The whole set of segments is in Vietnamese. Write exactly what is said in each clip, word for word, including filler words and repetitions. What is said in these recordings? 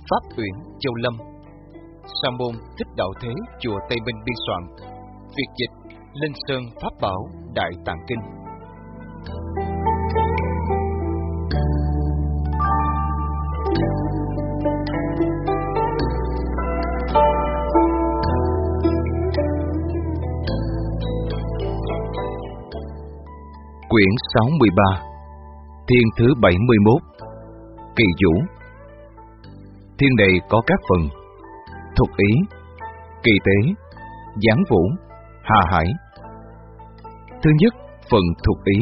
Pháp Uyển, Châu Lâm. Sa môn Thích Đạo Thế, chùa Tây Minh biên soạn. Việt dịch Linh Sơn Pháp Bảo Đại Tạng Kinh. Quyển sáu mươi ba. Thiên thứ bảy mươi mốt. Kỳ Vũ. Thiên này có các phần: Thuật Ý, Kỳ Tế, Giáng Vũ, Hà Hải. Thứ nhất, phần Thuật Ý.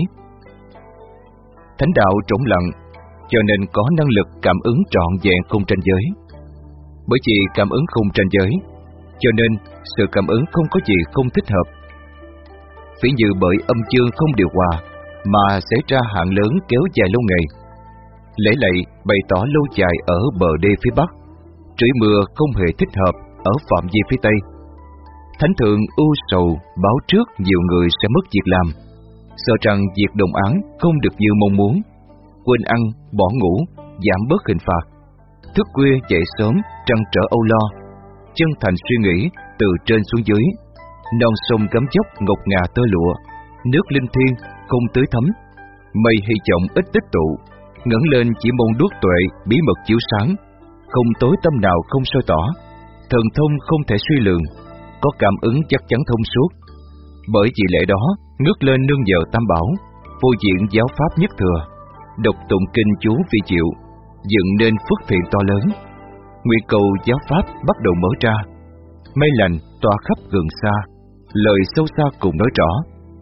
Thánh đạo trống lặng, cho nên có năng lực cảm ứng trọn vẹn không tranh giới. Bởi vì cảm ứng không tranh giới, cho nên sự cảm ứng không có gì không thích hợp. Ví như bởi âm dương không điều hòa mà xảy ra hạn lớn kéo dài lâu ngày. Lễ lạy bày tỏ lâu dài ở bờ đê phía Bắc, trĩ mưa không hề thích hợp ở phạm vi phía Tây. Thánh thượng ưu sầu báo trước nhiều người sẽ mất việc làm, sợ rằng việc đồng án không được như mong muốn, quên ăn, bỏ ngủ, giảm bớt hình phạt, thức khuya dậy sớm trăn trở âu lo, chân thành suy nghĩ từ trên xuống dưới, non sông gấm dốc ngọc ngà tơ lụa, nước linh thiêng không tưới thấm, mây hy vọng ít tích tụ, ngẩng lên chỉ mong đuốc tuệ bí mật chiếu sáng, không tối tâm nào không soi tỏ, thần thông không thể suy lường, có cảm ứng chắc chắn thông suốt. Bởi vì lẽ đó, ngước lên nương nhờ Tam Bảo, phô diễn giáo pháp nhất thừa, đọc tụng kinh chú vi diệu, dựng nên phước thiện to lớn. Nguyện cầu giáo pháp bắt đầu mở ra, mây lành tỏa khắp gần xa, lời sâu xa cùng nói rõ.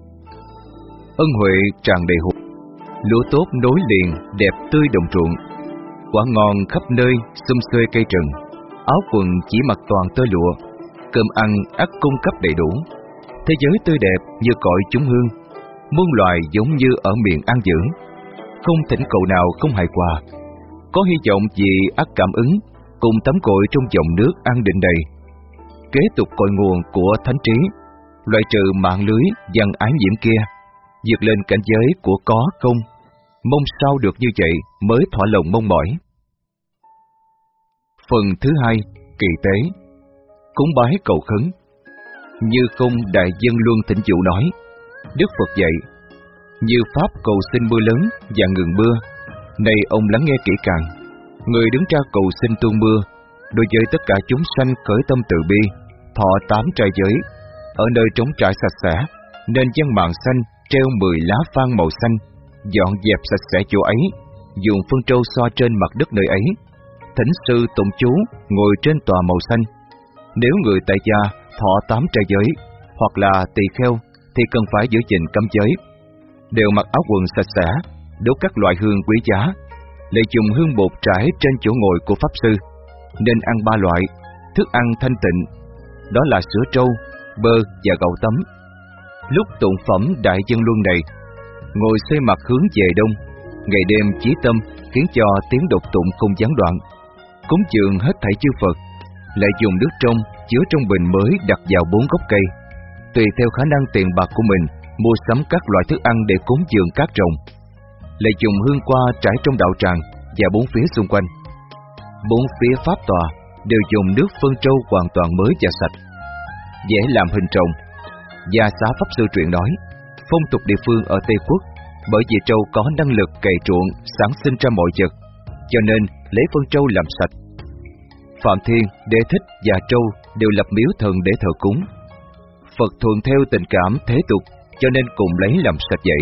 Ân huệ tràn đầy hụt, lúa tốt nối liền đẹp tươi đồng ruộng, quả ngon khắp nơi xum xuê cây rừng, áo quần chỉ mặc toàn tơ lụa, cơm ăn ắt cung cấp đầy đủ. Thế giới tươi đẹp như cõi chúng hương, muôn loài giống như ở miền an dưỡng, không thỉnh cầu nào không hài hòa. Có hy vọng gì ắt cảm ứng, cùng tắm cội trong dòng nước an định đầy. Kế tục cội nguồn của thánh trí, loại trừ mạng lưới dằn ái nhiễm kia, vượt lên cảnh giới của có không. Mong sao được như vậy mới thỏa lòng mong mỏi. Phần thứ hai, Kỳ Tế. Cúng bái cầu khấn. Như không đại dân luân thỉnh dụ nói, Đức Phật dạy, như pháp cầu xin mưa lớn và ngừng mưa. Này ông lắng nghe kỹ càng, người đứng ra cầu xin tuôn mưa, đối với tất cả chúng sanh khởi tâm từ bi, thọ tám trai giới, ở nơi trống trải sạch sẽ, nên dân mạng xanh treo mười lá phan màu xanh, dọn dẹp sạch sẽ chỗ ấy, dùng phân trâu xoa trên mặt đất nơi ấy, thỉnh sư tụng chú ngồi trên tòa màu xanh. Nếu người tại gia thọ tám trai giới hoặc là tỳ kheo thì cần phải giữ gìn cấm giới, đều mặc áo quần sạch sẽ, đốt các loại hương quý giá, lại dùng hương bột trải trên chỗ ngồi của pháp sư, nên ăn ba loại thức ăn thanh tịnh, đó là sữa trâu, bơ và gạo tấm. Lúc tụng phẩm đại dân luân này, ngồi xoay mặt hướng về đông, ngày đêm chí tâm khiến cho tiếng đọc tụng không gián đoạn. Cúng dường hết thảy chư Phật, lại dùng nước trong chứa trong bình mới đặt vào bốn gốc cây, tùy theo khả năng tiền bạc của mình mua sắm các loại thức ăn để cúng dường các rồng, lại dùng hương hoa trải trong đạo tràng và bốn phía xung quanh. Bốn phía pháp tòa đều dùng nước phân trâu hoàn toàn mới và sạch, dễ làm hình trồng. Gia Xá Pháp Sư truyện nói, phong tục địa phương ở Tây Quốc, bởi vì trâu có năng lực cày ruộng sản sinh ra mọi vật, cho nên lấy phân trâu làm sạch. Phạm Thiên, Đế Thích và trâu đều lập miếu thần để thờ cúng. Phật thuận theo tình cảm thế tục, cho nên cùng lấy làm sạch vậy.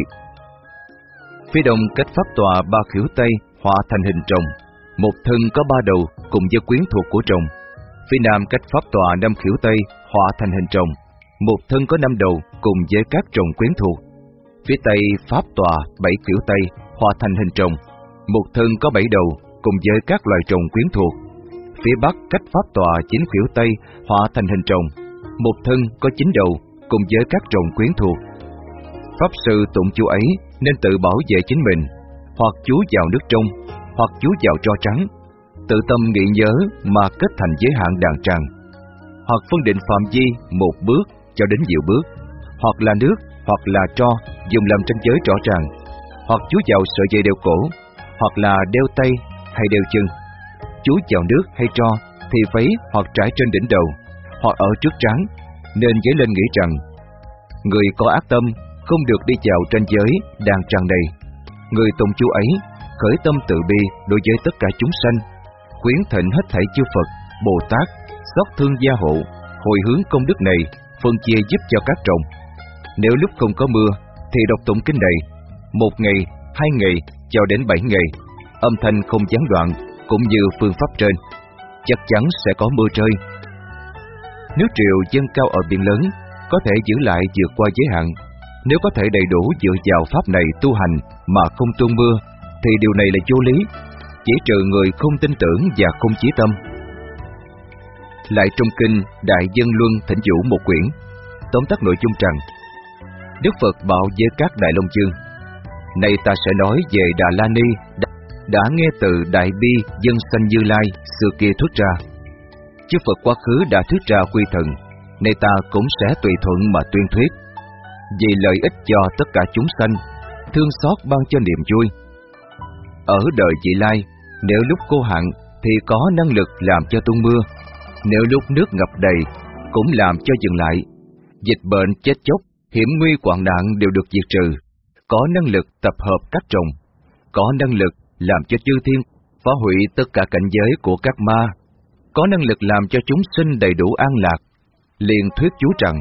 Phía đông cách pháp tòa ba khỉu Tây họa thành hình rồng, một thân có ba đầu cùng với quyến thuộc của rồng. Phía nam cách pháp tòa năm khỉu Tây họa thành hình rồng, một thân có năm đầu cùng với các rồng quyến thuộc. Phía tây pháp tòa bảy khỉu Tây họa thành hình rồng, một thân có bảy đầu cùng với các loài rồng quyến thuộc. Phía bắc cách pháp tòa chín khỉu Tây họa thành hình rồng, một thân có chín đầu cùng với các rồng quyến thuộc. Pháp sư tụng chú ấy nên tự bảo vệ chính mình, hoặc chú vào nước trong, hoặc chú vào tro trắng, tự tâm nghĩ nhớ mà kết thành giới hạn đàn tràng, hoặc phân định phạm vi một bước cho đến nhiều bước, hoặc là nước, hoặc là tro dùng làm ranh giới rõ ràng, hoặc chú vào sợi dây đeo cổ, hoặc là đeo tay hay đeo chân. Chúi vào nước hay tro thì vấy hoặc trải trên đỉnh đầu, hoặc ở trước trán, nên dấy lên nghĩ rằng người có ác tâm không được đi vào trên giới đang tràn đầy. Người tụng chú ấy khởi tâm từ bi đối với tất cả chúng sanh, khuyến thịnh hết thảy chư Phật, Bồ Tát, xót thương gia hộ, hồi hướng công đức này, phân chia giúp cho các trồng. Nếu lúc không có mưa thì đọc tụng kinh này một ngày, hai ngày, cho đến bảy ngày, âm thanh không gián đoạn, cũng như phương pháp trên, chắc chắn sẽ có mưa rơi. Nước triều dâng cao ở biển lớn có thể giữ lại vượt qua giới hạn. Nếu có thể đầy đủ dựa vào pháp này tu hành mà không tuôn mưa, thì điều này là vô lý, chỉ trừ người không tin tưởng và không chí tâm. Lại trong kinh Đại Dân Luân Thỉnh Vũ một quyển, tóm tắt nội dung rằng: Đức Phật bảo với các Đại Long Chương: Này ta sẽ nói về Đà La Ni đã, đã nghe từ Đại Bi Dân Sanh Như Lai xưa kia thuyết ra. Chư Phật quá khứ đã thuyết ra quy thần, nay ta cũng sẽ tùy thuận mà tuyên thuyết, vì lợi ích cho tất cả chúng sanh, thương xót ban cho niềm vui. Ở đời vị lai, nếu lúc khô hạn thì có năng lực làm cho tuôn mưa, nếu lúc nước ngập đầy cũng làm cho dừng lại. Dịch bệnh, chết chóc, hiểm nguy hoạn nạn đều được diệt trừ. Có năng lực tập hợp các trồng, có năng lực làm cho chư thiên phá hủy tất cả cảnh giới của các ma, có năng lực làm cho chúng sinh đầy đủ an lạc. Liền thuyết chú rằng: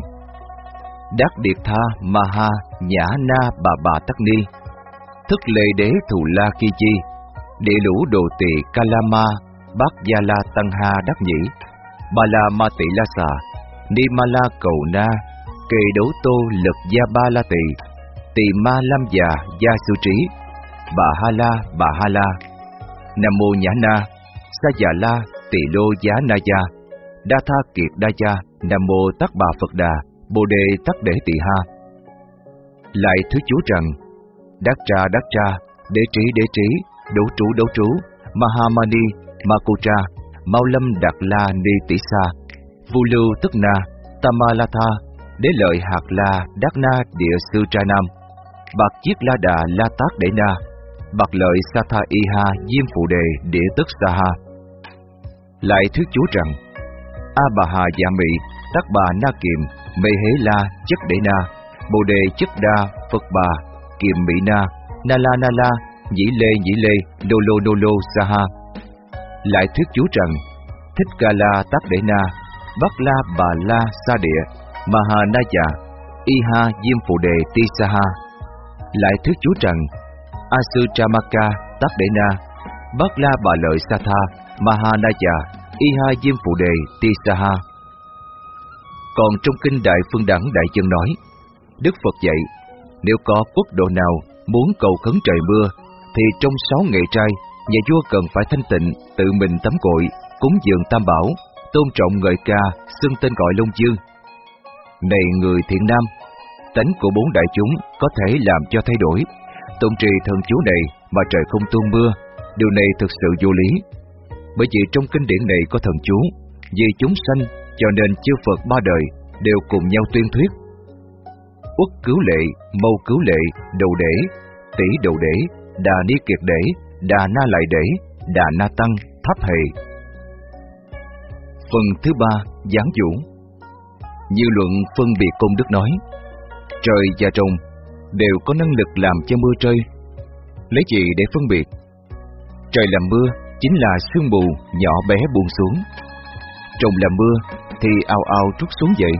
Đắc Điệt Tha Maha Nhã Na Bà Bà Tắc Ni, Thức Lê Đế Thù La Ki Chi, Địa Lũ Đồ Tỳ Kalama Bát Gia La Tăng Ha Đắc Nhĩ, Ba La Ma Tị La Xà, Ni Ma La Cầu Na, Kê Đấu Tô Lực Gia Ba La Tỳ, Tỳ Ma Lam Già Gia Sư Trí, Bà Ha La Bà Ha La, Nam Mô Nhã Na, Sa Già La Tỳ Lô Giá Na Gia, Đa Tha Kiệt Đa Gia, Nam Mô Tắc Bà Phật Đà, Bồ Đề Tắc Đế Tỳ Ha. Lại thuyết chú rằng: Đắc Tra Đắc Tra, Đế Trí Đế Trí, Đấu Trú Đấu Trú, Mahamani Makutra, Mau Lâm Đạt La Ni Tỷ Sa, Vu Lưu Tức Na, Tamalatha, Đế Lợi Hạt La Đắc Na Địa Sư Tra Nam, Bạc Chiết La Đà La Tác Đế Na, Bạc Lợi Satha Y Ha Diêm Phụ Đề Địa Tức Sa Ha. Lại thuyết chú rằng: A Bà Hà Dạ Mị, Tắc Bà Na Kiềm, Mê Hế La Chất Đế Na, Bồ Đề Chất Đa Phật Bà, Kiềm Mỹ Na, Na La Na La, Nhĩ Lê Nhĩ Lê, Đô Lô Đô Lô Sa Ha. Lại thuyết chú rằng: Thích Ca La Tác Đế Na, Bắc La Bà La Sa Địa, Maha Na Dạ, Y Ha Diêm Phụ Đề Ti Sa Ha. Lại thuyết chú rằng: A Sư Tramaka Tác Đế Na, Bắc La Bà Lợi Sa Tha, Maha Na Dạ, Y Ha Diêm Phụ Đề Ti Sa Ha. Còn trong kinh Đại Phương Đẳng Đại Dân nói, Đức Phật dạy: Nếu có quốc độ nào muốn cầu khấn trời mưa, thì trong sáu ngày trai, nhà vua cần phải thanh tịnh, tự mình tắm gội, cúng dường Tam Bảo, tôn trọng ngợi ca, xưng tên gọi Long Dương. Này người thiện nam, tánh của bốn đại chúng có thể làm cho thay đổi. Tụng trì thần chú này mà trời không tuôn mưa, điều này thực sự vô lý. Bởi vì trong kinh điển này có thần chú, vì chúng sanh, cho nên chư Phật ba đời đều cùng nhau tuyên thuyết. Uất cứu lệ, mâu cứu lệ, đầu đế, tỷ đầu đế, đà ni kiệt đế, đà na lại đế, đà na tăng, tháp hề. Phần thứ ba, giảng vũ. Như luận phân biệt công đức nói, trời và trồng đều có năng lực làm cho mưa rơi. Lấy gì để phân biệt? Trời làm mưa chính là sương mù nhỏ bé buông xuống, trồng làm mưa thì ào ào trút xuống vậy.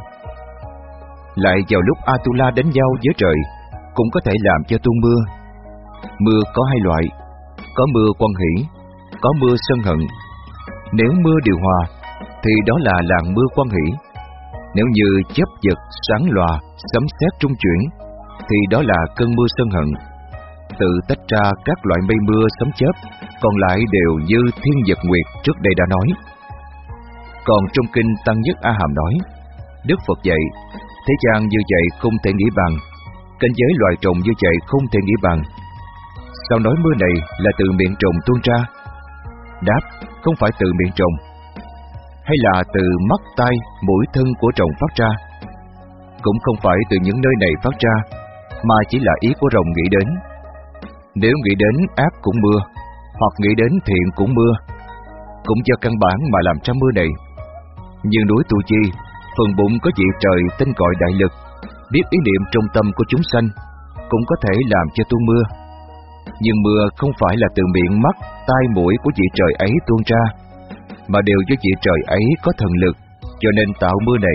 Lại vào lúc Atula đánh nhau với trời, cũng có thể làm cho tuôn mưa. Mưa có hai loại, có mưa quan hỷ, có mưa sân hận. Nếu mưa điều hòa thì đó là làn mưa quan hỷ. Nếu như chớp giật, sáng lòa, sấm sét trung chuyển thì đó là cơn mưa sân hận. Tự tách ra các loại mây mưa sấm chớp, còn lại đều như thiên nhật nguyệt trước đây đã nói. Còn trong kinh Tăng Nhất A Hàm nói, Đức Phật dạy, thế gian như vậy không thể nghĩ bằng, cảnh giới loài trồng như vậy không thể nghĩ bằng. Sao nói mưa này là từ miệng trồng tuôn ra? Đáp, không phải từ miệng trồng. Hay là từ mắt, tai, mũi, thân của trồng phát ra? Cũng không phải từ những nơi này phát ra, mà chỉ là ý của rồng nghĩ đến. Nếu nghĩ đến ác cũng mưa, hoặc nghĩ đến thiện cũng mưa. cũng do căn bản mà làm ra mưa này. Như núi Tu Chi, phần bụng có vị trời tên gọi đại lực, biết ý niệm trong tâm của chúng sanh, cũng có thể làm cho tuôn mưa. Nhưng mưa không phải là từ miệng, mắt, tai, mũi của vị trời ấy tuôn ra, mà đều do vị trời ấy có thần lực, cho nên tạo mưa này.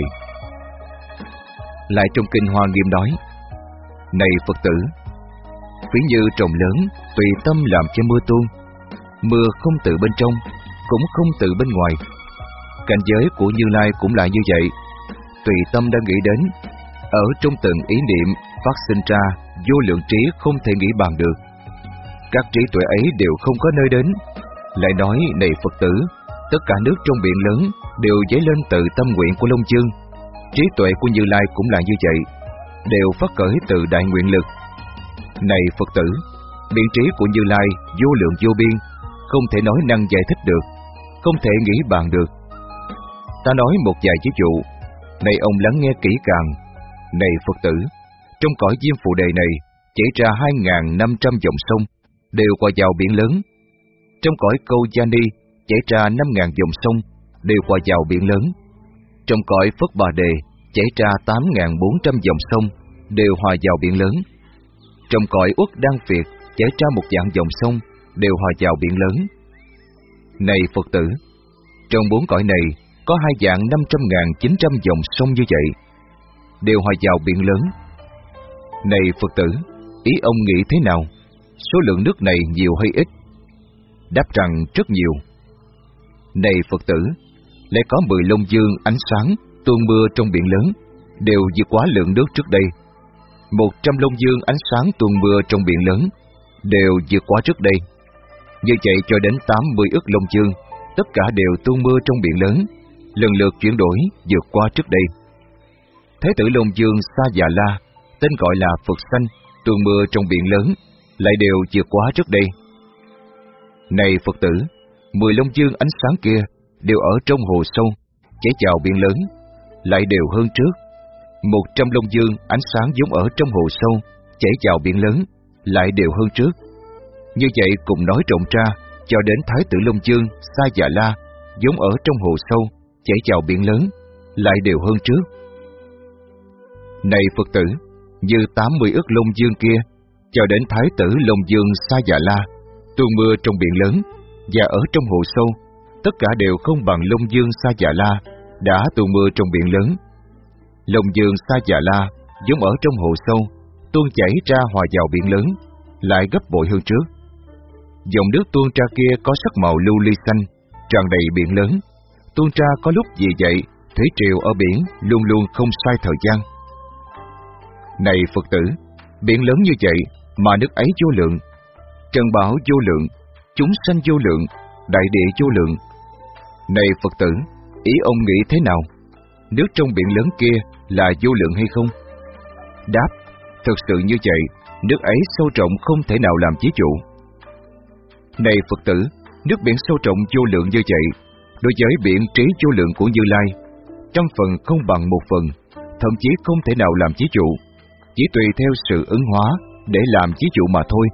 Lại trong kinh Hoa Nghiêm nói: Này Phật tử, ví như trồng lớn, tùy tâm làm cho mưa tuôn. Mưa không từ bên trong, cũng không từ bên ngoài. Cảnh giới của Như Lai cũng là như vậy. Tùy tâm đã nghĩ đến, ở trong từng ý niệm phát sinh ra vô lượng trí không thể nghĩ bàn được. Các trí tuệ ấy đều không có nơi đến. Lại nói: Này Phật tử, tất cả nước trong biển lớn đều dấy lên từ tâm nguyện của Long Dương. Trí tuệ của Như Lai cũng là như vậy, đều phát khởi từ đại nguyện lực. Này Phật tử, biện trí của Như Lai vô lượng vô biên, không thể nói năng giải thích được, không thể nghĩ bàn được. Ta nói một vài ví dụ, này ông lắng nghe kỹ càng. Này Phật tử, trong cõi Diêm Phù Đề này chảy ra hai nghìn năm trăm dòng sông, đều hòa vào biển lớn. Trong cõi Câu Gia Ni chảy ra năm nghìn dòng sông, đều hòa vào biển lớn. Trong cõi Phất Bà Đề chảy ra tám nghìn bốn trăm dòng sông, đều hòa vào biển lớn. Trong cõi Uất Đan Việt chảy ra một vạn dòng sông, đều hòa vào biển lớn. Này Phật tử, trong bốn cõi này có hai vạn năm trăm ngàn chín trăm dòng sông như vậy, đều hòa vào biển lớn. Này Phật tử, ý ông nghĩ thế nào? Số lượng nước này nhiều hay ít? Đáp rằng rất nhiều. Này Phật tử, lại có mười Long Dương ánh sáng tuôn mưa trong biển lớn, đều vượt quá lượng nước trước đây. Một trăm Long Dương ánh sáng tuôn mưa trong biển lớn, đều vượt quá trước đây. Như vậy cho đến tám mươi ức Long Dương, tất cả đều tuôn mưa trong biển lớn, lần lượt chuyển đổi vượt qua trước đây. Thái tử Long Dương Sa Già La, tên gọi là Phật Xanh, tuôn mưa trong biển lớn, lại đều vượt quá trước đây. Này Phật tử, mười Long Dương ánh sáng kia đều ở trong hồ sâu, chảy vào biển lớn, lại đều hơn trước. Một trăm Long Dương ánh sáng giống ở trong hồ sâu, chảy vào biển lớn, lại đều hơn trước. Như vậy cùng nói rộng ra, cho đến Thái tử Long Dương Sa Già La, giống ở trong hồ sâu, chảy vào biển lớn, lại đều hơn trước. Này Phật tử, như tám mươi ức Long Dương kia, cho đến Thái tử Long Dương Sa Già La, tuôn mưa trong biển lớn, và ở trong hồ sâu, tất cả đều không bằng Long Dương Sa Già La đã tuôn mưa trong biển lớn. Long Dương Sa Già La giống ở trong hồ sâu, tuôn chảy ra hòa vào biển lớn, lại gấp bội hơn trước. Dòng nước tuôn ra kia có sắc màu lưu ly xanh, tràn đầy biển lớn. Tuôn ra có lúc vì vậy, thủy triều ở biển luôn luôn không sai thời gian. Này Phật tử, biển lớn như vậy mà nước ấy vô lượng, trần bảo vô lượng, chúng sanh vô lượng, đại địa vô lượng. Này Phật tử, ý ông nghĩ thế nào? Nước trong biển lớn kia là vô lượng hay không? Đáp, thực sự như vậy, nước ấy sâu rộng không thể nào làm ví dụ. Này Phật tử, nước biển sâu rộng vô lượng như vậy, đối với biển trí vô lượng của Như Lai, trăm phần không bằng một phần, thậm chí không thể nào làm ví dụ, chỉ tùy theo sự ứng hóa để làm ví dụ mà thôi.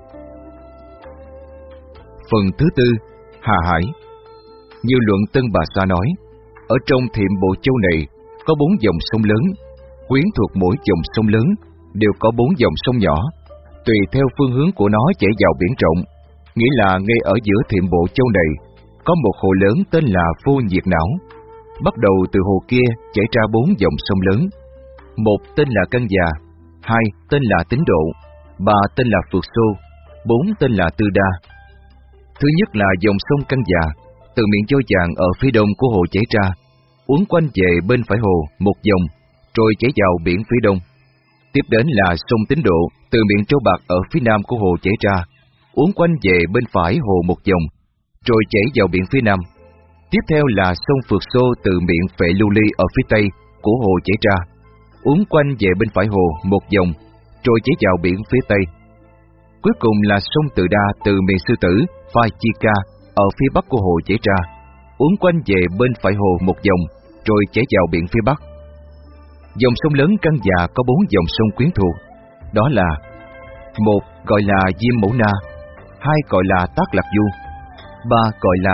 Phần thứ tư, Hà Hải. Như luận Tân Bà Sa nói, ở trong Thiệm Bộ Châu này có bốn dòng sông lớn, quyến thuộc mỗi dòng sông lớn đều có bốn dòng sông nhỏ, tùy theo phương hướng của nó chảy vào biển rộng. Nghĩa là ngay ở giữa Thiệm Bộ Châu này có một hồ lớn tên là Vô Nhiệt Não. Bắt đầu từ hồ kia chảy ra bốn dòng sông lớn. Một tên là Căn Già, hai tên là Tín Độ, ba tên là Phượt Xô, bốn tên là Tư Đa. Thứ nhất là dòng sông Căn Già, từ miệng Voi Vàng ở phía đông của hồ chảy ra, uốn quanh về bên phải hồ một vòng, rồi chảy vào biển phía đông. Tiếp đến là sông Tín Độ, từ miệng Trâu Bạc ở phía nam của hồ chảy ra, uốn quanh về bên phải hồ một vòng, rồi chảy vào biển phía nam. Tiếp theo là sông Phượt Xô từ miệng Phệ Lưu Ly ở phía tây của hồ chảy ra, uốn quanh về bên phải hồ một vòng, rồi chảy vào biển phía tây. Cuối cùng là sông Từ Đa từ miệng Sư Tử Phai Chi Ca ở phía bắc của hồ chảy ra, uốn quanh về bên phải hồ một vòng, rồi chảy vào biển phía bắc. Dòng sông lớn Căn Già có bốn dòng sông quyến thuộc, đó là: một gọi là Diêm Mẫu Na, hai gọi là Tác Lạc Du, ba gọi là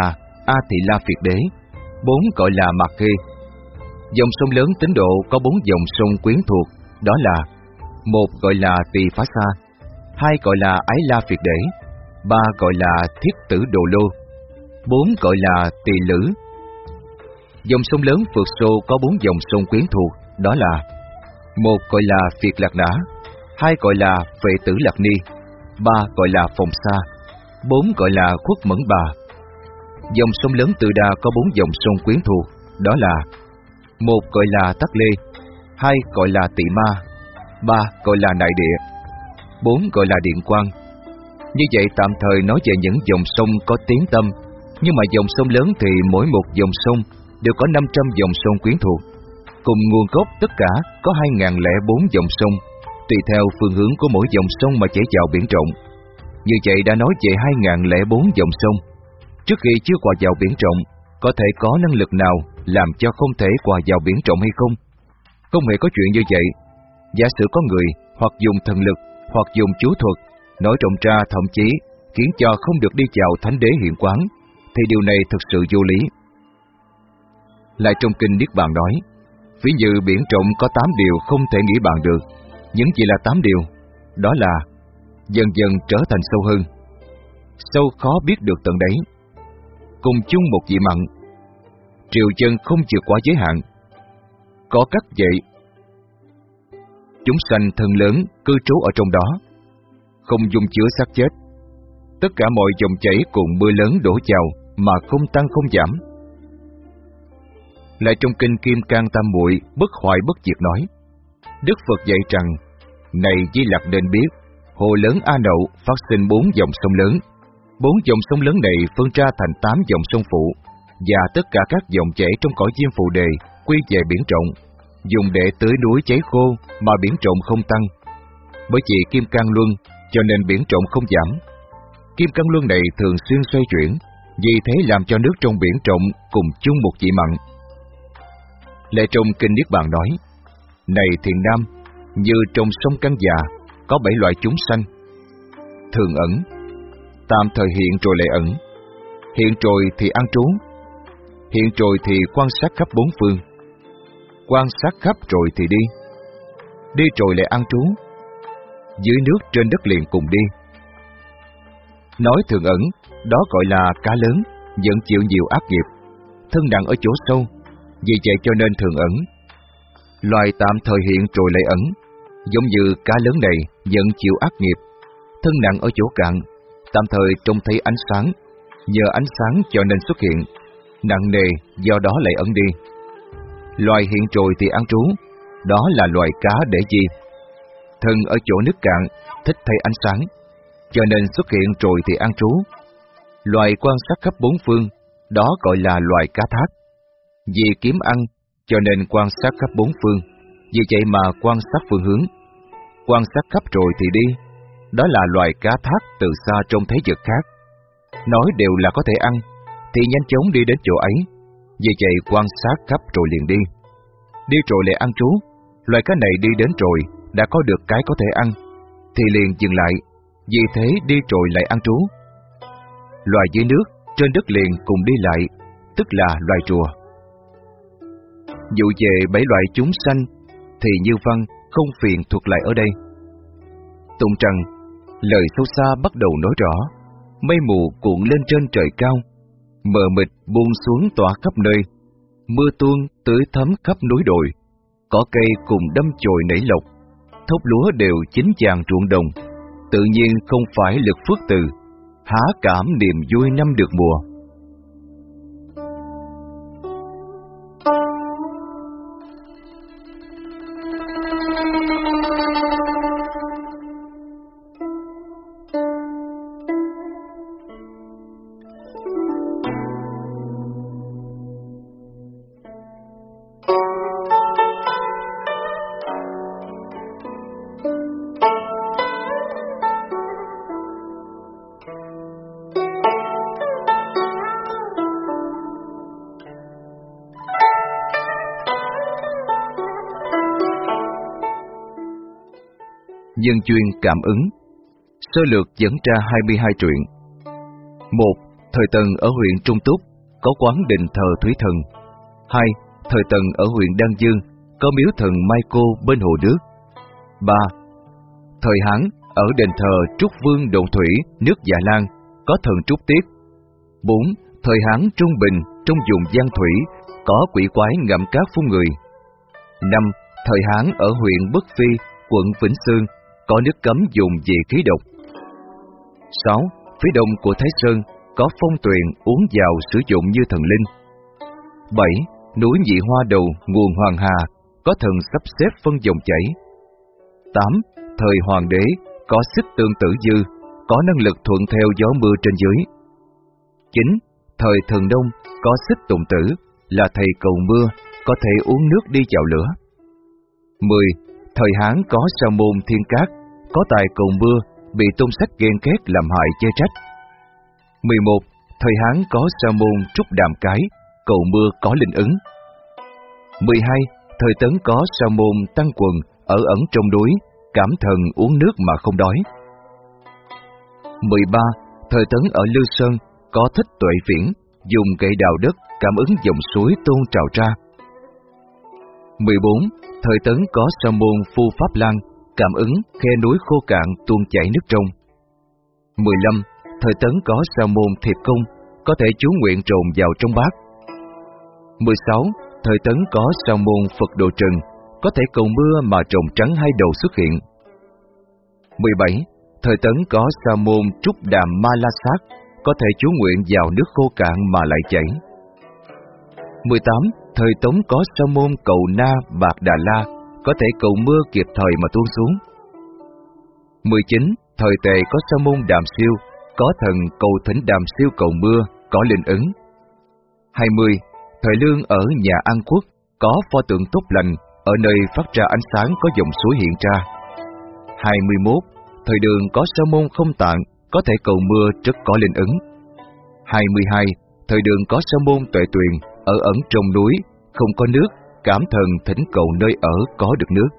A Thị La Phiệt Đế, bốn gọi là Mạc Khê. Dòng sông lớn Tín Độ có bốn dòng sông quyến thuộc, đó là: một gọi là Tỳ Phá Sa, hai gọi là Ái La Phiệt Đế, ba gọi là Thiết Tử Đồ Lô, bốn gọi là Tỳ Lữ. Dòng sông lớn Phượt Xô có bốn dòng sông quyến thuộc, đó là: một gọi là Phiệt Lạc Đả, hai gọi là Phệ Tử Lạc Ni, ba gọi là Phòng Sa, bốn gọi là Khuất Mẫn Bà. Dòng sông lớn Từ Đa có bốn dòng sông quyến thuộc, đó là: một gọi là Tắc Lê, hai gọi là Tị Ma, ba gọi là Nại Địa, bốn gọi là Điện Quang. Như vậy tạm thời nói về những dòng sông có tiếng tâm, nhưng mà dòng sông lớn thì mỗi một dòng sông đều có năm trăm dòng sông quyến thuộc. Cùng nguồn gốc tất cả có hai nghìn lẻ bốn dòng sông, tùy theo phương hướng của mỗi dòng sông mà chảy vào biển rộng. Như vậy đã nói về hai nghìn lẻ bốn dòng sông. Trước khi chưa hòa vào biển rộng, có thể có năng lực nào làm cho không thể hòa vào biển rộng hay không? Không hề có chuyện như vậy. Giả sử có người hoặc dùng thần lực hoặc dùng chú thuật nói rộng ra, thậm chí khiến cho không được đi vào Thánh Đế hiện quán, thì điều này thực sự vô lý. Lại trong kinh Niết Bàn nói, ví như biển rộng có tám điều không thể nghĩ bàn được. Những gì là tám điều? Đó là dần dần trở thành sâu hơn, sâu khó biết được tận đáy, cùng chung một vị mặn, triều dân không vượt quá giới hạn, có các vậy, chúng sanh thân lớn cư trú ở trong đó, không dung chứa xác chết, tất cả mọi dòng chảy cùng mưa lớn đổ vào mà không tăng không giảm. Lại trong kinh Kim Cang Tam Muội Bất Hoại Bất Diệt nói, Đức Phật dạy rằng, này Di Lặc nên biết, hồ lớn A Nậu phát sinh bốn dòng sông lớn. Bốn dòng sông lớn này phân ra thành tám dòng sông phụ, và tất cả các dòng chảy trong cõi Diêm Phù Đề quy về biển rộng, dùng để tưới núi cháy khô mà biển rộng không tăng. Bởi vì Kim Cang Luân cho nên biển rộng không giảm. Kim Cang Luân này thường xuyên xoay chuyển, vì thế làm cho nước trong biển rộng cùng chung một vị mặn. Lệ trong kinh Niết Bàn nói, này thiện nam, như trong sông Căn Già có bảy loại chúng sanh: thường ẩn, tạm thời hiện rồi lại ẩn, hiện rồi thì an trú, hiện rồi thì quan sát khắp bốn phương, quan sát khắp rồi thì đi, đi rồi lại an trú, dưới nước trên đất liền cùng đi. Nói thường ẩn, đó gọi là cá lớn, vẫn chịu nhiều ác nghiệp, thân nặng ở chỗ sâu, vì vậy cho nên thường ẩn. Loài tạm thời hiện rồi lại ẩn, giống như cá lớn này vẫn chịu ác nghiệp, thân nặng ở chỗ cạn, tạm thời trông thấy ánh sáng, nhờ ánh sáng cho nên xuất hiện, nặng nề do đó lại ẩn đi. Loài hiện rồi thì an trú, đó là loài cá để gì? Thân ở chỗ nước cạn, thích thấy ánh sáng, cho nên xuất hiện rồi thì an trú. Loài quan sát khắp bốn phương, đó gọi là loài cá thác. Vì kiếm ăn, cho nên quan sát khắp bốn phương, vì vậy mà quan sát phương hướng. Quan sát khắp rồi thì đi, đó là loài cá thác từ xa trông thấy vật khác. Nói đều là có thể ăn, thì nhanh chóng đi đến chỗ ấy, vì vậy quan sát khắp rồi liền đi. Đi rồi lại ăn trú, loài cá này đi đến rồi, đã có được cái có thể ăn, thì liền dừng lại, vì thế đi rồi lại ăn trú. Loài dưới nước, trên đất liền cùng đi lại, tức là loài rùa. Dụ về bảy loại chúng sanh, thì Như Văn không phiền thuật lại ở đây. Tụng trần, lời sâu xa bắt đầu nói rõ, mây mù cuộn lên trên trời cao, mờ mịt buông xuống tỏa khắp nơi, mưa tuôn tưới thấm khắp núi đồi, cỏ cây cùng đâm chồi nảy lộc, thóc lúa đều chín chàng ruộng đồng, tự nhiên không phải lực phước từ, há cảm niềm vui năm được mùa. Nhân duyên cảm ứng. Sơ lược dẫn ra hai mươi hai truyện. Một. Thời Tần ở huyện Trung Túc, có quán đình thờ thủy thần. Hai, thời Tần ở huyện Đan Dương có miếu thần Mai Cô bên hồ nước. Ba, thời Hán ở đền thờ Trúc Vương Độn Thủy, nước Dạ Lan có thần Trúc Tiết. Bốn, thời Hán Trung Bình trong vùng Giang Thủy có quỷ quái ngậm cát phun người. Năm, thời Hán ở huyện Bất Phi, quận Vĩnh Xương có nước cấm dùng vì khí độc. Sáu, phía đông của Thái Sơn có phong tuyền uống vào sử dụng như thần linh. Bảy, núi Nhị Hoa Đầu nguồn Hoàng Hà có thần sắp xếp phân dòng chảy. Tám, thời Hoàng đế có xích tương tử dư, có năng lực thuận theo gió mưa trên dưới. Chín, thời Thần Nông có xích tùng tử, là thầy cầu mưa, có thể uống nước đi chạo lửa. Mười, thời Hán có Sa Môn Thiên Cát, có tài cầu mưa, bị Tôn Sách ghen ghét làm hại chê trách. Mười một, thời Hán có Sa Môn Trúc Đàm Cái, cầu mưa có linh ứng. Mười hai, thời Tấn có Sa Môn Tăng Quần ở ẩn trong núi, cảm thần uống nước mà không đói. Mười ba, thời Tấn ở Lư Sơn có Thích Tuệ Viễn, dùng gậy đào đất cảm ứng dòng suối tôn trào ra. Mười bốn, thời Tấn có Sa Môn Phu Pháp Lan, cảm ứng khe núi khô cạn tuôn chảy nước trong. Mười lăm, thời Tấn có Sa Môn Thiệp Công, có thể chú nguyện trồn vào trong bát. Mười sáu, thời Tấn có Sa Môn Phật Độ Trần, có thể cầu mưa mà trồn trắng hai đầu xuất hiện. Mười bảy, thời Tấn có Sa Môn Trúc Đàm Ma La Sát, có thể chú nguyện vào nước khô cạn mà lại chảy. Mười tám, thời Tống có Sa Môn Cầu Na Bạc Đà La, có thể cầu mưa kịp thời mà tuôn xuống. Mười chín, thời Tề có Sa Môn Đàm Siêu, có thần cầu thỉnh Đàm Siêu cầu mưa, có linh ứng. Hai mươi, thời Lương ở nhà An Quốc có pho tượng tốt lành, ở nơi phát ra ánh sáng có dòng suối hiện ra. Hai mươi mốt, thời Đường có Sa Môn Không Tạng, có thể cầu mưa rất có linh ứng. Hai mươi hai, thời Đường có Sa Môn Tuệ Tuyền, ở ẩn trong núi, không có nước, cảm thần thỉnh cầu nơi ở có được nước.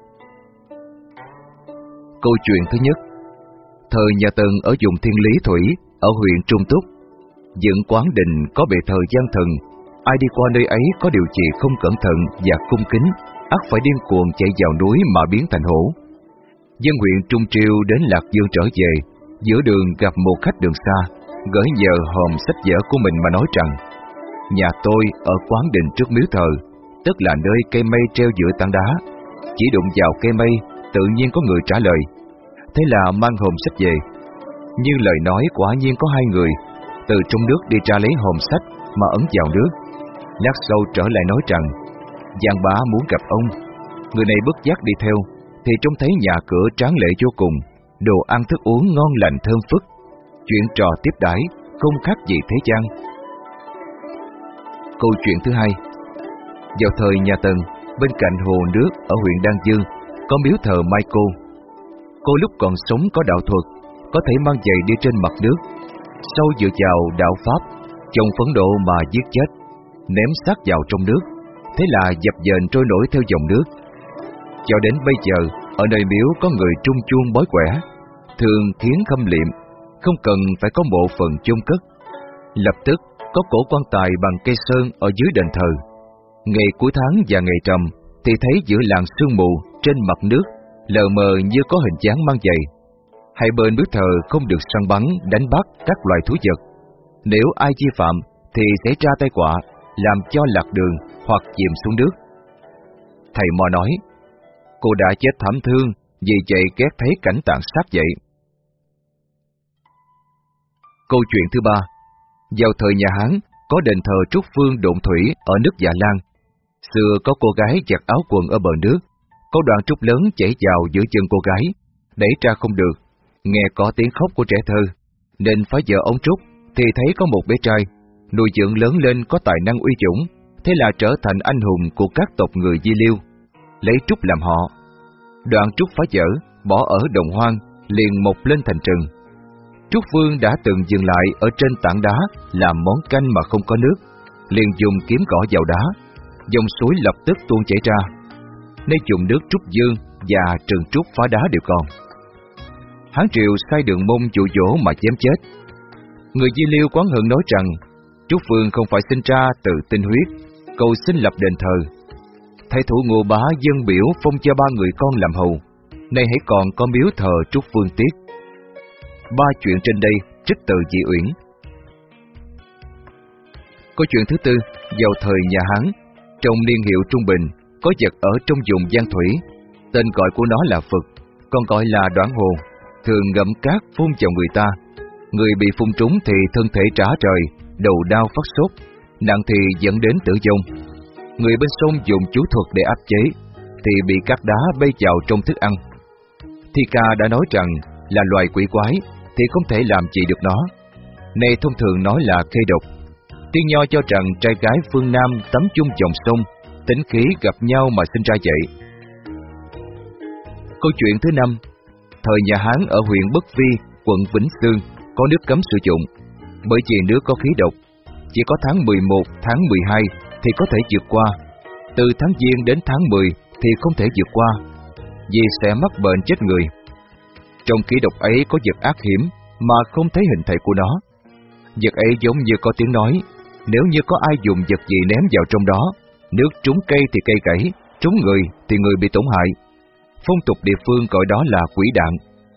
Câu chuyện thứ nhất. Thời nhà Tần ở vùng Thiên Lý Thủy, ở huyện Trung Túc, dựng quán đình có bệ thờ gian thần. Ai đi qua nơi ấy có điều gì không cẩn thận và cung kính, ắt phải điên cuồng chạy vào núi mà biến thành hổ. Dân huyện Trung Triều đến Lạc Dương trở về, giữa đường gặp một khách đường xa, gửi nhờ hòm sách vở của mình mà nói rằng: nhà tôi ở quán đình trước miếu thờ, tức là nơi cây mây treo giữa tảng đá. Chỉ đụng vào cây mây, tự nhiên có người trả lời. Thế là mang hòm sách về. Như lời nói quả nhiên có hai người từ trong nước đi ra lấy hòm sách mà ấn vào nước. Lát sau trở lại nói rằng Giang bá muốn gặp ông. Người này bất giác đi theo, thì trông thấy nhà cửa tráng lệ vô cùng, đồ ăn thức uống ngon lành thơm phức, chuyện trò tiếp đãi không khác gì thế gian. Câu chuyện thứ hai. Vào thời nhà Tần, bên cạnh hồ nước ở huyện Đan Dương có miếu thờ Mai Cô. Cô lúc còn sống có đạo thuật, có thể mang giày đi trên mặt nước. Sau dựa vào đạo pháp, chồng phẫn nộ mà giết chết, ném xác vào trong nước. Thế là dập dềnh trôi nổi theo dòng nước. Cho đến bây giờ, ở nơi miếu có người trung chuông bói quẻ, thường khiến khâm liệm, không cần phải có mộ phần chôn cất. Lập tức có cổ quan tài bằng cây sơn ở dưới đền thờ. Ngày cuối tháng và ngày trầm thì thấy giữa làn sương mù trên mặt nước lờ mờ như có hình dáng mang giày. Hai bên miếu thờ không được săn bắn, đánh bắt các loài thú vật. Nếu ai vi phạm thì sẽ ra tay quạ, làm cho lạc đường hoặc chìm xuống nước. Thầy Mo nói, cô đã chết thảm thương, vì vậy ghét thấy cảnh tàn sát vậy. Câu chuyện thứ ba. Vào thời nhà Hán, có đền thờ Trúc Vương Độn Thủy ở nước Dạ Lan. Xưa có cô gái giặt áo quần ở bờ nước, có đoạn trúc lớn chảy vào giữa chân cô gái, đẩy ra không được. Nghe có tiếng khóc của trẻ thơ, nên phá vỡ ống trúc, thì thấy có một bé trai, nuôi dưỡng lớn lên có tài năng uy dũng, thế là trở thành anh hùng của các tộc người Di Liêu, lấy trúc làm họ. Đoạn trúc phá vỡ, bỏ ở đồng hoang, liền mọc lên thành rừng. Trúc Vương đã từng dừng lại ở trên tảng đá làm món canh mà không có nước, liền dùng kiếm gõ vào đá, dòng suối lập tức tuôn chảy ra. Nơi dùng nước Trúc Dương và Trừng Trúc phá đá đều còn. Hán Triều sai Đường Mông dụ dỗ mà chém chết. Người Di Liêu oán hận nói rằng Trúc Vương không phải sinh ra từ tinh huyết, cầu xin lập đền thờ. Thái thủ Ngô Bá dân biểu phong cho ba người con làm hầu, nay hãy còn có miếu thờ Trúc Vương tiếc. Ba chuyện trên đây trích từ Dị Uyển. Câu chuyện thứ tư, vào thời nhà Hán, trong niên hiệu trung bình, có vật ở trong vùng Giang Thủy, tên gọi của nó là Phật, còn gọi là Đoản Hồ, thường ngậm cát phun vào người ta. Người bị phun trúng thì thân thể trả trời, đầu đau phát sốt, nặng thì dẫn đến tử vong. Người bên sông dùng chú thuật để áp chế, thì bị cát đá bay vào trong thức ăn. Thi ca đã nói rằng là loài quỷ quái thì không thể làm gì được nó, nay thông thường nói là khê độc. Tiên Nho cho rằng trai gái phương Nam tắm chung dòng sông, tính khí gặp nhau mà sinh ra vậy. Câu chuyện thứ năm, thời nhà Hán ở huyện Bất Vi, quận Vĩnh Sương có nước cấm sử dụng, bởi vì nước có khí độc, chỉ có tháng mười một, tháng mười hai thì có thể vượt qua, từ tháng Giêng đến tháng mười thì không thể vượt qua, vì sẽ mắc bệnh chết người. Trong khí độc ấy có vật ác hiểm mà không thấy hình thể của nó. Vật ấy giống như có tiếng nói, nếu như có ai dùng vật gì ném vào trong đó, nước trúng cây thì cây gãy, trúng người thì người bị tổn hại. Phong tục địa phương gọi đó là quỷ đạn.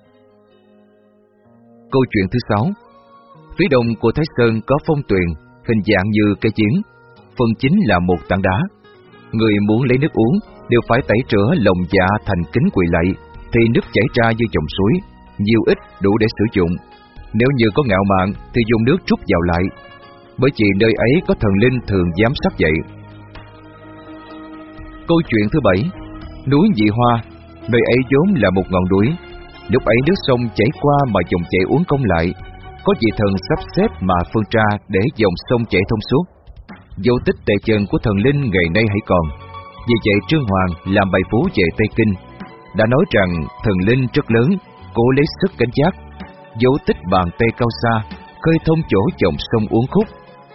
Câu chuyện thứ sáu, phía đông của Thái Sơn có phong tuyền, hình dạng như cây chiến, phần chính là một tảng đá. Người muốn lấy nước uống đều phải tẩy rửa lòng dạ thành kính quỳ lạy, thì nước chảy ra như dòng suối, nhiều ít đủ để sử dụng. Nếu như có ngạo mạn thì dùng nước trút vào lại, bởi vì nơi ấy có thần linh thường giám sát vậy. Câu chuyện thứ bảy, núi Nhị Hoa, nơi ấy vốn là một ngọn núi, lúc ấy nước sông chảy qua mà dòng chảy uốn cong lại, có vị thần sắp xếp mà phân ra để dòng sông chảy thông suốt. Dấu tích tề chân của thần linh ngày nay hãy còn. Vì vậy Trương Hoàng làm bài phú về Tây Kinh, đã nói rằng thần linh rất lớn, cố lấy sức cảnh giác, dấu tích bàn tay cao xa, khơi thông chỗ dòng sông uốn khúc.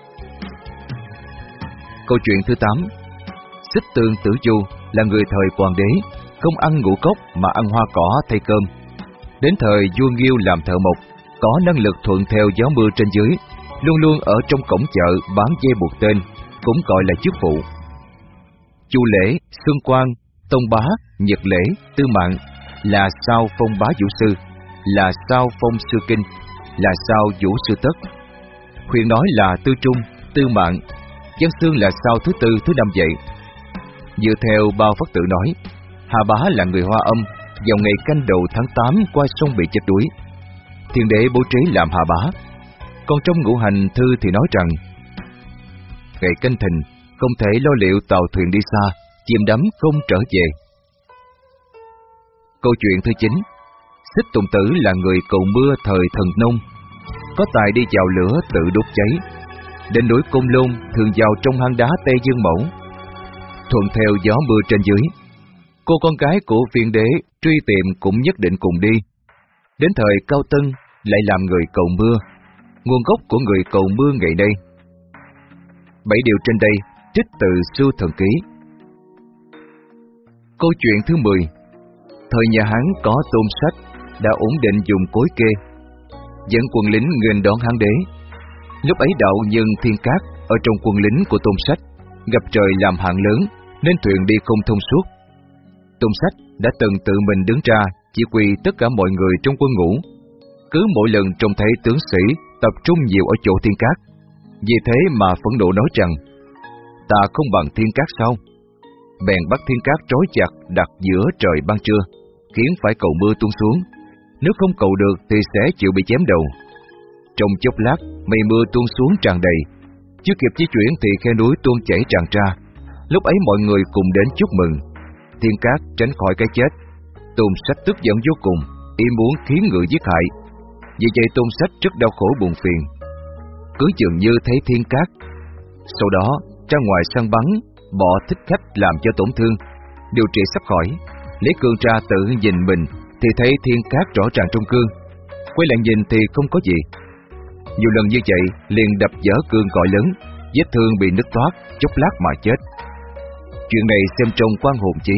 Câu chuyện thứ tám, Xích Tương Tử Du là người thời hoàng đế, không ăn ngũ cốc mà ăn hoa cỏ thay cơm. Đến thời vua Nghiêu làm thợ mộc, có năng lực thuận theo gió mưa trên dưới, luôn luôn ở trong cổng chợ bán dây buộc tên, cũng gọi là chức phụ. Chu Lễ, Xuân Quang, Tông Bá, Nhật Lễ, Tư Mạng là sao phong bá vũ sư, là sao phong sư kinh, là sao vũ sư tất. Khuyên nói là Tư Trung, Tư Mạng, Văn Xương là sao thứ tư, thứ năm vậy. Dựa theo Bao Phát Tự nói, Hà Bá là người Hoa Âm, vào ngày canh đầu tháng tám qua sông bị chết đuối. Thiên đế bố trí làm Hà Bá. Còn trong Ngũ Hành Thư thì nói rằng ngày canh thìn không thể lo liệu tàu thuyền đi xa, chìm đắm không trở về. Câu chuyện thứ chín, Xích Tùng Tử là người cầu mưa thời thần nông, có tài đi vào lửa tự đốt cháy. Đến núi Côn Lôn thường vào trong hang đá Tây Dương Mẫu, thuận theo gió mưa trên dưới. Cô con gái của Viên Đế truy tìm cũng nhất định cùng đi. Đến thời Cao Tân lại làm người cầu mưa, nguồn gốc của người cầu mưa ngày nay. Bảy điều trên đây trích từ Sưu Thần Ký. Câu chuyện thứ mười, thời nhà Hán có Tôn Sách đã ổn định dùng cối kê, dẫn quân lính nghênh đón Hán đế. Lúc ấy đạo nhân Thiên Cát ở trong quân lính của Tôn Sách gặp trời làm hạn lớn nên thuyền đi không thông suốt. Tôn Sách đã từng tự mình đứng ra chỉ huy tất cả mọi người trong quân ngũ. Cứ mỗi lần trông thấy tướng sĩ tập trung nhiều ở chỗ Thiên Cát, vì thế mà phẫn nộ nói rằng ta không bằng Thiên Cát sao? Bèn bắt Thiên Cát trói chặt đặt giữa trời ban trưa, khiến phải cầu mưa tuôn xuống. Nếu không cầu được thì sẽ chịu bị chém đầu. Trong chốc lát mây mưa tuôn xuống tràn đầy, chưa kịp di chuyển thì khe núi tuôn chảy tràn ra. Lúc ấy mọi người cùng đến chúc mừng. Thiên Cát tránh khỏi cái chết. Tôn Sách tức giận vô cùng, ý muốn khiến người giết hại. Vì vậy Tôn Sách rất đau khổ buồn phiền, cứ dường như thấy Thiên Cát. Sau đó ra ngoài săn bắn, bỏ thích khách làm cho tổn thương, điều trị sắp khỏi, lấy cương ra tự nhìn mình thì thấy Thiên Cát rõ ràng trong cương, quay lại nhìn thì không có gì. Nhiều lần như vậy liền đập vỡ cương gọi lớn, vết thương bị nứt toát, chốc lát mà chết. Chuyện này xem trong Quan Hồn Chí.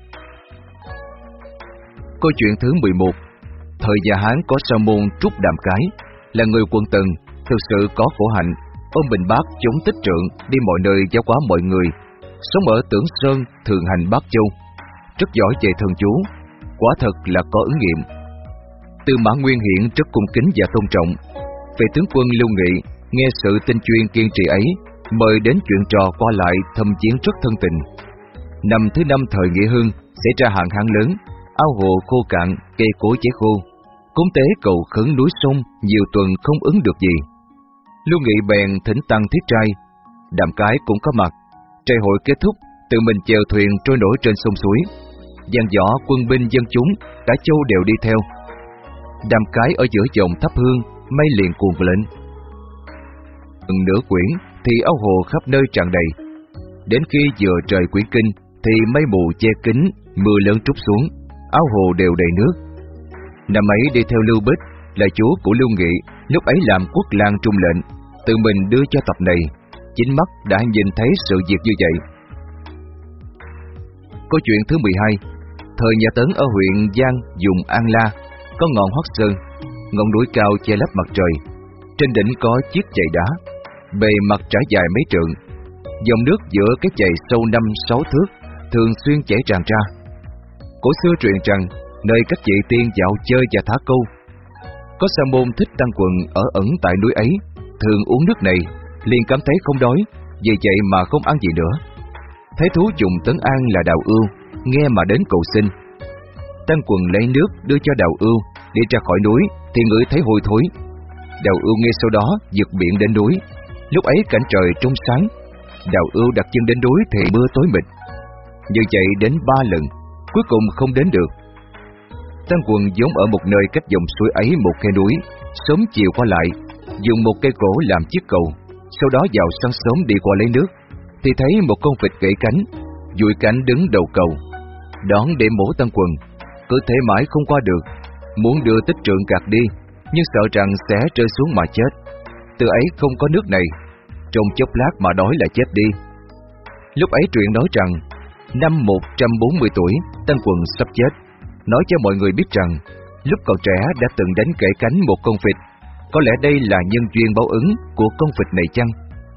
Câu chuyện thứ mười một, thời nhà Hán có Sa môn Trúc Đàm Cái, là người quận Tần, thực sự có khổ hạnh, ôm bình bát chống tích trượng đi mọi nơi giáo hóa mọi người, sống ở Tưởng Sơn thường hành Bát Châu, rất giỏi về thần chú, quả thật là có ứng nghiệm. Tư Mã Nguyên Hiển rất cung kính và tôn trọng. Về tướng quân Lưu Nghị nghe sự tinh chuyên kiên trì ấy, mời đến chuyện trò qua lại thâm chiến rất thân tình. Năm thứ năm thời Nghĩa Hưng xảy ra hạn hán lớn, ao hồ khô cạn, cây cối cháy khô, cúng tế cầu khấn núi sông nhiều tuần không ứng được gì. Lưu Nghị bèn thỉnh tăng thiết trai, Đàm Cái cũng có mặt. Trai hội kết thúc, tự mình chèo thuyền trôi nổi trên sông suối. Dàn võ quân binh dân chúng cả châu đều đi theo. Đàm Cái ở giữa dòng thắp hương, mây liền cuồn lên. Nửa quyển thì ao hồ khắp nơi tràn đầy. Đến khi vừa trời quyển kinh thì mây mù che kín, mưa lớn trút xuống, ao hồ đều đầy nước. Năm ấy đi theo Lưu Bích là chúa của Lưu Nghị, lúc ấy làm quốc lang trung lệnh, tự mình đưa cho tập này, chính mắt đã nhìn thấy sự việc như vậy. Câu chuyện thứ mười hai. Thời nhà Tấn ở huyện Giang, vùng An La, có ngọn Hoắc Sơn, ngọn núi cao che lấp mặt trời. Trên đỉnh có chiếc chày đá, bề mặt trải dài mấy trượng. Dòng nước giữa cái chày sâu năm sáu thước, thường xuyên chảy tràn ra. Cổ xưa truyền rằng nơi các vị tiên dạo chơi và thả câu. Có sa môn thích tăng quần ở ẩn tại núi ấy, thường uống nước này, liền cảm thấy không đói, vì vậy mà không ăn gì nữa. Thái thú dùng Tấn An là Đào Ưu, nghe mà đến cầu xin. Tăng quần lấy nước đưa cho Đào Ưu, đi ra khỏi núi thì ngửi thấy hôi thối. Đào Ưu nghe sau đó vượt biển đến núi. Lúc ấy cảnh trời trong sáng, Đào Ưu đặt chân đến núi thì mưa tối mịt. Như vậy đến ba lần, cuối cùng không đến được. Tăng quần vốn ở một nơi cách dòng suối ấy một khe núi, sớm chiều qua lại, dùng một cây cổ làm chiếc cầu, sau đó vào sáng sớm đi qua lấy nước, thì thấy một con vịt gãy cánh, duỗi cánh đứng đầu cầu, đón để mổ Tăng quần, cứ thế mãi không qua được, muốn đưa tích trượng gạt đi, nhưng sợ rằng sẽ rơi xuống mà chết. Từ ấy không có nước này, trong chốc lát mà đói là chết đi. Lúc ấy truyện nói rằng năm một trăm bốn mươi tuổi, Tăng quần sắp chết, nói cho mọi người biết rằng lúc còn trẻ đã từng đánh gãy cánh một con vịt. Có lẽ đây là nhân duyên báo ứng của con vịt này chăng?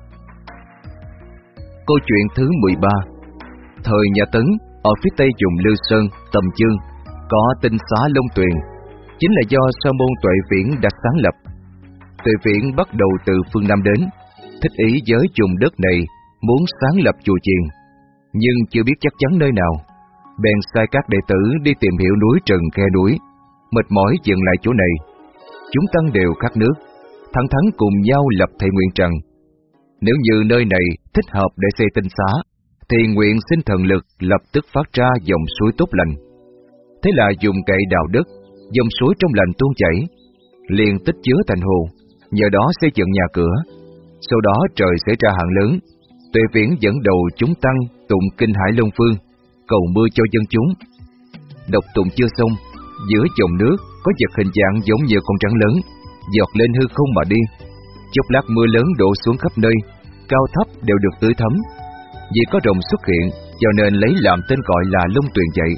Câu chuyện thứ mười ba. Thời nhà Tấn, ở phía tây vùng Lư Sơn, Tầm Chương, có tinh xá Long Tuyền, chính là do sa môn Tuệ Viễn đã sáng lập. Tuệ Viễn bắt đầu từ phương Nam đến, thích ý với vùng đất này, muốn sáng lập chùa chiền, nhưng chưa biết chắc chắn nơi nào, bèn sai các đệ tử đi tìm hiểu núi Trần khe núi, mệt mỏi dừng lại chỗ này. Chúng tăng đều khát nước, thẳng thắn cùng nhau lập thệ nguyện rằng nếu như nơi này thích hợp để xây tinh xá, thì nguyện xin thần lực lập tức phát ra dòng suối tốt lành. Thế là dùng cậy đào đất, dòng suối trong lành tuôn chảy, liền tích chứa thành hồ, nhờ đó xây dựng nhà cửa. Sau đó trời xảy ra hạn lớn, Tuệ Viễn dẫn đầu chúng tăng tụng kinh Hải Long Phương, cầu mưa cho dân chúng. Đọc tụng chưa xong, giữa dòng nước có vật hình dạng giống như con rắn lớn, giọt lên hư không mà đi. Chốc lát mưa lớn đổ xuống khắp nơi, cao thấp đều được tưới thấm. Vì có rồng xuất hiện, cho nên lấy làm tên gọi là Long Tuyền vậy.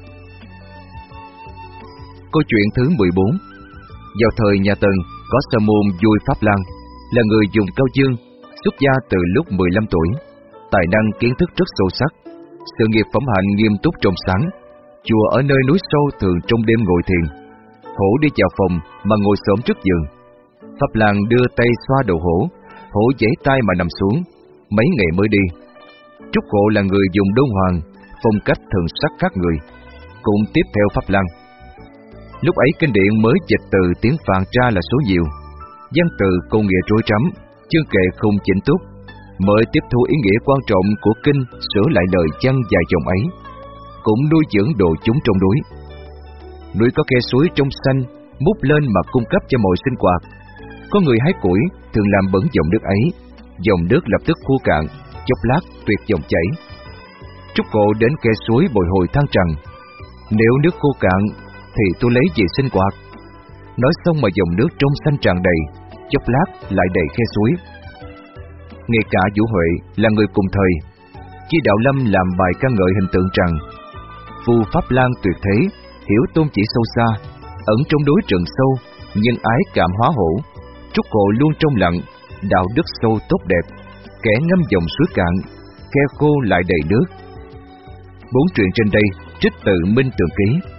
Câu chuyện thứ mười bốn. Vào thời nhà Tần, có sa môn Vui Pháp Lan, là người dùng Cao Dương, xuất gia từ lúc mười lăm tuổi, tài năng kiến thức rất sâu sắc, sự nghiệp phẩm hạnh nghiêm túc trong sáng. Chùa ở nơi núi sâu thường trong đêm ngồi thiền. Hổ đi vào phòng mà ngồi xổm trước giường. Pháp Lan đưa tay xoa đầu hổ, hổ giãy tay mà nằm xuống, mấy ngày mới đi. Trúc Hộ là người dùng đôn hoàng, phong cách thần sắc khác người, cũng tiếp theo Pháp Lan. Lúc ấy kinh điển mới dịch từ tiếng Phạn ra là số nhiều, văn từ câu nghĩa rối rắm, chương kệ không chỉnh túc, mới tiếp thu ý nghĩa quan trọng của kinh, sửa lại lời văn dài dòng ấy, cũng nuôi dưỡng đồ chúng trong núi. Núi có khe suối trong xanh, múc lên mà cung cấp cho mọi sinh hoạt. Có người hái củi thường làm bẩn dòng nước ấy, dòng nước lập tức khô cạn, chốc lát tuyệt dòng chảy. Trúc Hộ đến khe suối bồi hồi than rằng: nếu nước khô cạn thì tôi lấy gì sinh hoạt? Nói xong mà dòng nước trong xanh tràn đầy, chốc lát lại đầy khe suối. Ngay cả Vũ Huệ là người cùng thời, khi Đạo Lâm làm bài ca ngợi hình tượng rằng Phù Pháp Lan tuyệt thế, hiểu tôn chỉ sâu xa, ẩn trong đối rừng sâu, nhân ái cảm hóa hổ. Trúc Hộ luôn trong lặng, đạo đức sâu tốt đẹp, kẻ ngâm dòng suối cạn, khe khô lại đầy nước. Bốn truyện trên đây trích từ Minh Tường Ký.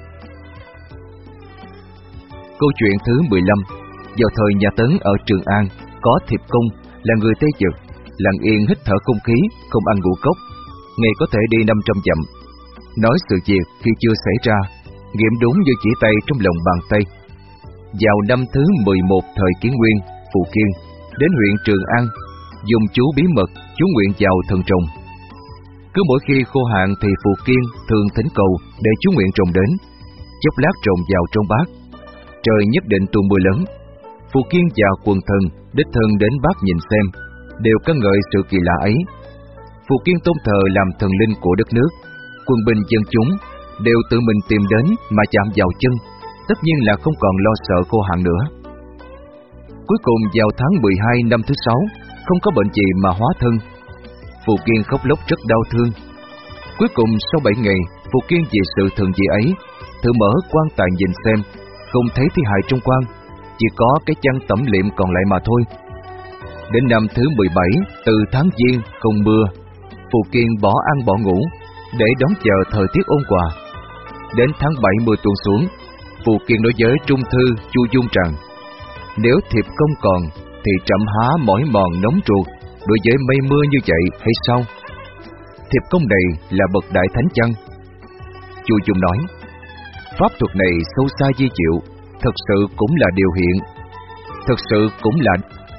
Câu chuyện thứ mười lăm. Vào thời nhà Tấn ở Trường An, có Thiệp Công là người Tây Dực, lặng yên hít thở không khí, không ăn ngũ cốc, ngày có thể đi năm trăm dặm. Nói sự việc khi chưa xảy ra, nghiệm đúng như chỉ tay trong lòng bàn tay. Vào năm thứ mười một thời Kiến Nguyên, Phù Kiên đến huyện Trường An, dùng chú bí mật chú nguyện vào thần trồng. Cứ mỗi khi khô hạn thì Phù Kiên thường thỉnh cầu để chú nguyện trồng đến, chốc lát trồng vào trong bát. Trời nhất định tuôn mưa lớn. Phù Kiên và quần thần đích thân đến bát nhìn xem, đều ca ngợi sự kỳ lạ ấy. Phù Kiên tôn thờ làm thần linh của đất nước, quân binh dân chúng đều tự mình tìm đến mà chạm vào chân, tất nhiên là không còn lo sợ khô hạn nữa. Cuối cùng vào tháng mười hai năm thứ sáu, không có bệnh gì mà hóa thân. Phù Kiên khóc lóc rất đau thương. Cuối cùng sau bảy ngày, Phù Kiên vì sự thần dị ấy thử mở quan tài nhìn xem, không thấy thi hài trong quan, chỉ có cái chăn tẩm liệm còn lại mà thôi. Đến năm thứ mười bảy, từ tháng Giêng không mưa, Phù Kiên bỏ ăn bỏ ngủ để đón chờ thời tiết ôn hòa. Đến tháng bảy mưa tuôn xuống, Phù Kiên nói với trung thư Chu Dung rằng: nếu Thiệp Công còn thì trẫm há mỏi mòn nóng ruột đối với mây mưa như vậy hay sao? Thiệp Công này là bậc đại thánh chăng? Chu Dung nói: pháp thuật này sâu xa di diệu, thật sự cũng là điều hiện, thật sự cũng là.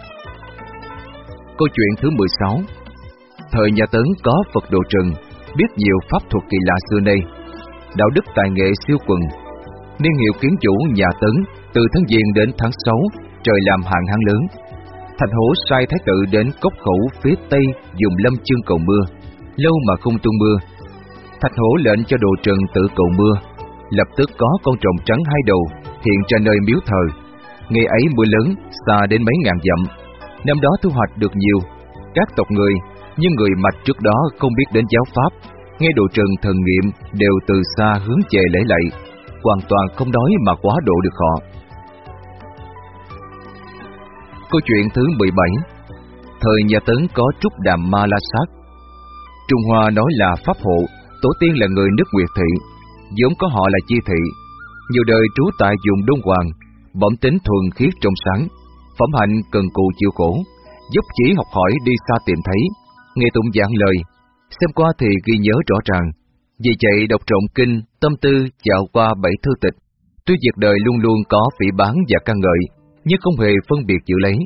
Câu chuyện thứ mười sáu. Thời nhà Tấn có Phật Độ Trần, biết nhiều pháp thuật kỳ lạ xưa nay, đạo đức tài nghệ siêu quần. Niên hiệu kiến chủ nhà Tấn, từ tháng Giêng đến tháng sáu, trời làm hạn hán lớn. Thạch Hổ sai thái tử đến cốc khẩu phía tây dùng lâm chương cầu mưa, lâu mà không tuôn mưa. Thạch Hổ lệnh cho Độ Trần tự cầu mưa. Lập tức có con trồn trắng hai đầu hiện ra nơi miếu thờ. Ngày ấy mưa lớn, xa đến mấy ngàn dặm. Năm đó thu hoạch được nhiều. Các tộc người, nhưng người Mạch trước đó không biết đến giáo pháp, nghe Độ Trần thần nghiệm đều từ xa hướng về lễ lạy, hoàn toàn không nói mà quá độ được họ. Câu chuyện thứ mười bảy. Thời nhà Tấn có Trúc Đàm Ma La Sát. Trung Hoa nói là pháp hộ, tổ tiên là người nước Nguyệt Thị, vốn có họ là Chi Thị, nhiều đời trú tại vùng Đông Hoàng, bẩm tính thuần khiết trong sáng, phẩm hạnh cần cù chịu khổ, dốc chí học hỏi đi xa tìm thấy, nghe tụng giảng lời, xem qua thì ghi nhớ rõ ràng. Vì vậy đọc trộm kinh, tâm tư dạo qua bảy thư tịch, tuy việc đời luôn luôn có phỉ báng và ca ngợi, nhưng không hề phân biệt giữ lấy.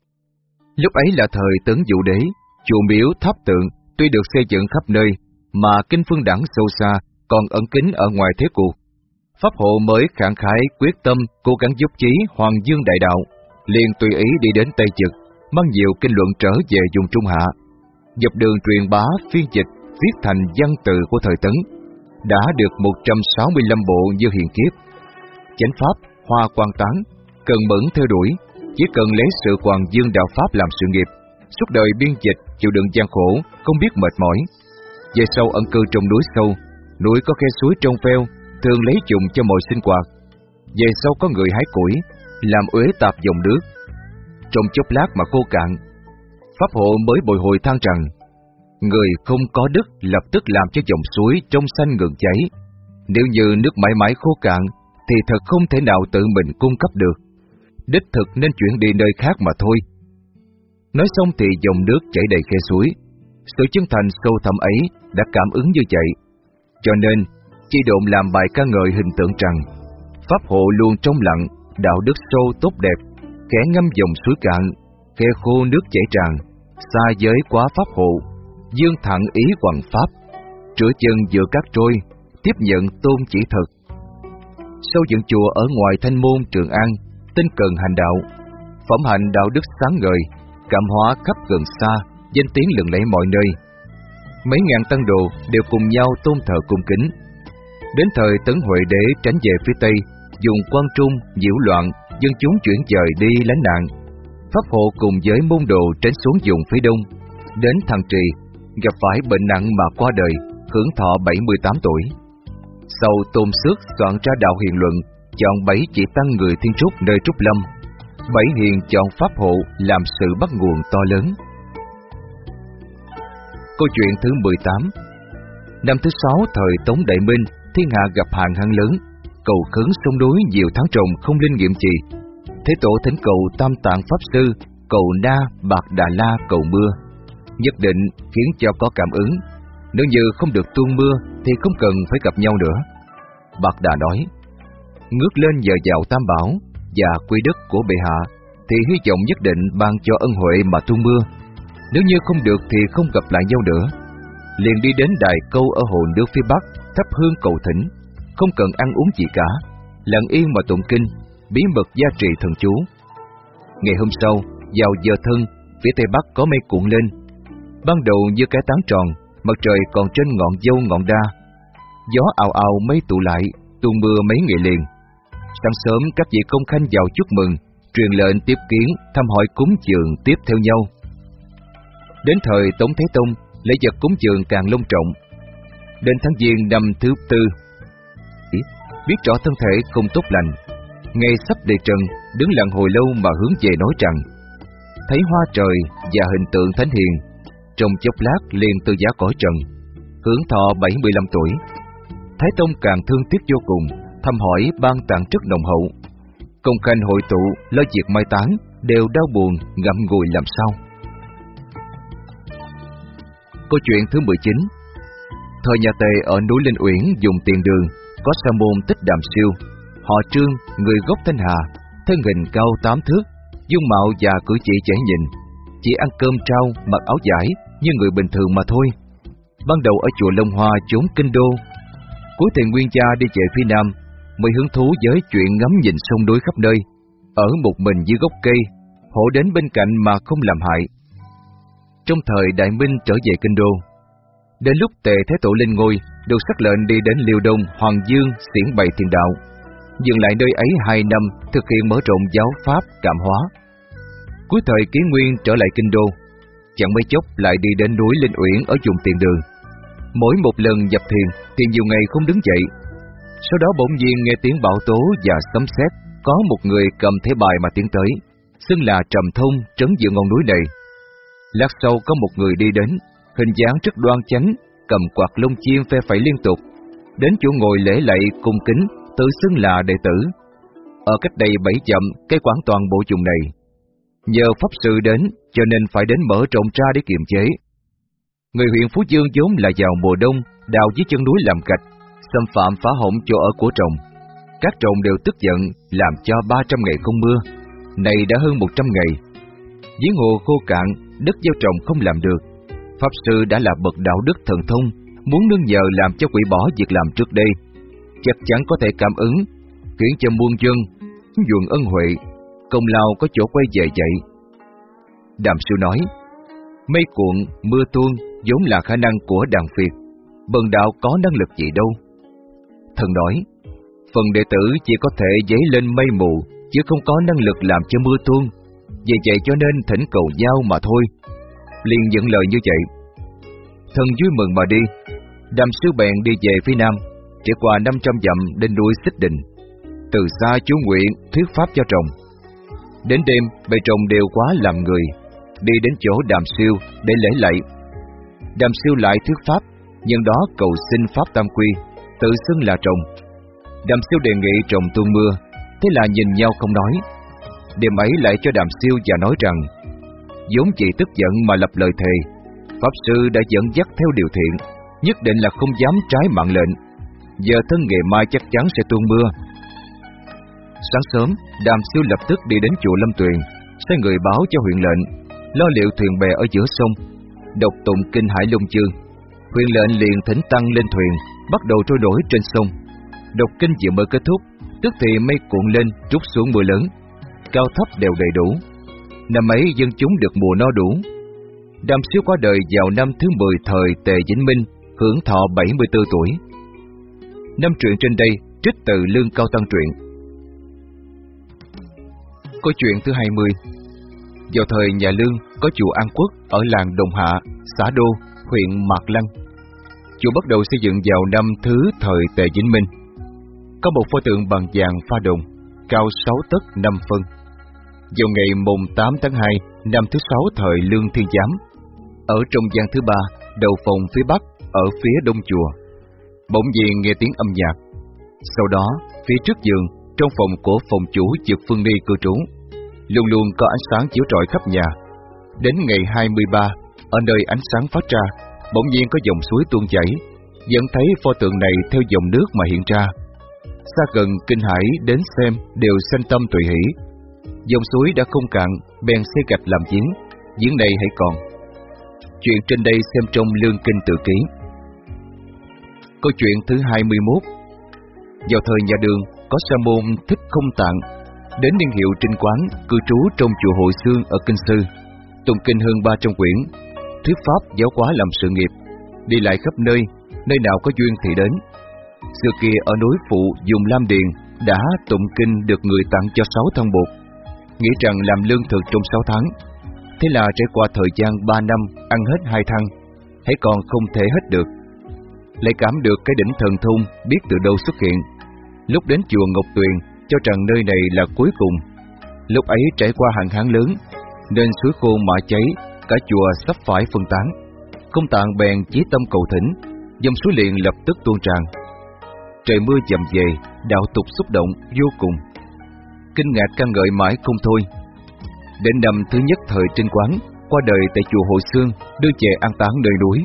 Lúc ấy là thời Tấn Vũ Đế, chùa miếu tháp tượng tuy được xây dựng khắp nơi, mà kinh phương đẳng sâu xa, còn ẩn kín ở ngoài thế cuộc. Pháp hộ mới khẳng khái quyết tâm cố gắng giúp chí Hoàng Dương đại đạo, liền tùy ý đi đến Tây Trực, mang nhiều kinh luận trở về vùng Trung Hạ, dọc đường truyền bá phiên dịch viết thành văn từ của thời Tấn, đã được một trăm sáu mươi lăm bộ như hiện kiếp. Chánh pháp Hoa Quan Tán cần mẫn theo đuổi, chỉ cần lấy sự Hoàng Dương đạo pháp làm sự nghiệp, suốt đời biên dịch chịu đựng gian khổ, không biết mệt mỏi. Về sau ẩn cư trong núi sâu, núi có khe suối trong veo, thường lấy dùng cho mọi sinh hoạt. Về sau có người hái củi, làm uế tạp dòng nước, trong chốc lát mà khô cạn. Pháp hộ mới bồi hồi than rằng, người không có đức lập tức làm cho dòng suối trong xanh ngừng chảy. Nếu như nước mãi mãi khô cạn, thì thật không thể nào tự mình cung cấp được. Đích thực nên chuyển đi nơi khác mà thôi. Nói xong thì dòng nước chảy đầy khe suối. Sự chân thành sâu thẳm ấy đã cảm ứng như vậy. Cho nên, Chi Độn làm bài ca ngợi hình tượng rằng, pháp hộ luôn trong lặng, đạo đức sâu tốt đẹp, kẻ ngâm dòng suối cạn, khe khô nước chảy tràn, xa giới quá pháp hộ, dương thẳng ý hoằng pháp, rửa chân giữa các trôi, tiếp nhận tôn chỉ thực. Sau dựng chùa ở ngoài Thanh Môn Trường An, tinh cần hành đạo, phẩm hạnh đạo đức sáng ngời, cảm hóa khắp gần xa, danh tiếng lừng lẫy mọi nơi. Mấy ngàn tăng đồ đều cùng nhau tôn thờ cung kính. Đến thời Tấn Huệ Đế tránh về phía Tây, dùng quan trung nhiễu loạn, dân chúng chuyển dời đi lánh nạn. Pháp hộ cùng với môn đồ tránh xuống vùng phía Đông, đến Thăng Trì, gặp phải bệnh nặng mà qua đời, hưởng thọ bảy mươi tám tuổi. Sau Tôn Xước soạn ra đạo Hiền Luận, chọn bảy chỉ tăng người Thiên Trúc nơi Trúc Lâm, Bảy hiền chọn pháp hộ làm sự bắt nguồn to lớn. Câu chuyện thứ mười tám. Năm thứ sáu thời Tống Đại Minh, thiên hạ gặp hạn hán lớn, cầu khấn sông núi nhiều tháng trồng không linh nghiệm gì. Thế Tổ thỉnh cầu Tam Tạng Pháp Sư, cầu Na Bạc Đà La cầu mưa, nhất định khiến cho có cảm ứng. Nếu như không được tuôn mưa thì không cần phải gặp nhau nữa. Bạc Đà nói: ngước lên nhờ vào Tam Bảo và quy đức của bệ hạ, thì hy vọng nhất định ban cho ân huệ mà tuôn mưa. Nếu như không được thì không gặp lại nhau nữa. Liền đi đến đài câu ở hồ nước phía bắc, thắp hương cầu thỉnh, không cần ăn uống gì cả, lặng yên mà tụng kinh, bí mật gia trì thần chú. Ngày hôm sau, vào giờ thân, phía tây bắc có mây cuộn lên. Ban đầu như cái tán tròn, mặt trời còn trên ngọn dâu ngọn đa. Gió ào ào mây tụ lại, tuôn mưa mấy ngày liền. Sáng sớm các vị công khanh vào chúc mừng, truyền lệnh tiếp kiến, thăm hỏi cúng dường tiếp theo nhau. Đến thời Tống Thế Tông, lễ vật cúng dường càng long trọng. Đến tháng Giêng năm thứ tư, biết rõ thân thể không tốt lành, ngày sắp đề trần, đứng lặng hồi lâu mà hướng về nói rằng: thấy hoa trời và hình tượng thánh hiền, trong chốc lát liền từ giả cõi trần, hưởng thọ bảy mươi lăm tuổi. Thái Tông càng thương tiếc vô cùng, thăm hỏi ban tặng rất nồng hậu. Công khanh hội tụ lo việc mai táng, đều đau buồn ngậm ngùi làm sao. Câu chuyện thứ mười chín. Thời nhà Tề ở núi Linh Uyển dùng tiền đường, có sa môn Tích Đàm Siêu, họ Trương, người gốc Thanh Hà, thân hình cao tám thước, dung mạo và cử chỉ dễ nhìn, chỉ ăn cơm trao, mặc áo vải như người bình thường mà thôi. Ban đầu ở chùa Long Hoa chốn Kinh Đô, cuối thầy nguyên gia đi về phía nam, mới hứng thú với chuyện ngắm nhìn sông núi khắp nơi, ở một mình dưới gốc cây, hổ đến bên cạnh mà không làm hại. Trong thời Đại Minh trở về Kinh Đô, đến lúc Tề Thế Tổ lên ngôi, được sắc lệnh đi đến Liêu Đông, Hoàng Dương xiển bày thiền đạo, dừng lại nơi ấy hai năm, thực hiện mở rộng giáo pháp cảm hóa. Cuối thời Ký Nguyên trở lại Kinh Đô, chẳng mấy chốc lại đi đến núi Linh Uyển ở vùng tiền đường. Mỗi một lần nhập thiền thì nhiều ngày không đứng dậy. Sau đó bỗng nhiên nghe tiếng bão tố và sấm sét, có một người cầm thẻ bài mà tiến tới, xưng là Trầm Thông, trấn giữa ngọn núi này. Lát sau có một người đi đến, hình dáng rất đoan chánh, cầm quạt lông chim phe phẩy liên tục, đến chỗ ngồi lễ lạy cung kính, tự xưng là đệ tử. Ở cách đây bảy dặm cái quán toàn bộ vùng này. Nhờ pháp sư đến, cho nên phải đến mở rộng ra để kiềm chế. Người huyện Phú Dương vốn là vào mùa đông, đào dưới chân núi làm gạch, xâm phạm phá hỏng chỗ ở của trồng. Các trồng đều tức giận, làm cho ba trăm ngày không mưa, này đã hơn một trăm ngày. Giếng hồ khô cạn, đất gieo trồng không làm được. Pháp sư đã là bậc đạo đức thần thông, muốn nương nhờ làm cho quỷ bỏ việc làm trước đây, chắc chắn có thể cảm ứng, khiến cho muôn dân nhuận ân huệ, công lao có chỗ quay về vậy. Đàm Sư nói: mây cuộn, mưa tuôn vốn là khả năng của đàn Việt, bần đạo có năng lực gì đâu. Thần nói: phần đệ tử chỉ có thể dấy lên mây mù, chứ không có năng lực làm cho mưa tuôn, vì vậy cho nên thỉnh cầu nhau mà thôi. Liền dẫn lời như vậy. Thần vui mừng mà đi. Đàm Sư bèn đi về phía nam, trải qua năm trăm dặm đến núi Xích Đình, từ xa chú nguyện thuyết pháp cho trồng. Đến đêm, bầy trồng đều quá làm người, đi đến chỗ Đàm Siêu để lễ lạy. Đàm Siêu lại thuyết pháp, nhân đó cầu xin pháp tam quy, tự xưng là trồng. Đàm Siêu đề nghị trồng tuôn mưa, thế là nhìn nhau không nói. Đêm ấy lại cho Đàm Siêu và nói rằng: vốn chỉ tức giận mà lập lời thề, pháp sư đã dẫn dắt theo điều thiện, nhất định là không dám trái mạng lệnh. Giờ thân ngày mai chắc chắn sẽ tuôn mưa. Sáng sớm, Đàm Siêu lập tức đi đến chùa Lâm Tuyền, sai người báo cho huyện lệnh, lo liệu thuyền bè ở giữa sông, đọc tụng kinh Hải Long Chương. Huyện lệnh liền thỉnh tăng lên thuyền, bắt đầu trôi nổi trên sông. Đọc kinh vừa mới kết thúc, tức thì mây cuộn lên, trút xuống mưa lớn, cao thấp đều đầy đủ. Năm ấy dân chúng được mùa no đủ. Đàm Siêu qua đời vào năm thứ mười thời Tề Vĩnh Minh, hưởng thọ bảy mươi tư tuổi. Năm truyện trên đây trích từ Lương Cao Tăng truyện. Câu chuyện thứ hai mươi. Vào thời nhà Lương, có chùa An Quốc ở làng Đồng Hạ, xã Đô, huyện Mạc Lăng. Chùa bắt đầu xây dựng vào năm thứ thời Tề Vĩnh Minh. Có một pho tượng bằng vàng pha đồng, cao sáu tấc năm phân. Vào ngày mùng tám tháng hai năm thứ sáu thời Lương Thiên Giám, ở trong gian thứ ba, đầu phòng phía bắc, ở phía đông chùa, bỗng nhiên nghe tiếng âm nhạc. Sau đó, phía trước giường, trong phòng của phòng chủ Dược Phương Ni cư trú, luôn luôn có ánh sáng chiếu rọi khắp nhà. Đến ngày hai mươi ba, ở nơi ánh sáng phát ra, bỗng nhiên có dòng suối tuôn chảy, vẫn thấy pho tượng này theo dòng nước mà hiện ra. Xa gần kinh hãi đến xem đều sanh tâm tùy hỷ. Dòng suối đã không cạn, bèn xây gạch làm giếng, giếng này hãy còn. Chuyện trên đây xem trong Lương Kinh Tự Ký. Câu chuyện thứ hai mươi mốt. Vào thời nhà Đường, có sa môn Thích Không Tạng đến niên hiệu Trinh Quán, cư trú trong chùa Hội Xương ở Kinh Sư, tụng kinh hơn ba trăm quyển, thuyết pháp giáo hóa làm sự nghiệp, đi lại khắp nơi, nơi nào có duyên thì đến. Xưa kia ở núi Phụ dùng Lam Điền đã tụng kinh được người tặng cho sáu thân bột, nghĩ rằng làm lương thực trong sáu tháng. Thế là trải qua thời gian ba năm ăn hết hai thăng, hãy còn không thể hết được. Lại cảm được cái đỉnh thần thông biết từ đâu xuất hiện. Lúc đến chùa Ngọc Tuyền, cho rằng nơi này là cuối cùng. Lúc ấy trải qua hạn hán lớn, nên suối khô mã cháy, cả chùa sắp phải phân tán. Không Tạng bèn chí tâm cầu thỉnh, dòng suối liền lập tức tuôn tràn. Trời mưa dầm về, đạo tục xúc động vô cùng. Kinh ngạc ca ngợi mãi không thôi. Đến năm thứ nhất thời Trinh Quán, qua đời tại chùa Hội Xương, đưa về an táng nơi núi.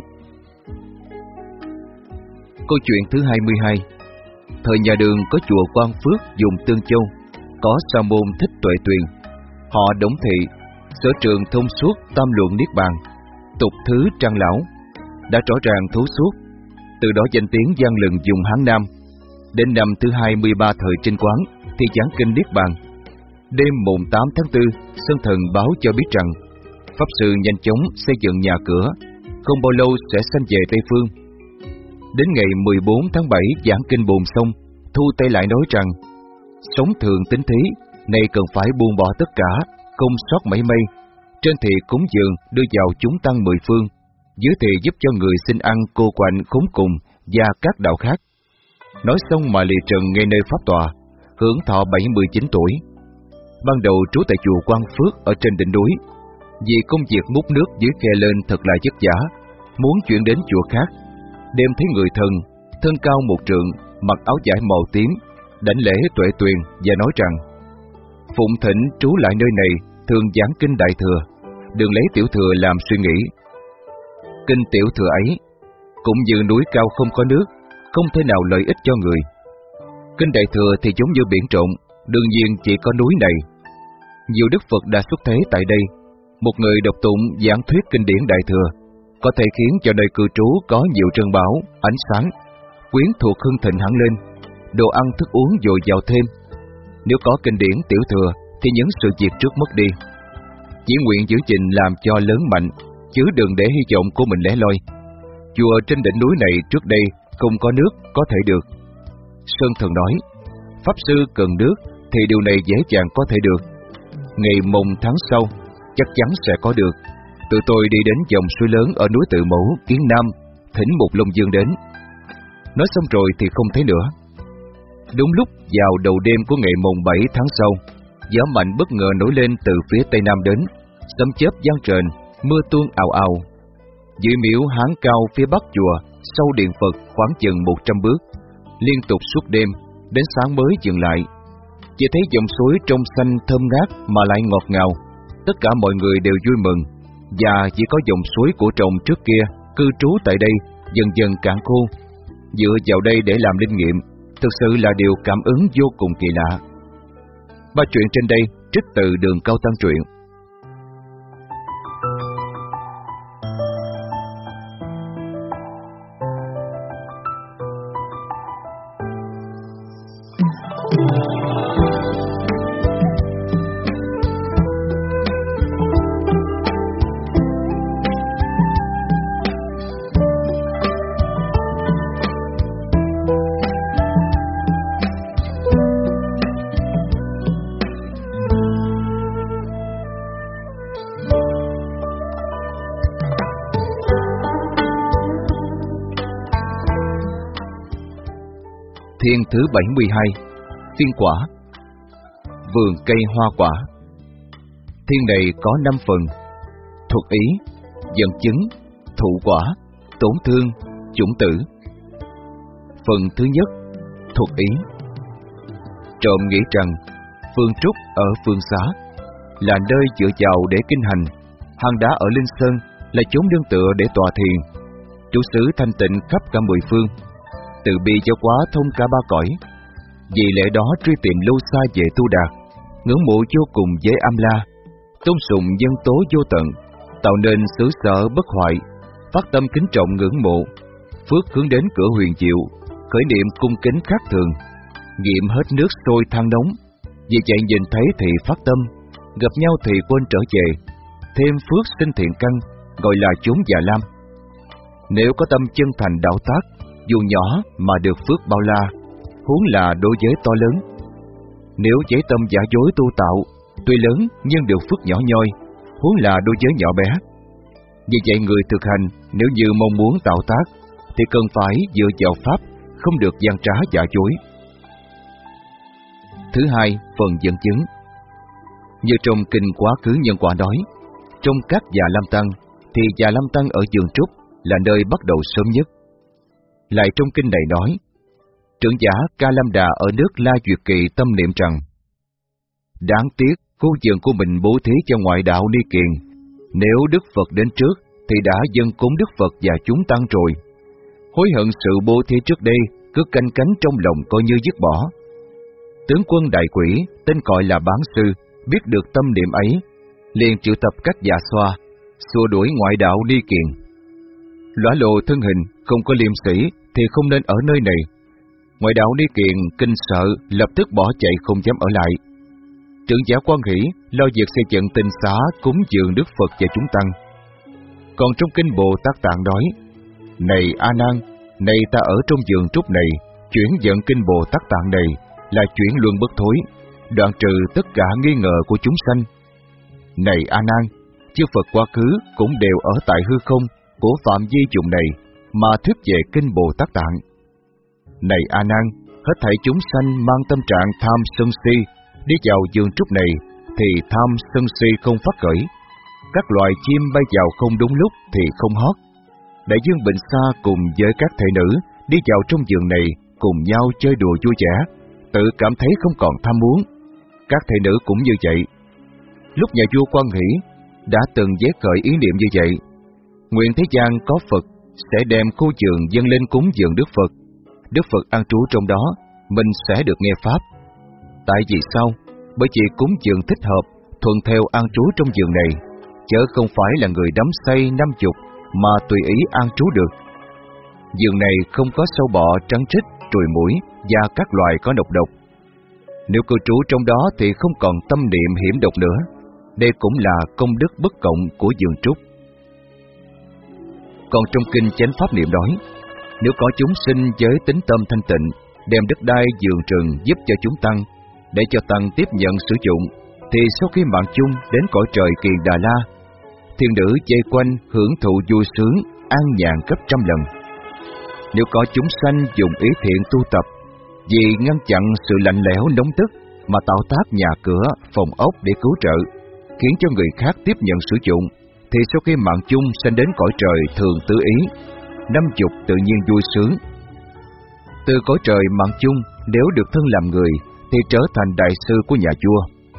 Câu chuyện thứ hai mươi hai. Thời nhà Đường có chùa Quang Phước dùng Tương Châu, có sa môn Thích Tuệ Tuyền, họ Đổng Thị, sở trường thông suốt tam luận niết bàn, tục thứ trang lão, đã rõ ràng thấu suốt, từ đó danh tiếng vang lừng vùng Hán Nam. Đến năm thứ hai mươi ba thời Trinh Quán thì giảng kinh niết bàn. Đêm mùng tám tháng tư, Sơn Thần báo cho biết rằng pháp sư nhanh chóng xây dựng nhà cửa, không bao lâu sẽ sanh về Tây Phương. Đến ngày mười bốn tháng bảy giảng kinh bồn xong, thu tay lại nói rằng sống thường tính thí, nay cần phải buông bỏ tất cả, không sót mảy may. Trên thì cúng dường đưa vào chúng tăng mười phương, dưới thì giúp cho người xin ăn cô quạnh khốn cùng và các đạo khác. Nói xong mà lìa trần ngay nơi pháp tọa, hưởng thọ bảy mươi chín tuổi. Ban đầu trú tại chùa Quang Phước ở trên đỉnh núi, vì công việc múc nước dưới khe lên thật là vất vả, muốn chuyển đến chùa khác. Đêm thấy người thân, thân cao một trượng, mặc áo vải màu tím, đảnh lễ Tuệ Tuyền và nói rằng phụng thỉnh trú lại nơi này, thường giảng kinh Đại Thừa, đừng lấy Tiểu Thừa làm suy nghĩ. Kinh Tiểu Thừa ấy cũng như núi cao không có nước, không thể nào lợi ích cho người. Kinh Đại Thừa thì giống như biển rộng, đương nhiên chỉ có núi này. Nhiều Đức Phật đã xuất thế tại đây, một người đọc tụng giảng thuyết kinh điển Đại Thừa có thể khiến cho nơi cư trú có nhiều trân bảo, ánh sáng, quyến thuộc hưng thịnh hẳn lên, đồ ăn thức uống dồi dào thêm. Nếu có kinh điển Tiểu Thừa thì những sự việc trước mất đi. Chỉ nguyện giữ gìn làm cho lớn mạnh, chứ đừng để hy vọng của mình lẻ loi. Chùa trên đỉnh núi này trước đây không có nước có thể được. Sơn Thần nói, pháp sư cần nước thì điều này dễ dàng có thể được. Ngày mùng tháng sau chắc chắn sẽ có được. Tụi tôi đi đến dòng suối lớn ở núi Tự Mẫu, Kiến Nam, thỉnh một Long Dương đến. Nói xong rồi thì không thấy nữa. Đúng lúc vào đầu đêm của ngày mùng bảy tháng sau, gió mạnh bất ngờ nổi lên từ phía tây nam đến, sấm chớp giăng rền, mưa tuôn ào ào. Dưới miếu Hán Cao phía bắc chùa, sau điện Phật khoảng chừng một trăm bước, liên tục suốt đêm, đến sáng mới dừng lại. Chỉ thấy dòng suối trong xanh thơm ngát mà lại ngọt ngào, tất cả mọi người đều vui mừng, và chỉ có dòng suối của trồng trước kia cư trú tại đây dần dần cạn khô. Dựa vào đây để làm linh nghiệm, thực sự là điều cảm ứng vô cùng kỳ lạ. Ba chuyện trên đây trích từ Đường Cao Tăng truyện. Thiên thứ bảy mươi hai. Phiên quả. Vườn cây hoa quả. Thiên này có năm phần: thuật ý, dẫn chứng, thụ quả, tổn thương, chủng tử. Phần thứ nhất, thuật ý. Trộm nghĩ rằng Phương Trúc ở Phương Xá là nơi dựa vào để kinh hành, hang đá ở Linh Sơn là chốn nương tựa để tọa thiền, chủ xứ thanh tịnh khắp cả mười phương, từ bi giáo hóa thông cả ba cõi. Vì lẽ đó truy tìm lâu xa về tu đạt, ngưỡng mộ vô cùng với Am La, tôn sùng nhân tố vô tận, tạo nên xứ sở bất hoại, phát tâm kính trọng ngưỡng mộ, phước hướng đến cửa huyền diệu, khởi niệm cung kính khác thường, nghiệm hết nước sôi than nóng, vì vậy nhìn thấy thì phát tâm, gặp nhau thì quên trở về, thêm phước sinh thiện căn, gọi là chốn Già Lam. Nếu có tâm chân thành đạo tác, dù nhỏ mà được phước bao la, huống là đối giới to lớn. Nếu chế tâm giả dối tu tạo, tuy lớn nhưng được phước nhỏ nhoi, huống là đối giới nhỏ bé. Vì vậy người thực hành nếu như mong muốn tạo tác, thì cần phải dựa vào pháp, không được gian trá giả dối. Thứ hai, phần dẫn chứng. Như trong kinh Quá Khứ Nhân Quả nói, trong các Già Lam Tăng, thì Già Lam Tăng ở vườn Trúc là nơi bắt đầu sớm nhất. Lại trong kinh này nói, trưởng giả Ca Lam Đà ở nước La Duyệt Kỳ tâm niệm rằng: đáng tiếc khu vườn của mình bố thí cho ngoại đạo Ni Kiền, nếu Đức Phật đến trước thì đã dâng cúng Đức Phật và chúng tăng rồi. Hối hận sự bố thí trước đây, cứ canh cánh trong lòng coi như dứt bỏ. Tướng quân đại quỷ, tên gọi là Bán Sư, biết được tâm niệm ấy, liền triệu tập các già xoa, xua đuổi ngoại đạo Ni Kiền. Lõa lộ thân hình, không có liêm sĩ thì không nên ở nơi này. Ngoại đạo Ni Kiền kinh sợ, lập tức bỏ chạy không dám ở lại. Trưởng giả Quan Hỷ lo việc xây dựng tinh xá cúng dường Đức Phật và chúng tăng. Còn trong kinh Bồ Tát Tạng nói: này A Nan, này ta ở trong vườn Trúc này, chuyển dẫn kinh Bồ Tát Tạng này là chuyển luân bất thối, đoạn trừ tất cả nghi ngờ của chúng sanh. Này A Nan, chư Phật quá khứ cũng đều ở tại hư không của phạm vi vùng này mà thuyết về kinh Bồ Tát Tạng. Này A Nan, hết thảy chúng sanh mang tâm trạng tham sân si đi vào vườn Trúc này thì tham sân si không phát khởi. Các loài chim bay vào không đúng lúc thì không hót. Đại dương Bình Sa cùng với các thể nữ đi vào trong vườn này cùng nhau chơi đùa vui vẻ, tự cảm thấy không còn tham muốn. Các thể nữ cũng như vậy. Lúc nhà vua Quan Hỷ đã từng giấy khởi ý niệm như vậy: nguyện thế gian có Phật sẽ đem khu vườn dâng lên cúng dường Đức Phật. Đức Phật an trú trong đó, mình sẽ được nghe pháp. Tại vì sao? Bởi vì cúng dường thích hợp, thuận theo an trú trong vườn này, chớ không phải là người đắm say năm chục mà tùy ý an trú được. Vườn này không có sâu bọ, trắng trích, ruồi muỗi và các loài có độc độc. Nếu cư trú trong đó thì không còn tâm niệm hiểm độc nữa. Đây cũng là công đức bất cộng của vườn Trúc. Còn trong kinh Chánh Pháp Niệm nói, nếu có chúng sinh với tính tâm thanh tịnh, đem đất đai vườn rừng giúp cho chúng tăng, để cho tăng tiếp nhận sử dụng, thì sau khi mạng chung đến cõi trời Kiền Đà La, thiên nữ dây quanh hưởng thụ vui sướng, an nhàn gấp trăm lần. Nếu có chúng sanh dùng ý thiện tu tập, vì ngăn chặn sự lạnh lẽo nóng tức mà tạo tác nhà cửa, phòng ốc để cứu trợ, khiến cho người khác tiếp nhận sử dụng, thì sau khi mạng chung sanh đến cõi trời thường tứ ý, năm dục tự nhiên vui sướng. Từ cõi trời mạng chung, nếu được thân làm người, thì trở thành đại sư của nhà vua.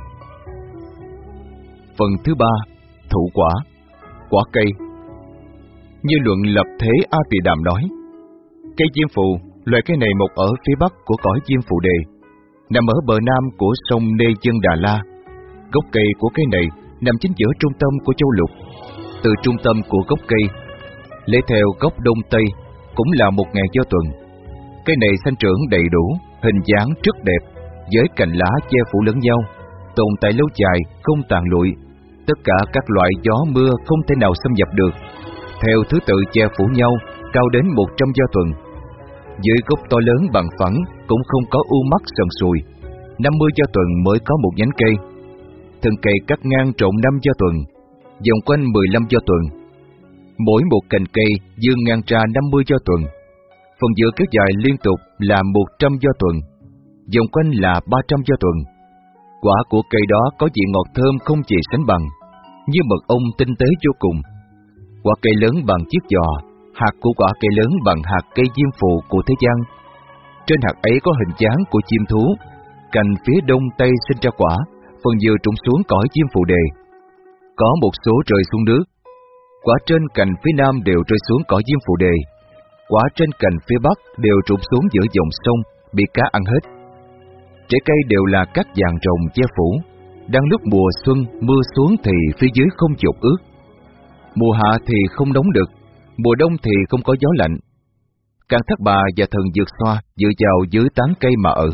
Phần thứ ba, thụ quả, quả cây. Như luận Lập Thế A Tỳ Đàm nói, cây diêm phù, loài cây này mọc ở phía bắc của cõi diêm phù đề, nằm ở bờ nam của sông Nê Dân Đà La. Gốc cây của cây này nằm chính giữa trung tâm của châu lục. Từ trung tâm của gốc cây, lấy theo góc đông tây, cũng là một ngàn do tuần. Cây này sinh trưởng đầy đủ, hình dáng rất đẹp, với cành lá che phủ lẫn nhau, tồn tại lâu dài, không tàn lụi. Tất cả các loại gió mưa không thể nào xâm nhập được. Theo thứ tự che phủ nhau, cao đến một trăm do tuần. Dưới gốc to lớn bằng phẳng, cũng không có u mắc sần sùi. năm mươi do tuần mới có một nhánh cây. Thân cây cắt ngang trộn năm do tuần, vòng quanh mười lăm do tuần. Mỗi một cành cây dương ngang ra năm mươi do tuần. Phần giữa kéo dài liên tục là một trăm do tuần, vòng quanh là ba trăm do tuần. Quả của cây đó có vị ngọt thơm không gì sánh bằng, như mật ong tinh tế vô cùng. Quả cây lớn bằng chiếc giò, hạt của quả cây lớn bằng hạt cây diêm phù của thế gian. Trên hạt ấy có hình dáng của chim thú, cành phía đông tây sinh ra quả, phần dừa trũng xuống cõi diêm phù đề. Có một số rơi xuống nước, quả trên cành phía nam đều rơi xuống cõi diêm phù đề, quả trên cành phía bắc đều trũng xuống giữa dòng sông, bị cá ăn hết. Trái cây đều là các vàng rồng che phủ, đang lúc mùa xuân mưa xuống thì phía dưới không dột ướt. Mùa hạ thì không nóng được, mùa đông thì không có gió lạnh. Càng Thác Bà và thần Dược Xoa dựa vào dưới tán cây mà ở.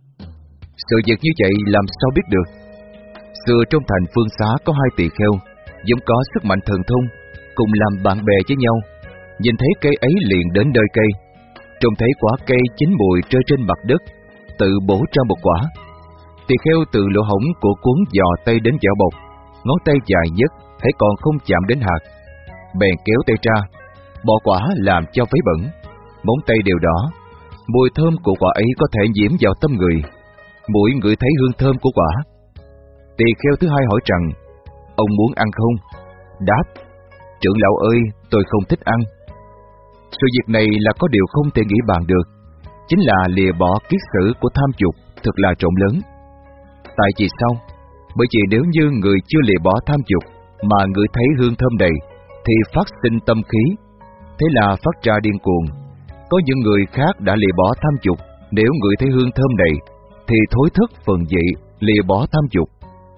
Sự việc như vậy làm sao biết được? Xưa trong thành Phương Xá có hai tỳ kheo, vốn có sức mạnh thần thông, cùng làm bạn bè với nhau. Nhìn thấy cây ấy liền đến nơi cây, trông thấy quả cây chín mùi rơi trên mặt đất, tự bổ ra một quả. Tỳ kheo từ lỗ hổng của cuốn dò tay đến dẻo bọc, ngón tay dài nhất hãy còn không chạm đến hạt, bèn kéo tay ra, bỏ quả làm cho vấy bẩn, móng tay đều đỏ. Mùi thơm của quả ấy có thể nhiễm vào tâm người, mũi ngửi thấy hương thơm của quả. Tỳ kheo thứ hai hỏi rằng, ông muốn ăn không? Đáp, trưởng lão ơi, tôi không thích ăn. Sự việc này là có điều không thể nghĩ bàn được, chính là lìa bỏ kiết sử của tham dục thật là rộng lớn. Tại vì sao? Bởi vì nếu như người chưa lìa bỏ tham dục mà ngửi thấy hương thơm này thì phát sinh tâm khí, thế là phát ra điên cuồng. Có những người khác đã lìa bỏ tham dục, nếu ngửi thấy hương thơm này thì thối thức phần vị lìa bỏ tham dục.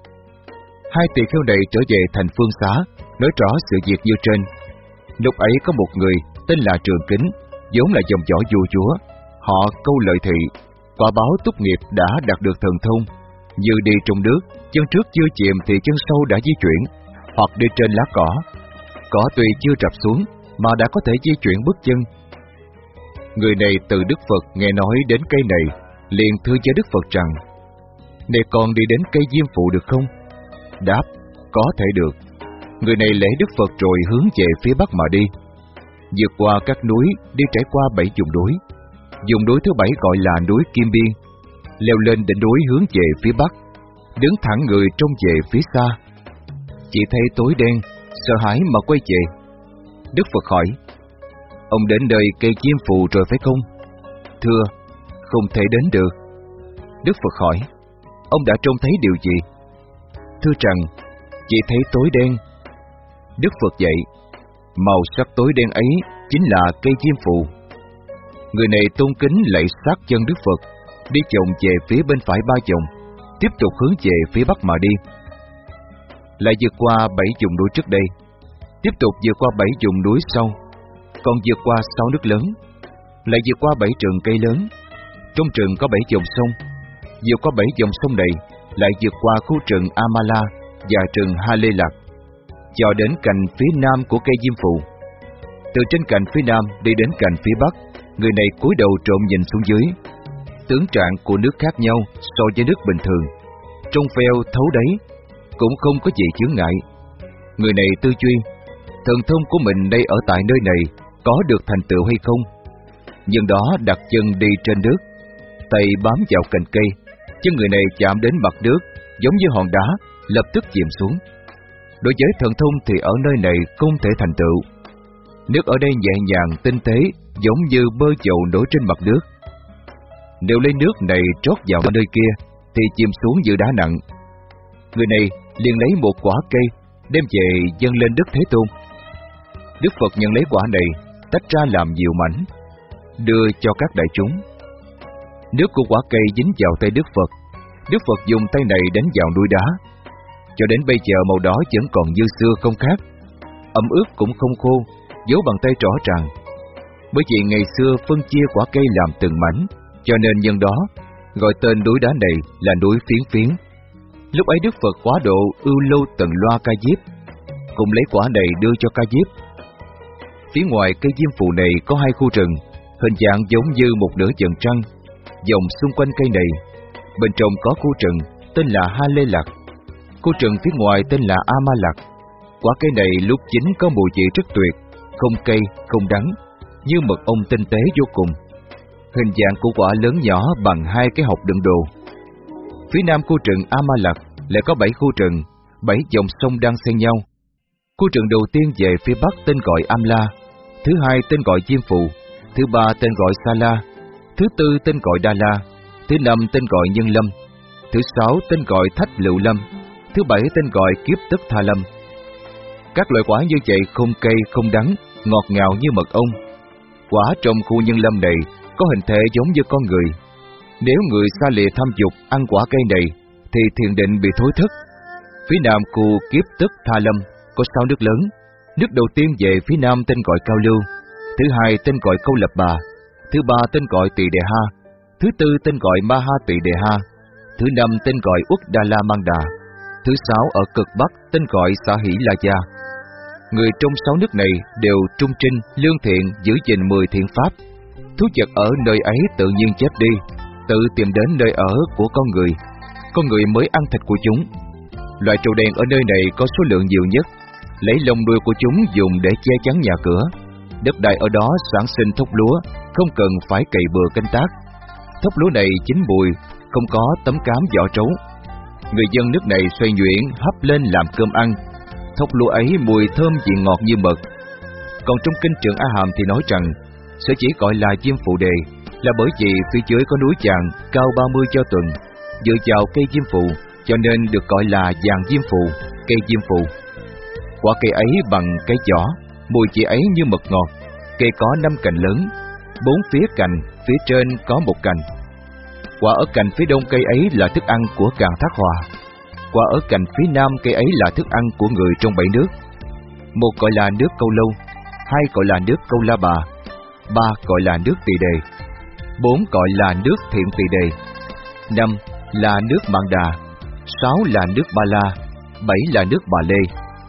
Hai tỳ kheo này trở về thành Phương Xá, nói rõ sự việc như trên. Lúc ấy có một người tên là Trường Kính, vốn là dòng dõi vua chúa. Họ câu lợi thị, quả báo tốt nghiệp đã đạt được thần thông, như đi trong nước, chân trước chưa chìm thì chân sau đã di chuyển, hoặc đi trên lá cỏ, cỏ tuy chưa rập xuống mà đã có thể di chuyển bước chân. Người này từ Đức Phật nghe nói đến cây này, liền thưa với Đức Phật rằng, này con đi đến cây diêm phù được không? Đáp, có thể được. Người này lễ Đức Phật rồi hướng về phía bắc mà đi, vượt qua các núi, đi trải qua bảy vùng núi. Vùng núi thứ bảy gọi là núi Kim Biên, leo lên đỉnh núi hướng về phía bắc, đứng thẳng người trông về phía xa. Chỉ thấy tối đen, sợ hãi mà quay về. Đức Phật hỏi, ông đến nơi cây diêm phù rồi phải không? Thưa, không thể đến được. Đức Phật hỏi, ông đã trông thấy điều gì? Thưa rằng, chỉ thấy tối đen. Đức Phật dạy, màu sắc tối đen ấy chính là cây diêm phù. Người này tôn kính lạy sát chân Đức Phật, đi vòng về phía bên phải ba vòng, tiếp tục hướng về phía bắc mà đi. Lại vượt qua bảy vùng núi trước đây, tiếp tục vượt qua bảy vùng núi sau, còn vượt qua sáu nước lớn, lại vượt qua bảy trường cây lớn. Trong rừng có bảy dòng sông, vượt qua bảy dòng sông này, lại vượt qua khu rừng Amala và rừng Ha Lê Lạc, cho đến cành phía nam của cây diêm phù. Từ trên cành phía nam đi đến cành phía bắc, người này cúi đầu trộm nhìn xuống dưới. Tướng trạng của nước khác nhau so với nước bình thường, trong veo thấu đáy, cũng không có gì chướng ngại. Người này tư duy, thần thông của mình đây ở tại nơi này có được thành tựu hay không? Nhưng đó đặt chân đi trên nước, tay bám vào cành cây, chân người này chạm đến mặt nước, giống như hòn đá, lập tức chìm xuống. Đối với thần thông thì ở nơi này không thể thành tựu. Nước ở đây nhẹ nhàng tinh tế, giống như bơ dầu nổi trên mặt nước. Nếu lấy nước này trót vào nơi kia thì chìm xuống như đá nặng. Người này liền lấy một quả cây đem về dâng lên Đức Thế Tôn. Đức Phật nhận lấy quả này, tách ra làm nhiều mảnh, đưa cho các đại chúng. Nước của quả cây dính vào tay Đức Phật. Đức Phật dùng tay này đánh vào núi đá, cho đến bây giờ màu đó vẫn còn như xưa không khác, ẩm ướt cũng không khô, dấu bàn tay rõ ràng. Bởi vì ngày xưa phân chia quả cây làm từng mảnh, cho nên nhân đó gọi tên núi đá này là núi Phiến Phiến. Lúc ấy Đức Phật quá độ ưu lâu Tần Loa Ca Diếp, cùng lấy quả này đưa cho Ca Diếp. Phía ngoài cây diêm phù này có hai khu rừng, hình dạng giống như một nửa vầng trăng, vòng xung quanh cây này. Bên trong có khu rừng tên là Ha Lê Lạc, khu rừng phía ngoài tên là A Ma Lạc. Quả cây này lúc chín có mùi vị rất tuyệt, không cay, không đắng, như mật ong tinh tế vô cùng. Hình dạng của quả lớn nhỏ bằng hai cái hộp đựng đồ. Phía nam khu rừng A-ma-lặc lại có bảy khu rừng, bảy dòng sông đang xen nhau. Khu rừng đầu tiên về phía bắc tên gọi Am-la, thứ hai tên gọi Diêm Phù, thứ ba tên gọi Sa-la, thứ tư tên gọi Đa-la, thứ năm tên gọi Nhân Lâm, thứ sáu tên gọi Thách Lựu Lâm, thứ bảy tên gọi Kiếp Tức Tha Lâm. Các loại quả như vậy không cây không đắng, ngọt ngào như mật ong. Quả trong khu Nhân Lâm này có hình thể giống như con người. Nếu người xa lìa tham dục ăn quả cây này thì thiền định bị thối thức. Phía nam khu Kiếp Tức Tha Lâm có sáu nước lớn. Nước đầu tiên về phía nam tên gọi Cao Lưu, thứ hai tên gọi Câu Lập Bà, thứ ba tên gọi Tỳ Đề Ha, thứ tư tên gọi Ma Ha Tỳ Đề Ha, thứ năm tên gọi Uất Đa La Mang Đà, thứ sáu ở cực bắc tên gọi Xã Hỷ La Gia. Người trong sáu nước này đều trung trinh, lương thiện, giữ gìn mười thiện pháp. Thú vật ở nơi ấy tự nhiên chết đi, tự tìm đến nơi ở của con người. Con người mới ăn thịt của chúng. Loài trâu đen ở nơi này có số lượng nhiều nhất. Lấy lông đuôi của chúng dùng để che chắn nhà cửa. Đất đai ở đó sản sinh thóc lúa, không cần phải cày bừa canh tác. Thóc lúa này chín mùi, không có tấm cám vỏ trấu. Người dân nước này xoay nhuyễn hấp lên làm cơm ăn. Thóc lúa ấy mùi thơm vị ngọt như mật. Còn trong kinh Trường A Hàm thì nói rằng sở chỉ gọi là Diêm Phù Đề là bởi vì phía dưới có núi vàng cao ba mươi do tuần, dựa vào cây diêm phù cho nên được gọi là vàng diêm phù, cây diêm phù. Quả cây ấy bằng cái vỏ, mùi vị ấy như mật ngọt. Cây có năm cành lớn, bốn phía cành, phía trên có một cành. Quả ở cành phía đông cây ấy là thức ăn của Càn Thác Hòa. Quả ở cành phía nam cây ấy là thức ăn của người trong bảy nước. Một gọi là nước Câu Lâu, hai gọi là nước Câu La Bà, ba gọi là nước Tỳ Đề, bốn gọi là nước Thiện Tỳ Đề, năm là nước Mạn Đà, sáu là nước Ba La, bảy là nước Bà Lê.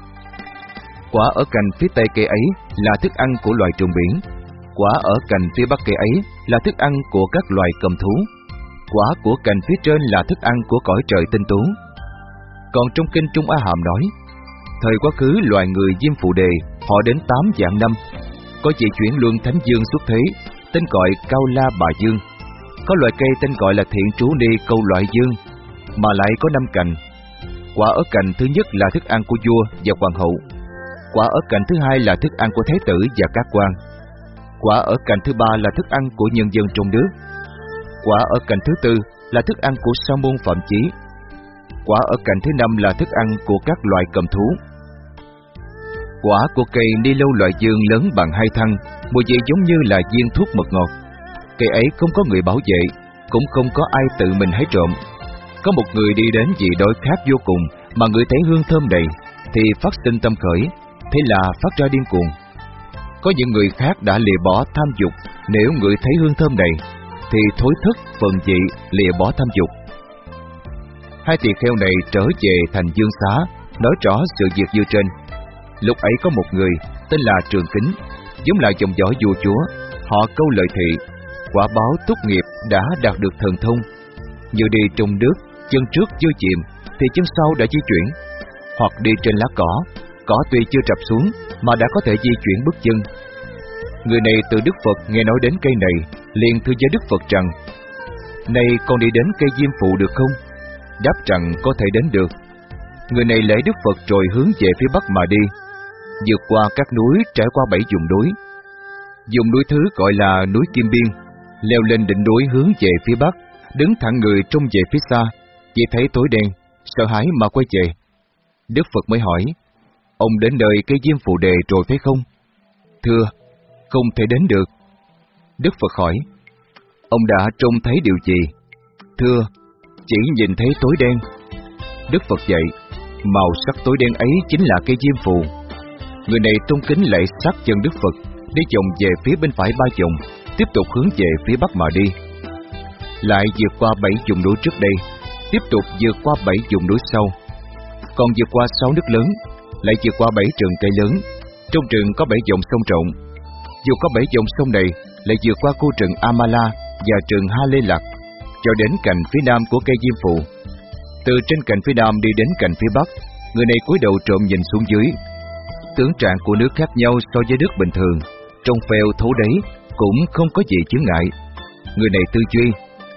Quả ở cành phía tây cây ấy là thức ăn của loài trùng biển. Quả ở cành phía bắc cây ấy là thức ăn của các loài cầm thú. Quả của cành phía trên là thức ăn của cõi trời tinh tú. Còn trong kinh Trung A Hàm nói, thời quá khứ loài người Diêm Phù Đề họ đến tám vạn năm. Có vị chuyển luân Thánh Dương xuất thế, tên gọi Cao La Bà Dương. Có loại cây tên gọi là Thiện Trú Ni Câu Loại Dương, mà lại có năm cành. Quả ở cành thứ nhất là thức ăn của vua và hoàng hậu. Quả ở cành thứ hai là thức ăn của thái tử và các quan. Quả ở cành thứ ba là thức ăn của nhân dân trong nước. Quả ở cành thứ tư là thức ăn của sa môn Phạm Chí. Quả ở cành thứ năm là thức ăn của các loài cầm thú. Quả của cây ni lâu loại dương lớn bằng hai thăng, mùi vị giống như là viên thuốc mật ngọt. Cây ấy không có người bảo vệ, cũng không có ai tự mình hái trộm. Có một người đi đến vì đói khát vô cùng mà người thấy hương thơm này thì phát sinh tâm khởi, thế là phát ra điên cuồng. Có những người khác đã lìa bỏ tham dục, nếu người thấy hương thơm này thì thối thức phần dị lìa bỏ tham dục. Hai tỳ kheo này trở về thành Dương Xá, nói rõ sự việc như trên. Lúc ấy có một người tên là Trường Kính, giống là dòng dõi vua chúa. Họ câu lợi thị, quả báo tốt nghiệp đã đạt được thần thông. Như đi trong nước, chân trước chưa chìm thì chân sau đã di chuyển, hoặc đi trên lá cỏ, cỏ tuy chưa trập xuống mà đã có thể di chuyển bước chân. Người này từ Đức Phật nghe nói đến cây này, liền thưa với Đức Phật rằng: "Này, con đi đến cây Diêm Phù được không?" Đáp rằng có thể đến được. Người này lễ Đức Phật rồi hướng về phía bắc mà đi, vượt qua các núi, trải qua bảy vùng núi. Vùng núi thứ gọi là núi Kim Biên, leo lên đỉnh núi hướng về phía bắc, đứng thẳng người trông về phía xa, chỉ thấy tối đen, sợ hãi mà quay về. Đức Phật mới hỏi: "Ông đến nơi cây Diêm Phù Đề rồi phải không?" "Thưa, không thể đến được." Đức Phật hỏi: "Ông đã trông thấy điều gì?" "Thưa, chỉ nhìn thấy tối đen." Đức Phật dạy: "Màu sắc tối đen ấy chính là cây diêm phù." Người này tôn kính lạy sát chân Đức Phật, đi vòng về phía bên phải ba vòng, tiếp tục hướng về phía bắc mà đi. Lại vượt qua bảy vùng núi trước đây, tiếp tục vượt qua bảy vùng núi sau, còn vượt qua sáu nước lớn, lại vượt qua bảy trường cây lớn. Trong trường có bảy dòng sông rộng. Vượt qua bảy dòng sông này, lại vượt qua khu rừng Amala và rừng Ha Lê Lạc, cho đến cành phía nam của cây diêm phù. Từ trên cành phía nam đi đến cành phía bắc, người này cúi đầu trộm nhìn xuống dưới. Tướng trạng của nước khác nhau so với nước bình thường, trong phèo thấu đấy cũng không có gì chướng ngại. Người này tư duy,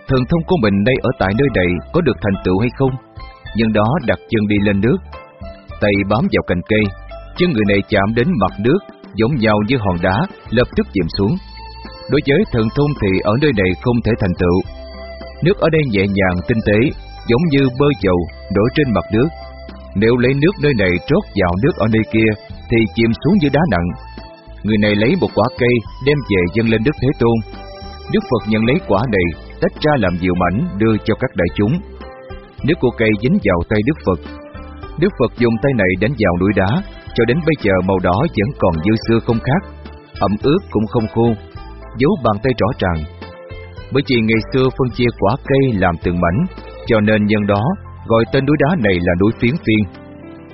thần thông của mình nay ở tại nơi đây có được thành tựu hay không. Nhưng đó đặt chân đi lên nước, tay bám vào cành cây, chân người này chạm đến mặt nước, giống nhau như hòn đá, lập tức chìm xuống. Đối với thần thông thì ở nơi này không thể thành tựu. Nước ở đây nhẹ nhàng tinh tế, giống như bơ dầu nổi trên mặt nước. Nếu lấy nước nơi này trót vào nước ở nơi kia thì chìm xuống như đá nặng. Người này lấy một quả cây đem về dâng lên Đức Thế Tôn. Đức Phật nhận lấy quả này, tách ra làm nhiều mảnh đưa cho các đại chúng. Nước của cây dính vào tay Đức Phật. Đức Phật dùng tay này đánh vào núi đá, cho đến bây giờ màu đỏ vẫn còn như xưa không khác, ẩm ướt cũng không khô, dấu bàn tay rõ ràng. Bởi vì ngày xưa phân chia quả cây làm từng mảnh, cho nên nhân đó gọi tên núi đá này là núi Phiến Phiên.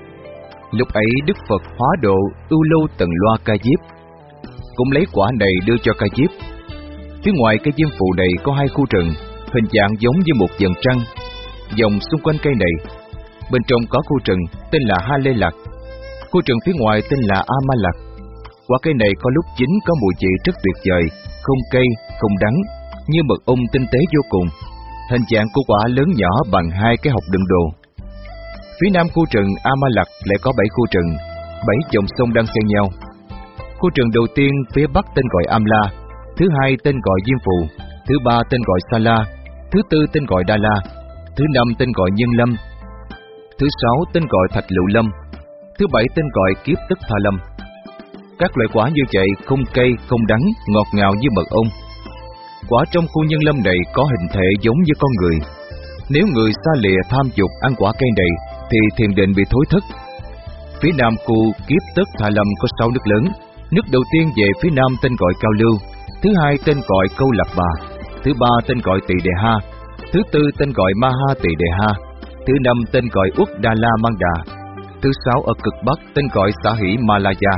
Lúc ấy Đức Phật hóa độ Ưu Lâu Tần Loa Ca Diếp, cũng lấy quả này đưa cho Ca Diếp. Phía ngoài cây diêm phù này có hai khu rừng, hình dạng giống như một vầng trăng, vòng xung quanh cây này. Bên trong có khu rừng tên là Ha Lê Lạc, khu rừng phía ngoài tên là A Ma Lạc. Quả cây này có lúc chín có mùi vị rất tuyệt vời, không cay, không đắng, như mật ong tinh tế vô cùng. Hình dạng của quả lớn nhỏ bằng hai cái hộp đựng đồ. Phía nam khu rừng A Ma Lạc lại có bảy khu rừng, bảy dòng sông đang xen nhau. Khu rừng đầu tiên phía bắc tên gọi Am La, thứ hai tên gọi Diêm Phù, thứ ba tên gọi Sa La, thứ tư tên gọi Đa La, thứ năm tên gọi Nhân Lâm, thứ sáu tên gọi Thạch Lựu Lâm, thứ bảy tên gọi Kiếp Tức Tha Lâm. Các loại quả như vậy không cay, không đắng, ngọt ngào như mật ong. Quả trong khu Nhân Lâm này có hình thể giống như con người. Nếu người xa lìa tham dục ăn quả cây này thì thiền định bị thối thất. Phía nam khu Kiếp Tức Tha Lâm có sáu nước lớn. Nước đầu tiên về phía nam tên gọi Cao Lưu, thứ hai tên gọi Câu Lạc Bà, thứ ba tên gọi Tỳ Đề Ha, thứ tư tên gọi Ma Ha Tỳ Đề Ha, thứ năm tên gọi Úc Đà La Mang Đà, thứ sáu ở cực bắc tên gọi Xã Hỷ Malaya.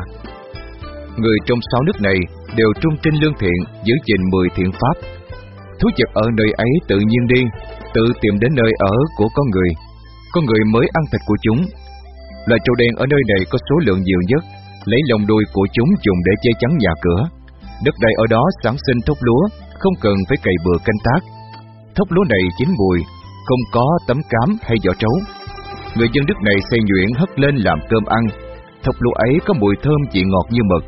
Người trong sáu nước này đều trung trinh lương thiện, giữ gìn mười thiện pháp. Thú vật ở nơi ấy tự nhiên đi, tự tìm đến nơi ở của con người. Con người mới ăn thịt của chúng. Loài trâu đen ở nơi này có số lượng nhiều nhất, lấy lông đuôi của chúng dùng để che chắn nhà cửa. Đất đai ở đó sản sinh thóc lúa, không cần phải cày bừa canh tác. Thóc lúa này chín mùi, không có tấm cám hay vỏ trấu. Người dân đất này xay nhuyễn hất lên làm cơm ăn. Thóc lúa ấy có mùi thơm vị ngọt như mật.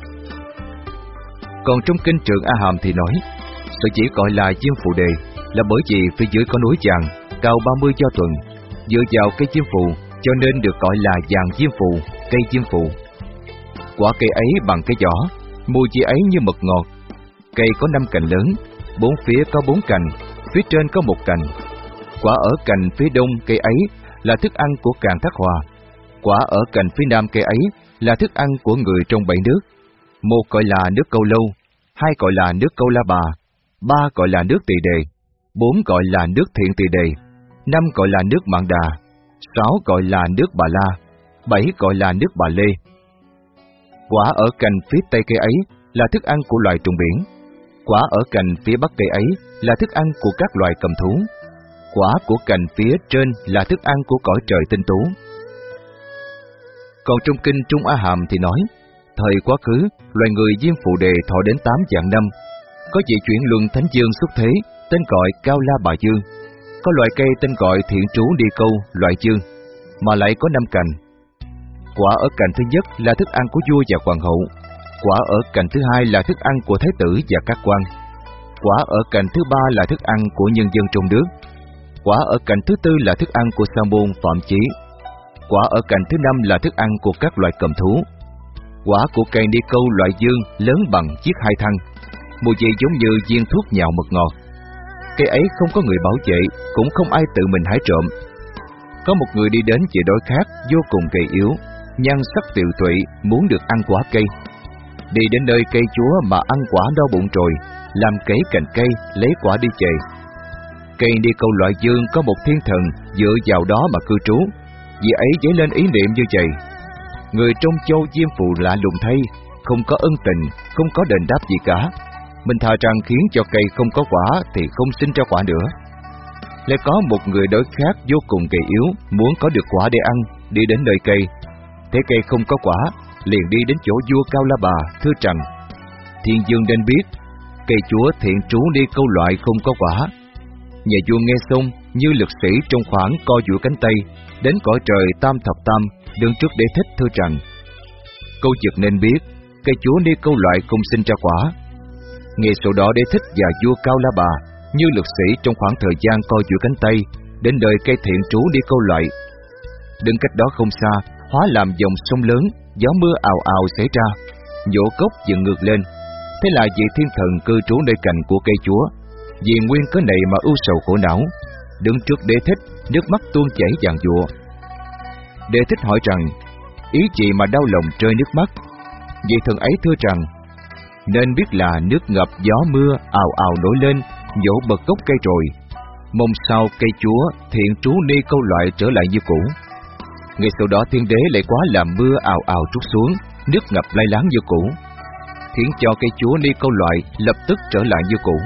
Còn trong kinh Trượng A Hàm thì nói, sở chỉ gọi là Diêm Phù Đề là bởi vì phía dưới có núi vàng cao ba mươi do tuần, dựa vào cây diêm phù cho nên được gọi là vàng diêm phù, cây diêm phù. Quả cây ấy bằng cái vỏ, mùi vị ấy như mật ngọt. Cây có năm cành lớn, bốn phía có bốn cành, phía trên có một cành. Quả ở cành phía đông cây ấy là thức ăn của Càn Thác Hòa. Quả ở cành phía nam cây ấy là thức ăn của người trong bảy nước. Một gọi là nước Câu Lâu, hai gọi là nước Câu La Bà, ba gọi là nước Tỳ Đề, bốn gọi là nước Thiện Tỳ Đề, năm gọi là nước Mạn Đà, sáu gọi là nước Bà La, bảy gọi là nước Bà Lê. Quả ở cành phía tây cây ấy là thức ăn của loài trùng biển. Quả ở cành phía bắc cây ấy là thức ăn của các loài cầm thú. Quả của cành phía trên là thức ăn của cõi trời tinh tú. Còn trong kinh Trung A Hàm thì nói, thời quá khứ, loài người Diêm Phù Đề thọ đến tám vạn năm. Có vị chuyển luân Thánh Dương xuất thế, tên gọi Cao La Bà Dương. Có loại cây tên gọi Thiện Trú Đi Câu, loại dương, mà lại có năm cành. Quả ở cành thứ nhất là thức ăn của vua và hoàng hậu. Quả ở cành thứ hai là thức ăn của thái tử và các quan. Quả ở cành thứ ba là thức ăn của nhân dân trong nước. Quả ở cành thứ tư là thức ăn của sa môn Phạm Chí. Quả ở cành thứ năm là thức ăn của các loài cầm thú. Quả của cây đi câu loại dương lớn bằng chiếc hai thăng, mùi vị giống như viên thuốc nhào mật ngọt. Cây ấy không có người bảo vệ, cũng không ai tự mình hái trộm. Có một người đi đến vì đói khát, vô cùng gầy yếu, nhan sắc tiều tụy, muốn được ăn quả cây. Đi đến nơi cây chúa mà ăn quả đau bụng rồi, làm kể cành cây, lấy quả đi về. Cây đi câu loại dương có một thiên thần dựa vào đó mà cư trú, vì ấy dấy lên ý niệm như vậy. Người trong châu Diêm Phù lạ lùng thay, không có ân tình, không có đền đáp gì cả. Mình thà rằng khiến cho cây không có quả thì không sinh ra quả nữa. Lại có một người đói khát vô cùng gầy yếu, muốn có được quả để ăn, đi đến nơi cây. Thấy cây không có quả, liền đi đến chỗ vua Cao La Bà, thưa rằng: Thiên Dương nên biết, cây chúa Thiện Trú Đi Câu loại không có quả. Nhà vua nghe xong như lực sĩ trong khoảng co duỗi cánh tay, đến cõi trời tam thập tam, đứng trước Đế Thích thưa rằng: Câu chợt nên biết, cây chúa ni câu loại không sinh ra quả. Ngay sau đó Đế Thích và vua Cao La Bà như lực sĩ trong khoảng thời gian co duỗi cánh tay, đến đời cây thiện trú ni câu loại. Đứng cách đó không xa, hóa làm dòng sông lớn, gió mưa ào ào xảy ra, nhổ cốc dựng ngược lên. Thế là vị thiên thần cư trú nơi cành của cây chúa, vì nguyên cớ này mà ưu sầu khổ não, đứng trước Đế Thích, nước mắt tuôn chảy giàn giụa. Đế Thích hỏi rằng: Ý gì mà đau lòng rơi nước mắt? Vị thần ấy thưa rằng: Nên biết là nước ngập gió mưa ào ào nổi lên, nhổ bật gốc cây rồi. Mong sao cây chúa thiện trú ni câu loại trở lại như cũ. Ngay sau đó thiên đế lại quá làm mưa ào ào trút xuống, nước ngập lai láng như cũ, khiến cho cây chúa ni câu loại lập tức trở lại như cũ.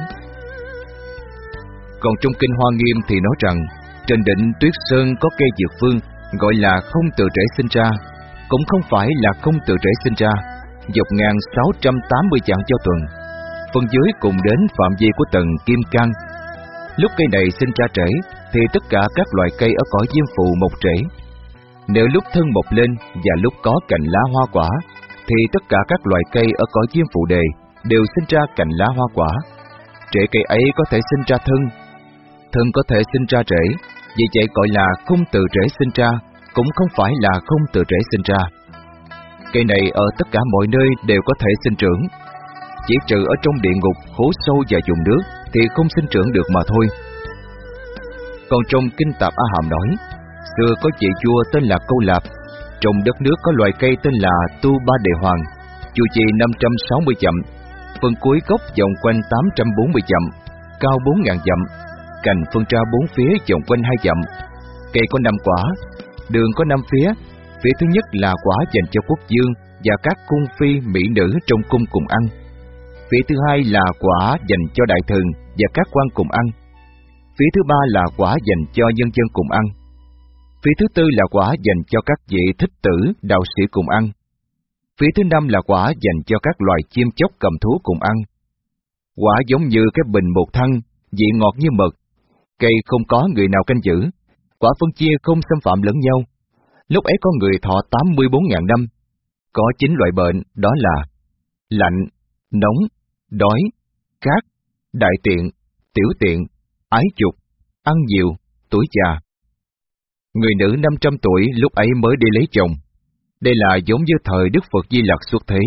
Còn trong kinh Hoa Nghiêm thì nói rằng trên đỉnh Tuyết Sơn có cây dược phương, gọi là không từ rễ sinh ra, cũng không phải là không từ rễ sinh ra, dọc ngang sáu trăm tám mươi dặm giao tuần, phần dưới cùng đến phạm vi của tầng Kim Cang. Lúc cây này sinh ra rễ thì tất cả các loài cây ở cõi diêm phù mọc rễ. Nếu lúc thân mọc lên và lúc có cành lá hoa quả, thì tất cả các loài cây ở cõi diêm phù đề đều sinh ra cành lá hoa quả. Rễ cây ấy có thể sinh ra thân, thân có thể sinh ra rễ, vì vậy gọi là không từ rễ sinh ra, cũng không phải là không từ rễ sinh ra. Cây này ở tất cả mọi nơi đều có thể sinh trưởng, chỉ trừ ở trong địa ngục hố sâu và vùng nước thì không sinh trưởng được mà thôi. Còn trong kinh Tạp A Hàm nói, xưa có vị vua tên là Câu Lạp, trong đất nước có loài cây tên là Tu Ba Đề Hoàng, chu vi năm trăm sáu mươi dặm, phần cuối gốc vòng quanh tám trăm bốn mươi dặm, cao bốn nghìn dặm, cành phân ra bốn phía vòng quanh hai dặm. Cây có năm quả, đường có năm phía. Phía thứ nhất là quả dành cho quốc vương và các cung phi mỹ nữ trong cung cùng ăn. Phía thứ hai là quả dành cho đại thần và các quan cùng ăn. Phía thứ ba là quả dành cho nhân dân cùng ăn. Phía thứ tư là quả dành cho các vị thích tử, đạo sĩ cùng ăn. Phía thứ năm là quả dành cho các loài chim chóc cầm thú cùng ăn. Quả giống như cái bình một thăng, vị ngọt như mật. Cây không có người nào canh giữ, quả phân chia không xâm phạm lẫn nhau. Lúc ấy có người thọ tám mươi bốn nghìn năm. Có chín loại bệnh, đó là lạnh, nóng, đói, khát, đại tiện, tiểu tiện, ái dục, ăn nhiều, tuổi già. Người nữ năm trăm tuổi lúc ấy mới đi lấy chồng. Đây là giống như thời Đức Phật Di Lặc xuất thế.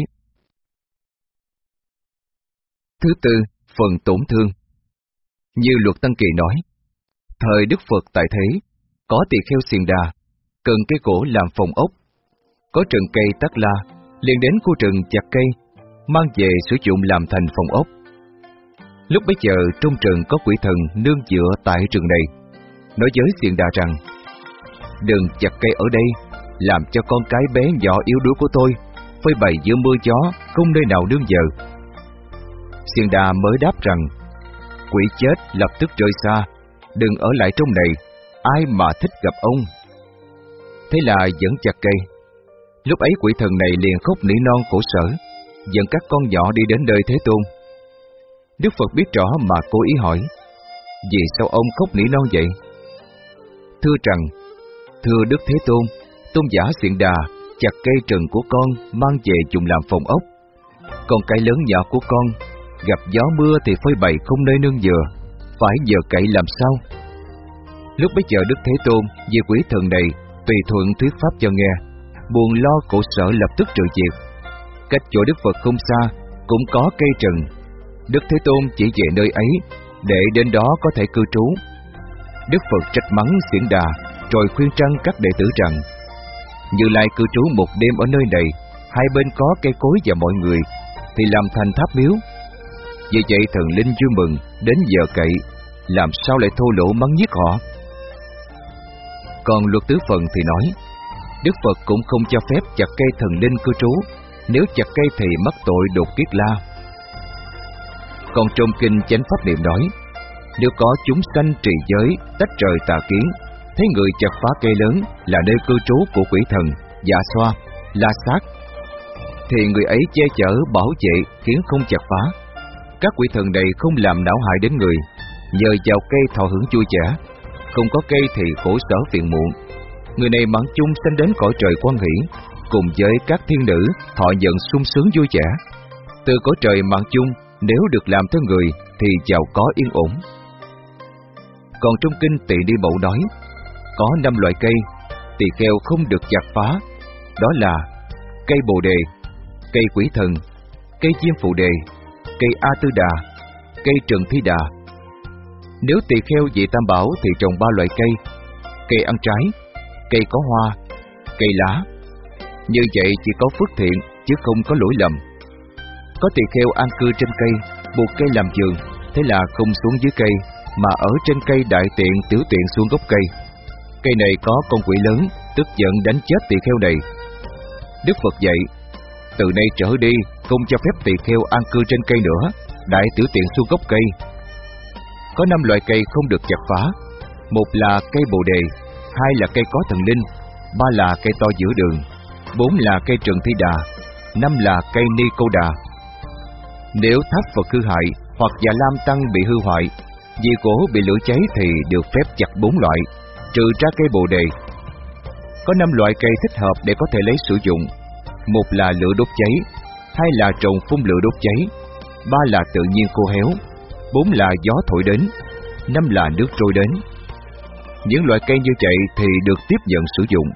Thứ tư, phần tổn thương. Như Luật Tăng Kỳ nói, thời Đức Phật tại thế, có tỳ kheo xiềng đà, cần cây gỗ làm phòng ốc. Có rừng cây tắc la, liền đến khu rừng chặt cây, mang về sử dụng làm thành phòng ốc. Lúc bấy giờ trong rừng có quỷ thần nương dựa tại rừng này, nói với xiềng đà rằng: Đừng chặt cây ở đây, làm cho con cái bé nhỏ yếu đuối của tôi phơi bày giữa mưa gió, không nơi nào nương nhờ. Xiềng đà mới đáp rằng: Quỷ chết lập tức rời xa, đừng ở lại trong này, ai mà thích gặp ông. Thế là vẫn chặt cây. Lúc ấy quỷ thần này liền khóc nỉ non khổ sở, dẫn các con nhỏ đi đến nơi Thế Tôn. Đức Phật biết rõ mà cố ý hỏi: Vì sao ông khóc nỉ non vậy? Thưa rằng: Thưa Đức Thế Tôn, tôn giả xiềng đà chặt cây trần của con mang về dùng làm phòng ốc. Còn cái lớn nhỏ của con gặp gió mưa thì phơi bày không nơi nương dựa, phải nhờ cậy làm sao? Lúc bấy giờ Đức Thế Tôn vì quỷ thần này tùy thuận thuyết pháp cho nghe, buồn lo khổ sở lập tức trừ diệt. Cách chỗ Đức Phật không xa cũng có cây trần. Đức Thế Tôn chỉ về nơi ấy để đến đó có thể cư trú. Đức Phật trách mắng xiển đà, rồi khuyên trăng các đệ tử rằng: Như Lai cư trú một đêm ở nơi này, hai bên có cây cối và mọi người, thì làm thành tháp miếu. Vì vậy thần linh vui mừng, đến giờ cậy, làm sao lại thô lỗ mắng nhiếc họ? Còn Luật Tứ Phần thì nói, Đức Phật cũng không cho phép chặt cây thần linh cư trú, nếu chặt cây thì mắc tội đột kiết la. Còn trong kinh Chánh Pháp Niệm nói, nếu có chúng sanh trì giới, tách rời tà kiến, thấy người chặt phá cây lớn là nơi cư trú của quỷ thần, dạ xoa, la sát, thì người ấy che chở bảo vệ khiến không chặt phá. Các quỷ thần này không làm não hại đến người, nhờ vào cây thọ hưởng vui vẻ, không có cây thì khổ sở phiền muộn. Người này mạng chung sanh đến cõi trời quan hỷ, cùng với các thiên nữ thọ nhận sung sướng vui vẻ. Từ cõi trời mạng chung, nếu được làm theo người thì giàu có yên ổn. Còn trong kinh Tỳ Ni Mẫu nói, có năm loại cây tỳ kheo không được chặt phá, đó là cây Bồ Đề, cây Quỷ Thần, cây Diêm Phù Đề, cây A Tư Đà, cây Trần Thi Đà. Nếu tỳ kheo vị Tam Bảo thì trồng ba loại cây: cây ăn trái, cây có hoa, cây lá. Như vậy chỉ có phước thiện chứ không có lỗi lầm. Có tỳ kheo an cư trên cây, buộc cây làm giường, thế là không xuống dưới cây, mà ở trên cây đại tiện tiểu tiện xuống gốc cây. Cây này có con quỷ lớn, tức giận đánh chết tỳ kheo này. Đức Phật dạy, từ nay trở đi không cho phép tỳ kheo an cư trên cây nữa, đại tiểu tiện xuống gốc cây. Có năm loại cây không được chặt phá: một là cây Bồ Đề, hai là cây có thần linh, ba là cây to giữa đường, bốn là cây Trần Thi Đà, năm là cây Ni Cô Đà. Nếu tháp Phật hư hại hoặc Già Lam Tăng bị hư hoại, vì gỗ bị lửa cháy thì được phép chặt bốn loại, trừ ra cây Bồ Đề. Có năm loại cây thích hợp để có thể lấy sử dụng: một là lửa đốt cháy, hai là trồng phun lửa đốt cháy, ba là tự nhiên khô héo, bốn là gió thổi đến, năm là nước trôi đến. Những loại cây như vậy thì được tiếp nhận sử dụng.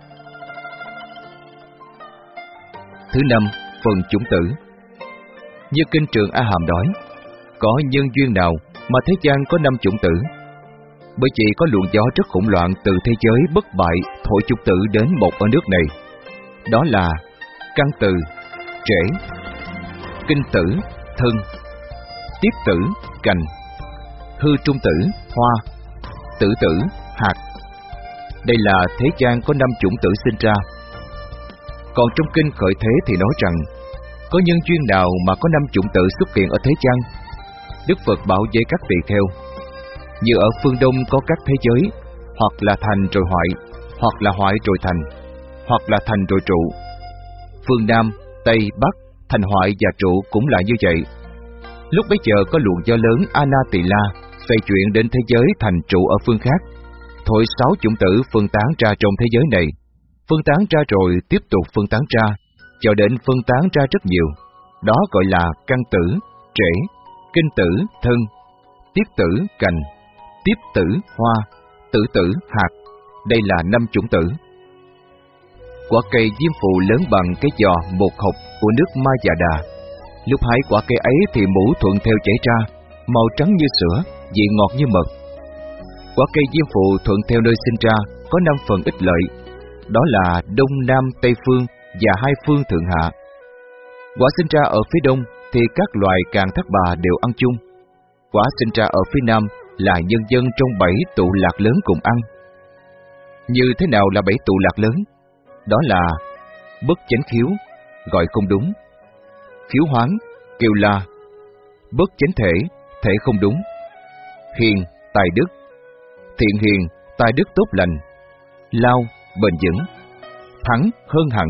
Thứ năm, phần chủng tử. Như kinh Trường A Hàm nói, có nhân duyên nào mà thế gian có năm chủng tử? Bởi vì có luồng gió rất hỗn loạn từ thế giới bất bại thổi chủng tử đến một ở nước này. Đó là căn tử, trễ, kinh tử, thân, tiết tử, cành, hư trung tử, hoa, tử tử, hạt. Đây là thế gian có năm chủng tử sinh ra. Còn trong kinh Khởi Thế thì nói rằng, có nhân duyên nào mà có năm chủng tử xuất hiện ở thế gian? Đức Phật bảo với các tỳ kheo, như ở phương Đông có các thế giới, hoặc là thành rồi hoại, hoặc là hoại rồi thành, hoặc là thành rồi trụ. Phương Nam, Tây, Bắc, thành hoại và trụ cũng là như vậy. Lúc bấy giờ có luồng gió lớn Anatila xoay chuyển đến thế giới thành trụ ở phương khác, thổi sáu chủng tử phân tán ra trong thế giới này, phân tán ra rồi tiếp tục phân tán ra, cho đến phân tán ra rất nhiều. Đó gọi là căn tử, trễ, kinh tử, thân, tiết tử, cành, tiếp tử, hoa, tử tử, hạt. Đây là năm chủng tử. Quả cây diêm phù lớn bằng cái giò một hộc của nước Ma Già Đà. Lúc hái quả cây ấy thì mũ thuận theo chảy ra, màu trắng như sữa, vị ngọt như mật. Quả cây diêm phù thuận theo nơi sinh ra có năm phần ích lợi, đó là Đông Nam Tây Phương và hai phương thượng hạ. Quả sinh ra ở phía Đông thì các loài càn thác bà đều ăn chung. Quả sinh ra ở phía Nam là nhân dân trong bảy tụ lạc lớn cùng ăn. Như thế nào là bảy tụ lạc lớn? Đó là bất chánh khiếu, gọi không đúng; khiếu hoáng, kêu la; bất chánh thể, thể không đúng; hiền, tài đức; thiện hiền, tài đức tốt lành; lao, bền vững; thắng, hơn hẳn.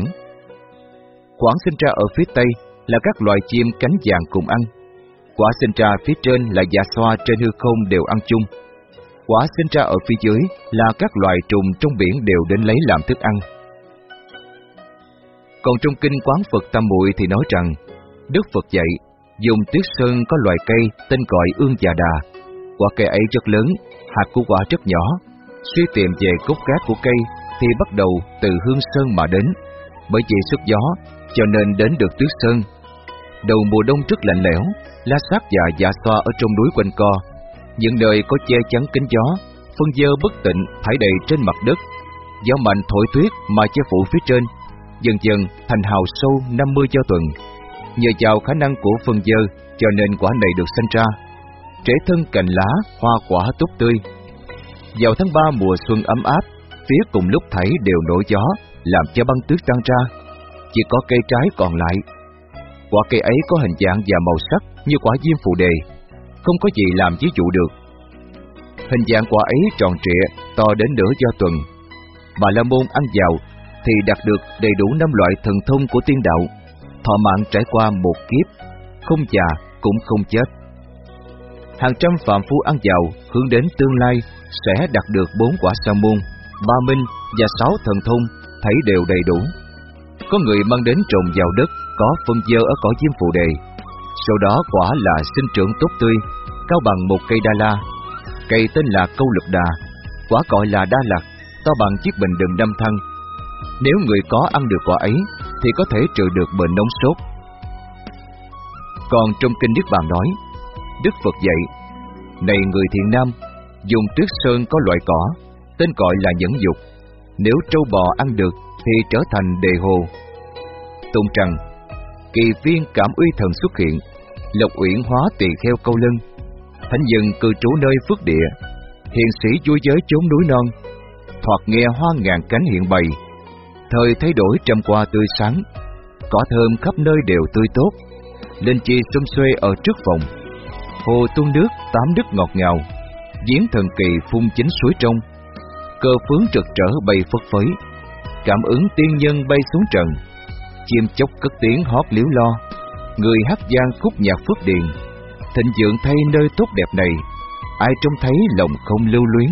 Quả sinh ra ở phía Tây là các loài chim cánh vàng cùng ăn. Quả sinh ra phía trên là dạ xoa trên hư không đều ăn chung. Quả sinh ra ở phía dưới là các loài trùng trong biển đều đến lấy làm thức ăn. Còn trong kinh Quán Phật Tam Muội thì nói rằng, Đức Phật dạy, dùng tuyết sơn có loài cây tên gọi ương già đà. Quả cây ấy rất lớn, hạt của quả rất nhỏ. Suy tìm về gốc gác của cây thì bắt đầu từ hương sơn mà đến. Bởi vì xuất gió, cho nên đến được tuyết sơn. Đầu mùa đông rất lạnh lẽo, lá sát và dạ xoa ở trong núi quanh co. Những nơi có che chắn kín gió, phân dơ bất tịnh thải đầy trên mặt đất. Gió mạnh thổi tuyết mà che phủ phía trên, dần dần thành hào sâu năm mươi do tuần. Nhờ vào khả năng của phân dơ, cho nên quả này được sinh ra. Rễ thân cành lá, hoa quả tốt tươi. Vào tháng ba mùa xuân ấm áp, phía cùng lúc thảy đều nổi gió, làm cho băng tuyết tan ra. Chỉ có cây trái còn lại. Quả cây ấy có hình dạng và màu sắc như quả diêm phù đề, không có gì làm ví dụ được. Hình dạng quả ấy tròn trịa, to đến nửa do tuần. Bà La Môn ăn vào thì đạt được đầy đủ năm loại thần thông của tiên đạo, thọ mạng trải qua một kiếp, không già cũng không chết. Hàng trăm phàm phu ăn giàu hướng đến tương lai sẽ đạt được bốn quả sa môn, ba minh và sáu thần thông, thấy đều đầy đủ. Có người mang đến trồng vào đất có phân dơ ở cõi diêm phù đề, sau đó quả là sinh trưởng tốt tươi, cao bằng một cây đa la. Cây tên là câu lực đà, quả gọi là đa lạc, to bằng chiếc bình đựng đâm thăng. Nếu người có ăn được quả ấy thì có thể trừ được bệnh nóng sốt. Còn trong kinh Niết Bàn nói, Đức Phật dạy: này người thiện nam, dùng tuyết sơn có loại cỏ, tên gọi là nhẫn dục. Nếu trâu bò ăn được thì trở thành đề hồ. Tôn rằng, kỳ viên cảm uy thần xuất hiện, lộc uyển hóa tỳ kheo câu lân. Thánh nhân cư trú nơi phước địa, hiền sĩ vui giới chốn núi non. Thoạt nghe hoa ngàn cánh hiện bày, thời thay đổi trăm hoa tươi sáng. Cỏ thơm khắp nơi đều tươi tốt, linh chi xum xuê ở trước phòng. Hồ tuôn nước tám đức ngọt ngào, giếng thần kỳ phun chính suối trong. Cơ phướng trực trở bay phất phới, cảm ứng tiên nhân bay xuống trần. Chim chóc cất tiếng hót líu lo, người hát vang khúc nhạc phước điền. Thịnh vượng thay nơi tốt đẹp này, ai trông thấy lòng không lưu luyến.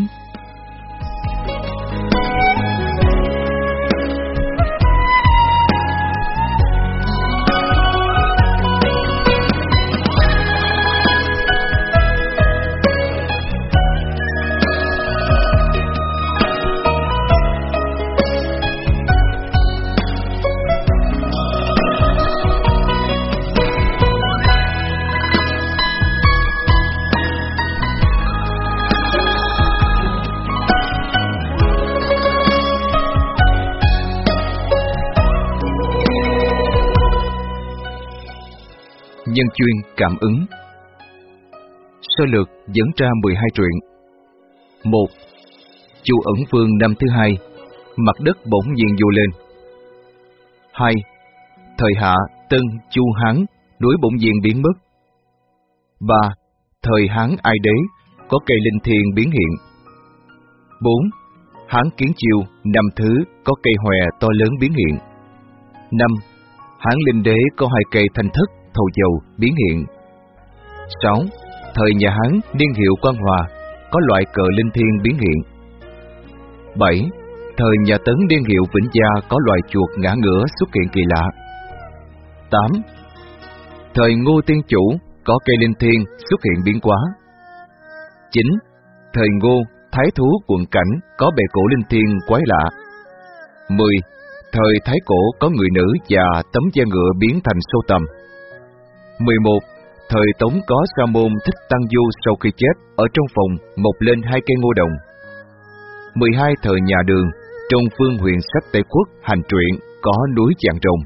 Nhân duyên cảm ứng. Sơ lược dẫn ra mười hai truyện. Một. Chu Ẩn Vương năm thứ hai, mặt đất bỗng nhiên vô lên. Hai. Thời Hạ, Tân, Chu Hán, núi bỗng nhiên biến mất. Ba. Thời Hán Ai Đế, có cây linh thiền biến hiện. Bốn. Hán Kiến Chiêu, năm thứ, có cây hòe to lớn biến hiện. Năm. Hán Linh Đế có hai cây thanh thất thầu dầu biến hiện. Sáu. Thời nhà Hán niên hiệu Quan Hòa, có loại cờ linh thiên biến hiện. Bảy. Thời nhà Tấn niên hiệu Vĩnh Gia, có loài chuột ngã ngửa xuất hiện kỳ lạ. Tám. Thời Ngô Tiên Chủ, có cây linh thiên xuất hiện biến hóa. Chín. Thời Ngô, Thái Thú quận Cảnh, có bề cổ linh thiên quái lạ. Mười. Thời Thái Cổ, có người nữ và tấm da ngựa biến thành sâu tầm. Mười một. Thời Tống, có Sa môn Thích Tăng Du sau khi chết ở trong phòng mọc lên hai cây ngô đồng. Mười hai. Thời nhà Đường, trong phương huyện sách Tây Quốc hành truyện, có núi Vàng Rồng.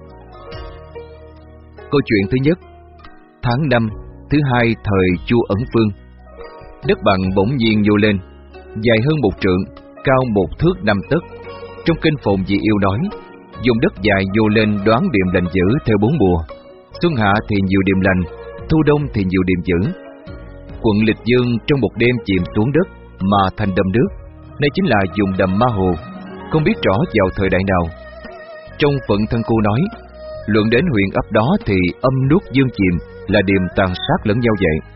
Câu chuyện thứ nhất. Tháng năm, thứ hai thời Chu Ẩn Vương. Đất bằng bỗng nhiên nhô lên, dài hơn một trượng, cao một thước năm tấc. Trong kinh Phồn Dị Yêu nói, dùng đất dài nhô lên đoán điểm lành dữ theo bốn mùa. Xuân hạ thì nhiều điểm lành, thu đông thì nhiều điểm dữ. Quận Lịch Dương trong một đêm chìm xuống đất mà thành đầm nước. Đây chính là dùng đầm Ma Hồ, không biết rõ vào thời đại nào. Trong Phận Thân Cu nói, luận đến huyện ấp đó thì âm nuốt dương chìm là điểm tàn sát lẫn nhau vậy.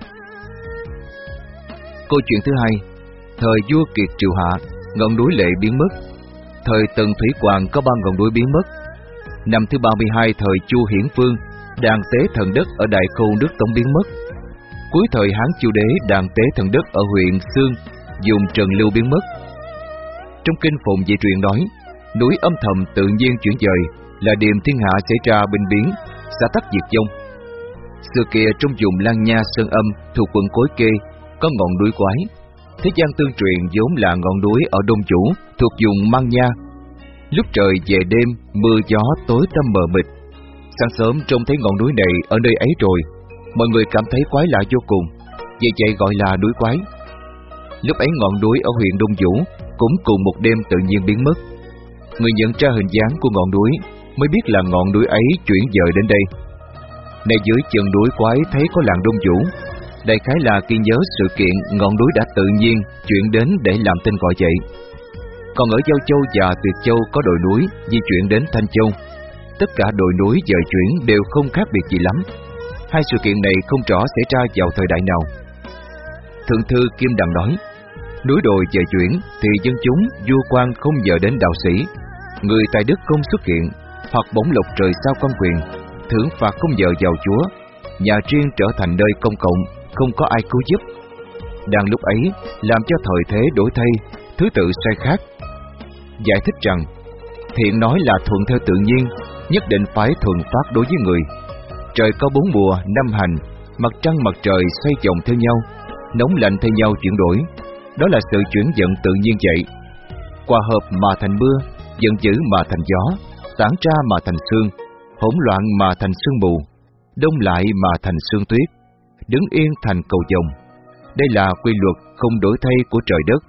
Câu chuyện thứ hai. Thời vua Kiệt Triệu Hạ, ngọn núi Lệ biến mất. Thời Tần Thủy Hoàng, có ba ngọn núi biến mất. Năm thứ ba mươi hai thời Chu Hiển Vương, đàn tế thần đất ở Đại Khâu nước Tống biến mất. Cuối thời Hán Chu Đế, đàn tế thần đất ở huyện Xương, dùng Trần Lưu biến mất. Trong kinh Phồn Dị Truyện nói, núi âm thầm tự nhiên chuyển dời, là điềm thiên hạ xảy ra binh biến, xã tắc diệt vong. Xưa kia trong vùng Lan Nha Sơn Âm thuộc quận Cối Kê, có ngọn núi Quái. Thế gian tương truyền vốn là ngọn núi ở Đông Chủ thuộc vùng Mang Nha. Lúc trời về đêm, mưa gió tối tăm mờ mịt. Sáng sớm trông thấy ngọn núi này ở nơi ấy rồi, mọi người cảm thấy quái lạ vô cùng, vì vậy gọi là núi Quái. Lúc ấy ngọn núi ở huyện Đông Vũ cũng cùng một đêm tự nhiên biến mất. Người nhận ra hình dáng của ngọn núi mới biết là ngọn núi ấy chuyển dời đến đây. Này dưới chân núi Quái thấy có làng Đông Vũ, đại khái là ghi nhớ sự kiện ngọn núi đã tự nhiên chuyển đến để làm tên gọi vậy. Còn ở Giao Châu và Tuyệt Châu có đồi núi di chuyển đến Thanh Châu. Tất cả đồi núi dời chuyển đều không khác biệt gì lắm. Hai sự kiện này không rõ xảy ra vào thời đại nào. Thượng thư Kim Đằng nói, núi đồi dời chuyển thì dân chúng vua quan không nhờ đến đạo sĩ, người tài đức không xuất hiện, hoặc bổng lộc trời sao quan quyền, thưởng phạt không nhờ vào chúa, nhà riêng trở thành nơi công cộng, không có ai cứu giúp. Đang lúc ấy làm cho thời thế đổi thay, thứ tự sai khác. Giải thích rằng thiện nói là thuận theo tự nhiên, nhất định phải thuận phát đối với người. Trời có bốn mùa, năm hành, mặt trăng mặt trời xoay vòng theo nhau, nóng lạnh theo nhau chuyển đổi, đó là sự chuyển vận tự nhiên vậy. Hòa hợp mà thành mưa, giận dữ mà thành gió, tản ra mà thành sương, hỗn loạn mà thành sương mù, đông lại mà thành sương tuyết, đứng yên thành cầu vồng. Đây là quy luật không đổi thay của trời đất.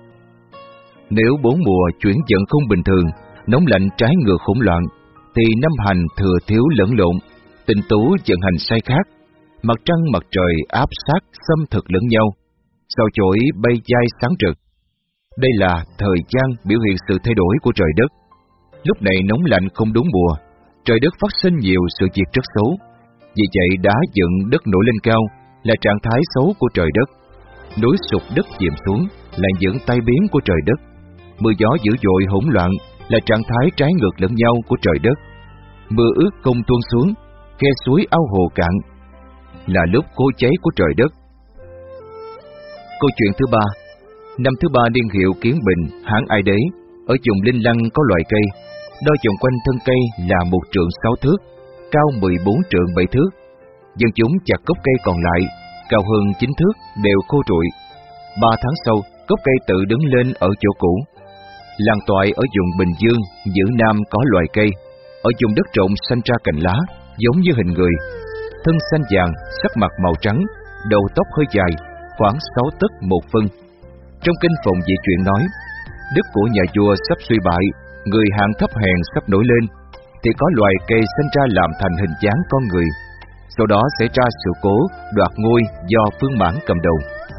Nếu bốn mùa chuyển vận không bình thường, nóng lạnh trái ngược hỗn loạn, thì năm hành thừa thiếu lẫn lộn, tinh tú vận hành sai khác, mặt trăng mặt trời áp sát xâm thực lẫn nhau, sao chổi bay dai sáng rực. Đây là thời gian biểu hiện sự thay đổi của trời đất. Lúc này nóng lạnh không đúng mùa, trời đất phát sinh nhiều sự việc rất xấu. Vì vậy đá dựng đất nổi lên cao là trạng thái xấu của trời đất, núi sụp đất chìm xuống là những tai biến của trời đất, mưa gió dữ dội hỗn loạn là trạng thái trái ngược lẫn nhau của trời đất, mưa ướt không tuôn xuống, khe suối ao hồ cạn là lúc khô cháy của trời đất. Câu chuyện thứ ba. Năm thứ ba niên hiệu Kiến Bình, Hán Ai Đế, ở vùng Linh Lăng có loài cây, đo vòng quanh thân cây là một trượng sáu thước, cao mười bốn trượng bảy thước. Dân chúng chặt gốc cây còn lại, cao hơn chín thước, đều khô trụi. Ba tháng sau, gốc cây tự đứng lên ở chỗ cũ. Làng Toại ở vùng Bình Dương, Giữ Nam có loài cây, ở vùng đất trộn xanh ra cành lá, giống như hình người, thân xanh vàng, sắc mặt màu trắng, đầu tóc hơi dài, khoảng sáu tấc một phân. Trong kinh Phụng Dị Chuyện nói, đất của nhà vua sắp suy bại, người hạng thấp hèn sắp nổi lên, thì có loài cây sinh ra làm thành hình dáng con người, sau đó xảy ra sự cố đoạt ngôi do Phương Mãn cầm đầu.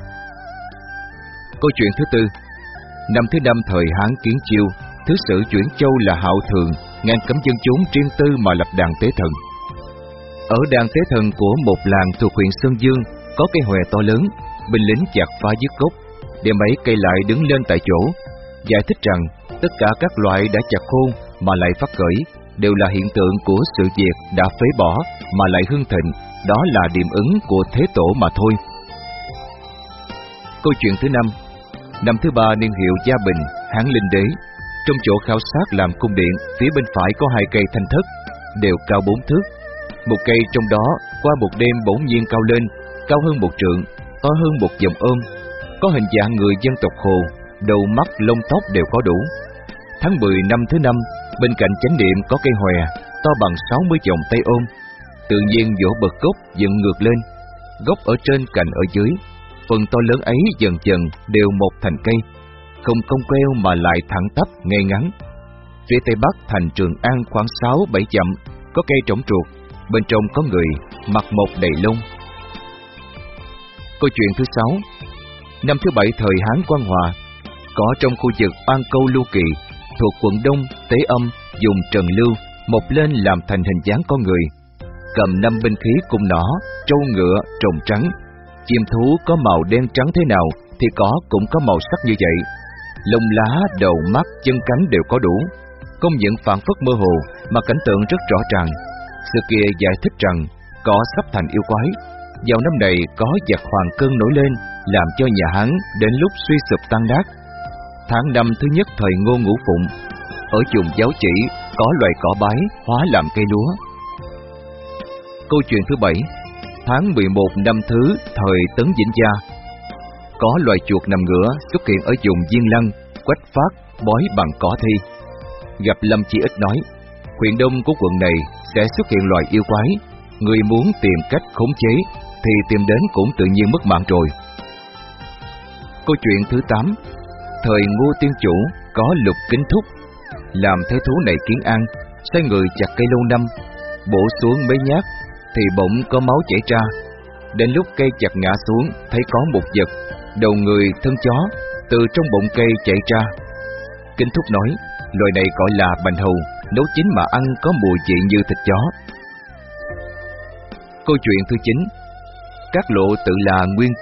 Câu chuyện thứ tư. Năm thứ năm thời Hán Kiến Chiêu, thứ sử chuyển châu là Hạo Thường ngăn cấm dân chúng riêng tư mà lập đàn tế thần. Ở đàn tế thần của một làng thuộc huyện Sơn Dương có cây hòe to lớn, binh lính chặt phá dứt gốc, đem mấy cây lại đứng lên tại chỗ, giải thích rằng tất cả các loại đã chặt khô mà lại phát khởi đều là hiện tượng của sự việc đã phế bỏ mà lại hưng thịnh, đó là điểm ứng của Thế Tổ mà thôi. Câu chuyện thứ năm. Năm thứ ba niên hiệu Gia Bình, Hán Linh Đế, trong chỗ khảo sát làm cung điện, phía bên phải có hai cây thanh thất, đều cao bốn thước. Một cây trong đó qua một đêm bỗng nhiên cao lên, cao hơn một trượng, to hơn một vòng ôm, có hình dạng người dân tộc Hồ, đầu mắt lông tóc đều có đủ. Tháng mười năm thứ năm, bên cạnh chánh điện có cây hòe to bằng sáu mươi vòng tay ôm, tự nhiên vỗ bật gốc dựng ngược lên, gốc ở trên cành ở dưới, phần to lớn ấy dần dần đều một thành cây, không cong queo mà lại thẳng tắp ngay ngắn. Phía tây bắc thành Trường An khoảng sáu bảy dặm có cây trống truột, bên trong có người mặc một đầy lông. Câu chuyện thứ sáu. Năm thứ bảy thời Hán Quan Hòa, có trong khu vực An Câu Lưu Kỳ thuộc quận Đông, Tế Âm, dùng trần lưu mọc lên làm thành hình dáng con người, cầm năm binh khí cung nỏ, trâu ngựa, trồng trắng. Chim thú có màu đen trắng thế nào thì cỏ cũng có màu sắc như vậy, lông lá, đầu, mắt, chân cánh đều có đủ, không những phản phất mơ hồ mà cảnh tượng rất rõ ràng. Sự kia giải thích rằng cỏ sắp thành yêu quái. Vào năm này có giặc Hoàng Cơn nổi lên, làm cho nhà Hán đến lúc suy sụp tan nát. Tháng năm thứ nhất thời Ngô Ngũ Phụng, ở vùng Giáo Chỉ có loài cỏ bái hóa làm cây lúa. Câu chuyện thứ bảy. Tháng mười một năm thứ thời Tấn Vĩnh Gia, có loài chuột nằm ngửa xuất hiện ở vùng Diên Lăng, quách phát bói bằng cỏ thi. Gặp Lâm Chi Ích nói, huyện đông của quận này sẽ xuất hiện loài yêu quái, người muốn tìm cách khống chế thì tìm đến cũng tự nhiên mất mạng rồi. Câu chuyện thứ tám. Thời Ngô Tiên Chủ có Lục Kính Thúc, làm thế thú này kiến an, sai người chặt cây lâu năm, bổ xuống mấy nhát thì bỗng có máu chảy ra. Đến lúc cây chặt ngã xuống, thấy có một vật, đầu người thân chó, từ trong bụng cây chạy ra. Kính Thúc nói, loài này gọi là bành hầu, nấu chín mà ăn có mùi vị như thịt chó. Câu chuyện thứ chín. Các Lộ tự là Nguyên Tiên,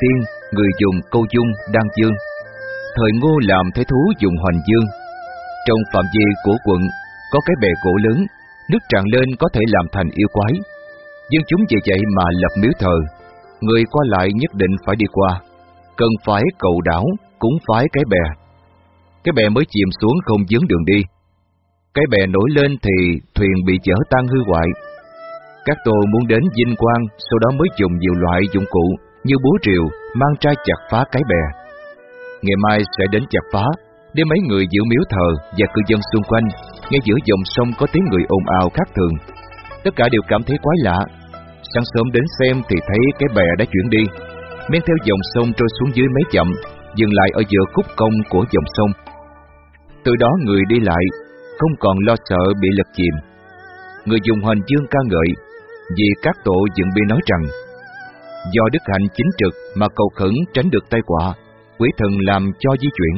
người dùng câu dung đan dương. Thời Ngô làm thế thú dùng hoành dương. Trong phạm vi của quận có cái bè gỗ lớn, nước tràn lên có thể làm thành yêu quái. Dân chúng vì vậy mà lập miếu thờ, người qua lại nhất định phải đi qua, cần phải cầu đảo cũng phải cái bè. Cái bè mới chìm xuống không vướng đường đi. Cái bè nổi lên thì thuyền bị chở tan hư hoại. Các tô muốn đến vinh quang, sau đó mới dùng nhiều loại dụng cụ như búa rìu mang ra chặt phá cái bè. Ngày mai sẽ đến chặt phá, để mấy người giữ miếu thờ và cư dân xung quanh nghe giữa dòng sông có tiếng người ồn ào khác thường. Tất cả đều cảm thấy quái lạ. Sáng sớm đến xem thì thấy cái bè đã chuyển đi, men theo dòng sông trôi xuống dưới mấy dặm, dừng lại ở giữa khúc cong của dòng sông. Từ đó người đi lại không còn lo sợ bị lật chìm. Người dùng hoành dương ca ngợi, vì các tổ dựng bi nói rằng do đức hạnh chính trực mà cầu khẩn tránh được tai họa, quỷ thần làm cho di chuyển.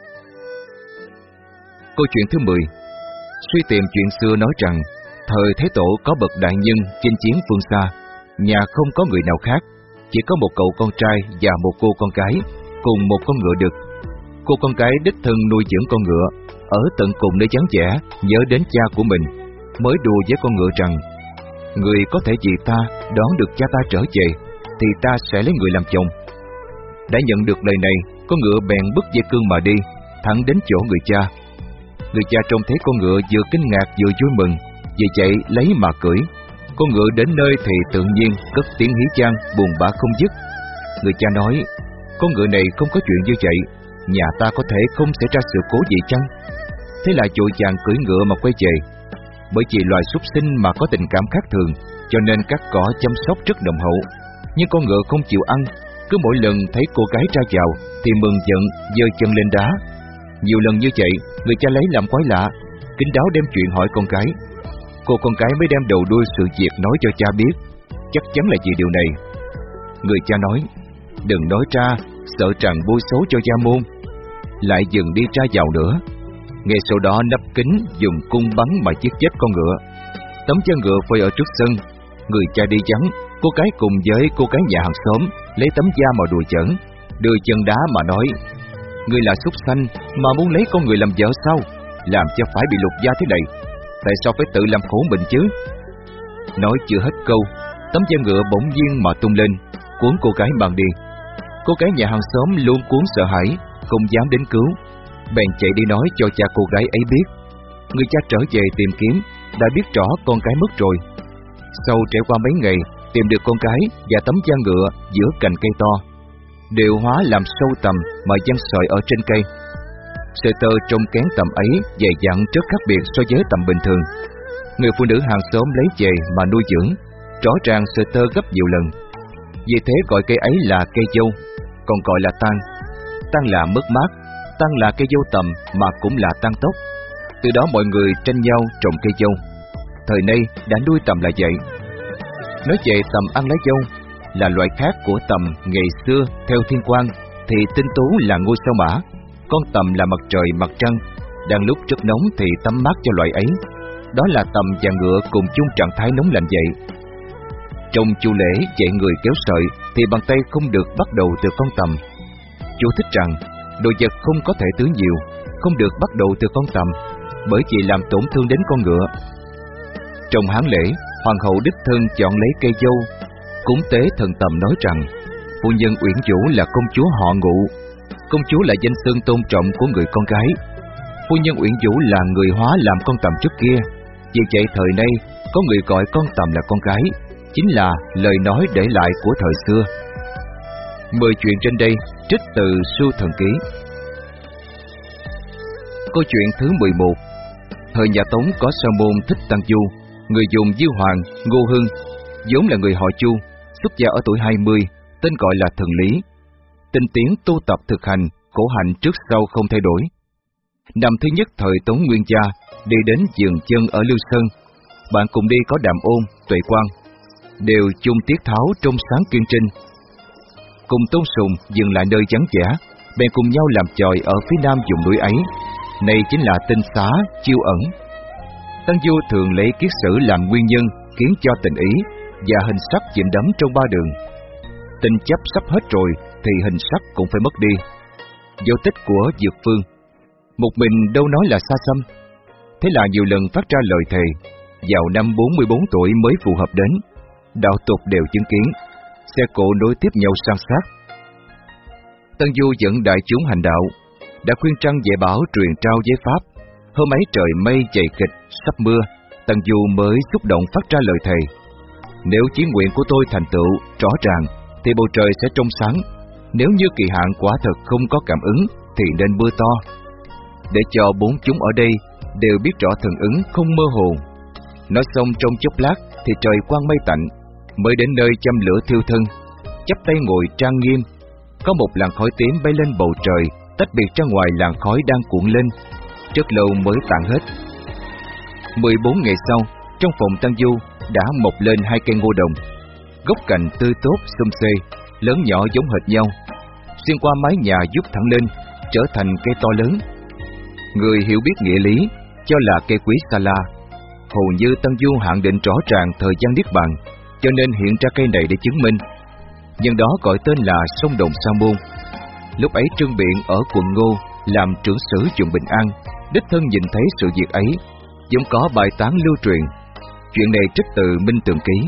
Câu chuyện thứ mười. Suy tìm chuyện xưa nói rằng thời Thế Tổ có bậc đại nhân chinh chiến phương xa, nhà không có người nào khác, chỉ có một cậu con trai và một cô con gái cùng một con ngựa đực. Cô con gái đích thân nuôi dưỡng con ngựa, ở tận cùng nơi vắng vẻ nhớ đến cha của mình, mới đùa với con ngựa rằng người có thể vì ta đón được cha ta trở về thì ta sẽ lấy người làm chồng. Đã nhận được lời này, con ngựa bèn bứt dây cương mà đi thẳng đến chỗ người cha. Người cha trông thấy con ngựa vừa kinh ngạc vừa vui mừng, vì vậy lấy mà cưỡi. Con ngựa đến nơi thì tự nhiên cất tiếng hí vang buồn bã không dứt. Người cha nói, con ngựa này không có chuyện như vậy, nhà ta có thể không xảy ra sự cố gì chăng? Thế là vội vàng cưỡi ngựa mà quay về. Bởi vì loài súc sinh mà có tình cảm khác thường, cho nên cắt cỏ chăm sóc rất đồng hậu. Nhưng con ngựa không chịu ăn, cứ mỗi lần thấy cô gái ra vào thì mừng giận giơ chân lên đá. Nhiều lần như vậy, người cha lấy làm quái lạ, kín đáo đem chuyện hỏi con gái. Cô con gái mới đem đầu đuôi sự việc nói cho cha biết. Chắc chắn là vì điều này. Người cha nói, đừng nói ra, sợ rằng bôi xấu cho gia môn. Lại dừng đi ra vào nữa. Ngay sau đó nắp kính dùng cung bắn mà giết chết con ngựa. Tấm chân ngựa phơi ở trước sân. Người cha đi vắng, cô gái cùng với cô gái nhà hàng xóm lấy tấm da mà đùa giỡn, đưa chân đá mà nói, ngươi là súc sanh mà muốn lấy con người làm vợ sao? Làm cho phải bị lột da thế này, tại sao phải tự làm khổ mình chứ? Nói chưa hết câu, tấm da ngựa bỗng nhiên mà tung lên, cuốn cô gái mang đi. Cô gái nhà hàng xóm luôn cuốn sợ hãi, không dám đến cứu, bèn chạy đi nói cho cha cô gái ấy biết. Người cha trở về tìm kiếm, đã biết rõ con cái mất rồi. Sau trải qua mấy ngày, tìm được con cái và tấm da ngựa giữa cành cây to, đều hóa làm sâu tằm mà giăng sợi ở trên cây. Sợi tơ trong kén tằm ấy dày dặn rất khác biệt so với tằm bình thường. Người phụ nữ hàng xóm lấy về mà nuôi dưỡng, rõ ràng sợi tơ gấp nhiều lần. Vì thế gọi cây ấy là cây dâu, còn gọi là tang. Tang là mất mát, tang là cây dâu tằm mà cũng là tang tóc. Từ đó mọi người tranh nhau trồng cây dâu. Thời nay đã nuôi tằm là vậy. Nói về tằm ăn lá dâu, là loại khác của tằm ngày xưa theo thiên quan, thì tinh tú là ngôi sao mã, con tằm là mặt trời mặt trăng, đang lúc rất nóng thì tắm mát cho loại ấy. Đó là tằm và ngựa cùng chung trạng thái nóng lạnh vậy. Trong chu lễ dạy người kéo sợi thì bàn tay không được bắt đầu từ con tằm. Chú thích rằng đồ vật không có thể tưới nhiều, không được bắt đầu từ con tằm, bởi vì làm tổn thương đến con ngựa. Trong Hán lễ, hoàng hậu đích thân chọn lấy cây dâu cúng tế thần tằm, nói rằng phu nhân Uyển Vũ là công chúa họ Ngụ. Công chúa là danh xưng tôn trọng của người con gái. Phu nhân Uyển Vũ là người hóa làm con tằm trước kia, vì vậy thời nay có người gọi con tằm là con gái, chính là lời nói để lại của thời xưa. Mười chuyện trên đây trích từ Sưu Thần Ký. Câu chuyện thứ mười một. Thời nhà Tống có sa môn Thích Tăng Du, người dùng Diêu Hoàng, Ngô Hưng, vốn là người họ Chu, xuất gia ở tuổi hai mươi, tên gọi là Thần Lý. Tinh tiến tu tập thực hành, khổ hạnh trước sau không thay đổi. Năm thứ nhất thời Tống Nguyên Gia, đi đến Dường Chân ở Lưu Sơn. Bạn cùng đi có Đàm Ôn, Tuệ Quang, đều chung tiết tháo trong sáng kiên trinh. Cùng Tôn Sùng dừng lại nơi vắng vẻ, bèn cùng nhau làm chòi ở phía nam vùng núi ấy. Này chính là Tinh Xá, Chiêu Ẩn. Tăng Du thường lấy kiết sử làm nguyên nhân khiến cho tình ý và hình sắc chìm đắm trong ba đường. Tình chấp sắp hết rồi, thì hình sắc cũng phải mất đi. Dấu tích của Dược Phương, một mình đâu nói là xa xăm. Thế là nhiều lần phát ra lời thề, vào năm bốn mươi bốn tuổi mới phù hợp đến. Đạo tục đều chứng kiến, xe cộ nối tiếp nhau san sát. Tân Du dẫn đại chúng hành đạo, đã khuyên trăng dạy bảo truyền trao giới pháp. Hôm ấy trời mây dày kịch, sắp mưa, Tân Du mới xúc động phát ra lời thề. Nếu chí nguyện của tôi thành tựu rõ ràng, thì bầu trời sẽ trong sáng. Nếu như kỳ hạn quả thật không có cảm ứng, thì nên mưa to. Để cho bốn chúng ở đây đều biết rõ thần ứng không mơ hồ. Nói xong trong chốc lát thì trời quang mây tạnh, mới đến nơi châm lửa thiêu thân, chắp tay ngồi trang nghiêm. Có một làn khói tím bay lên bầu trời, tách biệt ra ngoài làn khói đang cuộn lên, rất lâu mới tàn hết. mười bốn ngày sau, trong phòng Tân Du đã mọc lên hai cây ngô đồng, gốc cành tươi tốt xum xê, lớn nhỏ giống hệt nhau, xuyên qua mái nhà vút thẳng lên, trở thành cây to lớn. Người hiểu biết nghĩa lý cho là cây quý Sa La. Hầu như Tân Du hạn định rõ ràng thời gian niết bàn, cho nên hiện ra cây này để chứng minh. Nhân đó gọi tên là sông Đồng Sa Môn. Lúc ấy Trương Biện ở quận Ngô làm trưởng sử vùng Bình An, đích thân nhìn thấy sự việc ấy, giống có bài tán lưu truyền. Chuyện này trích từ Minh Tường Ký.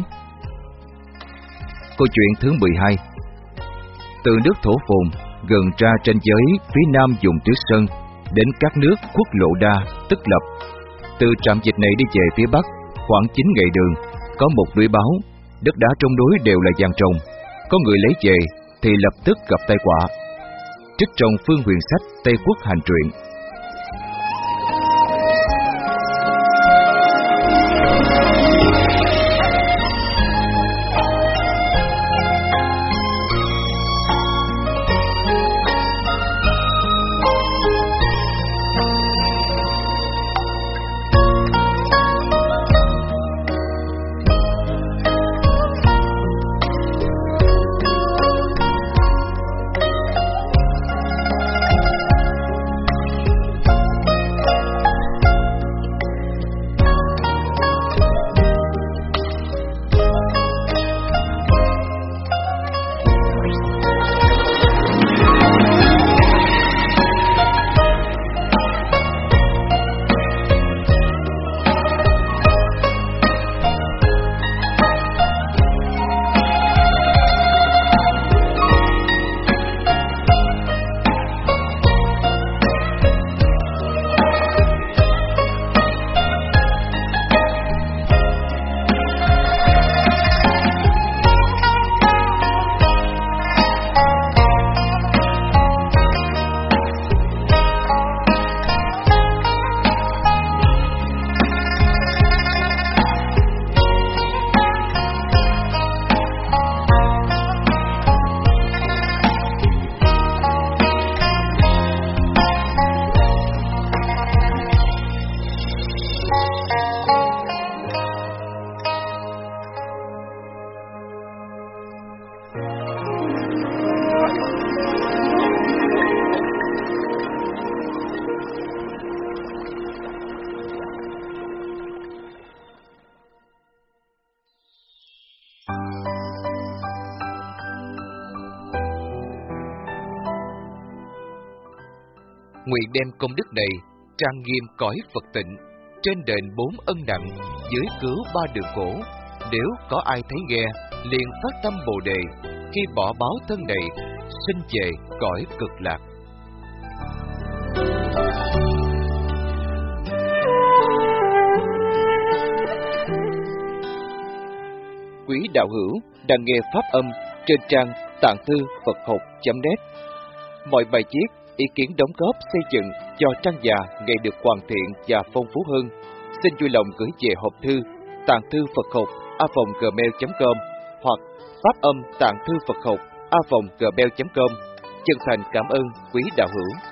Câu chuyện thứ mười hai. Từ nước Thổ Phồn gần ra trên giới phía nam vùng Tuyết Sơn đến các nước Quốc Lộ Đa, Tức Lập. Từ trạm dịch này đi về phía bắc khoảng chín ngày đường, có một núi báo, đất đá trong núi đều là vàng rồng. Có người lấy về thì lập tức gặp tai họa. Trích trong Phương Huyền Sách Tây Quốc Hành Truyện. Nguyện đem công đức này trang nghiêm cõi Phật tịnh, trên đền bốn ân nặng, dưới cứu ba đường khổ. Nếu có ai thấy nghe, liền phát tâm Bồ đề, khi bỏ báo thân này, sinh về cõi cực lạc. Quý đạo hữu đang nghe pháp âm trên trang tạng thư Phật học chấm net. Mọi bài viết, ý kiến đóng góp xây dựng cho trang già ngày được hoàn thiện và phong phú hơn, xin vui lòng gửi về hộp thư tạng thư Phật học a còng gmail chấm com hoặc pháp âm tạng thư Phật học a còng gmail chấm com. Chân thành cảm ơn quý đạo hữu.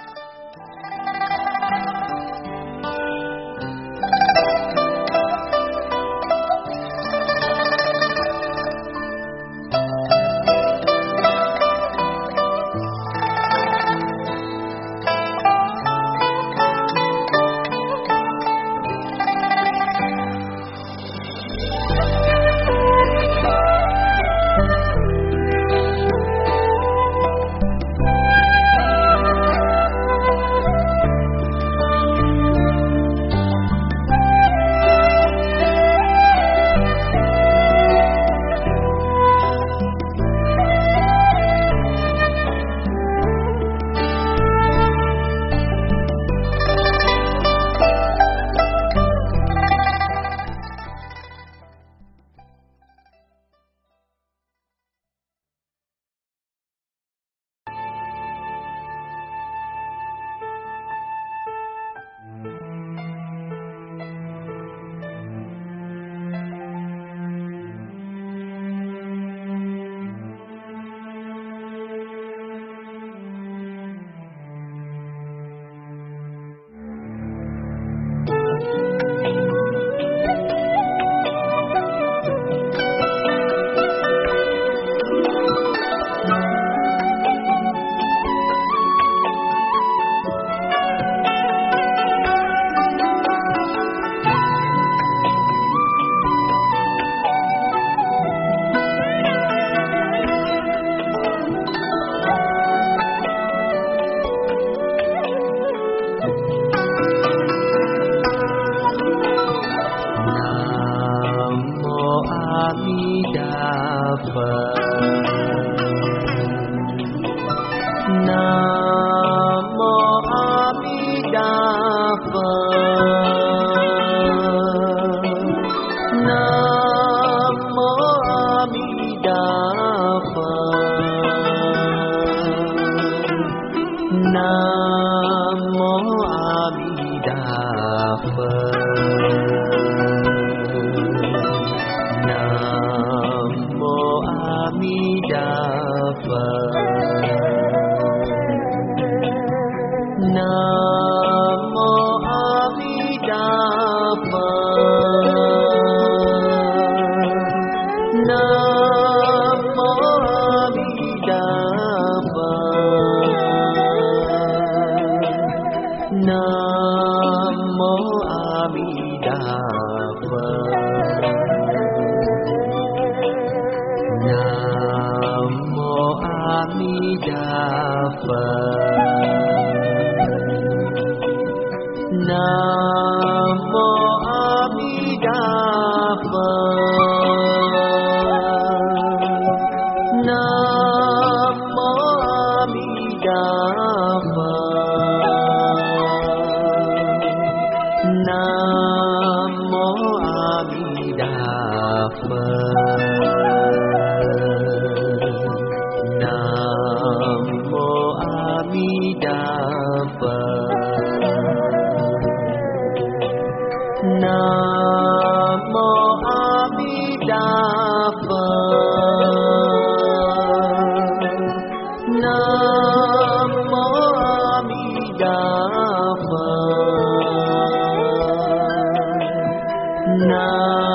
Nam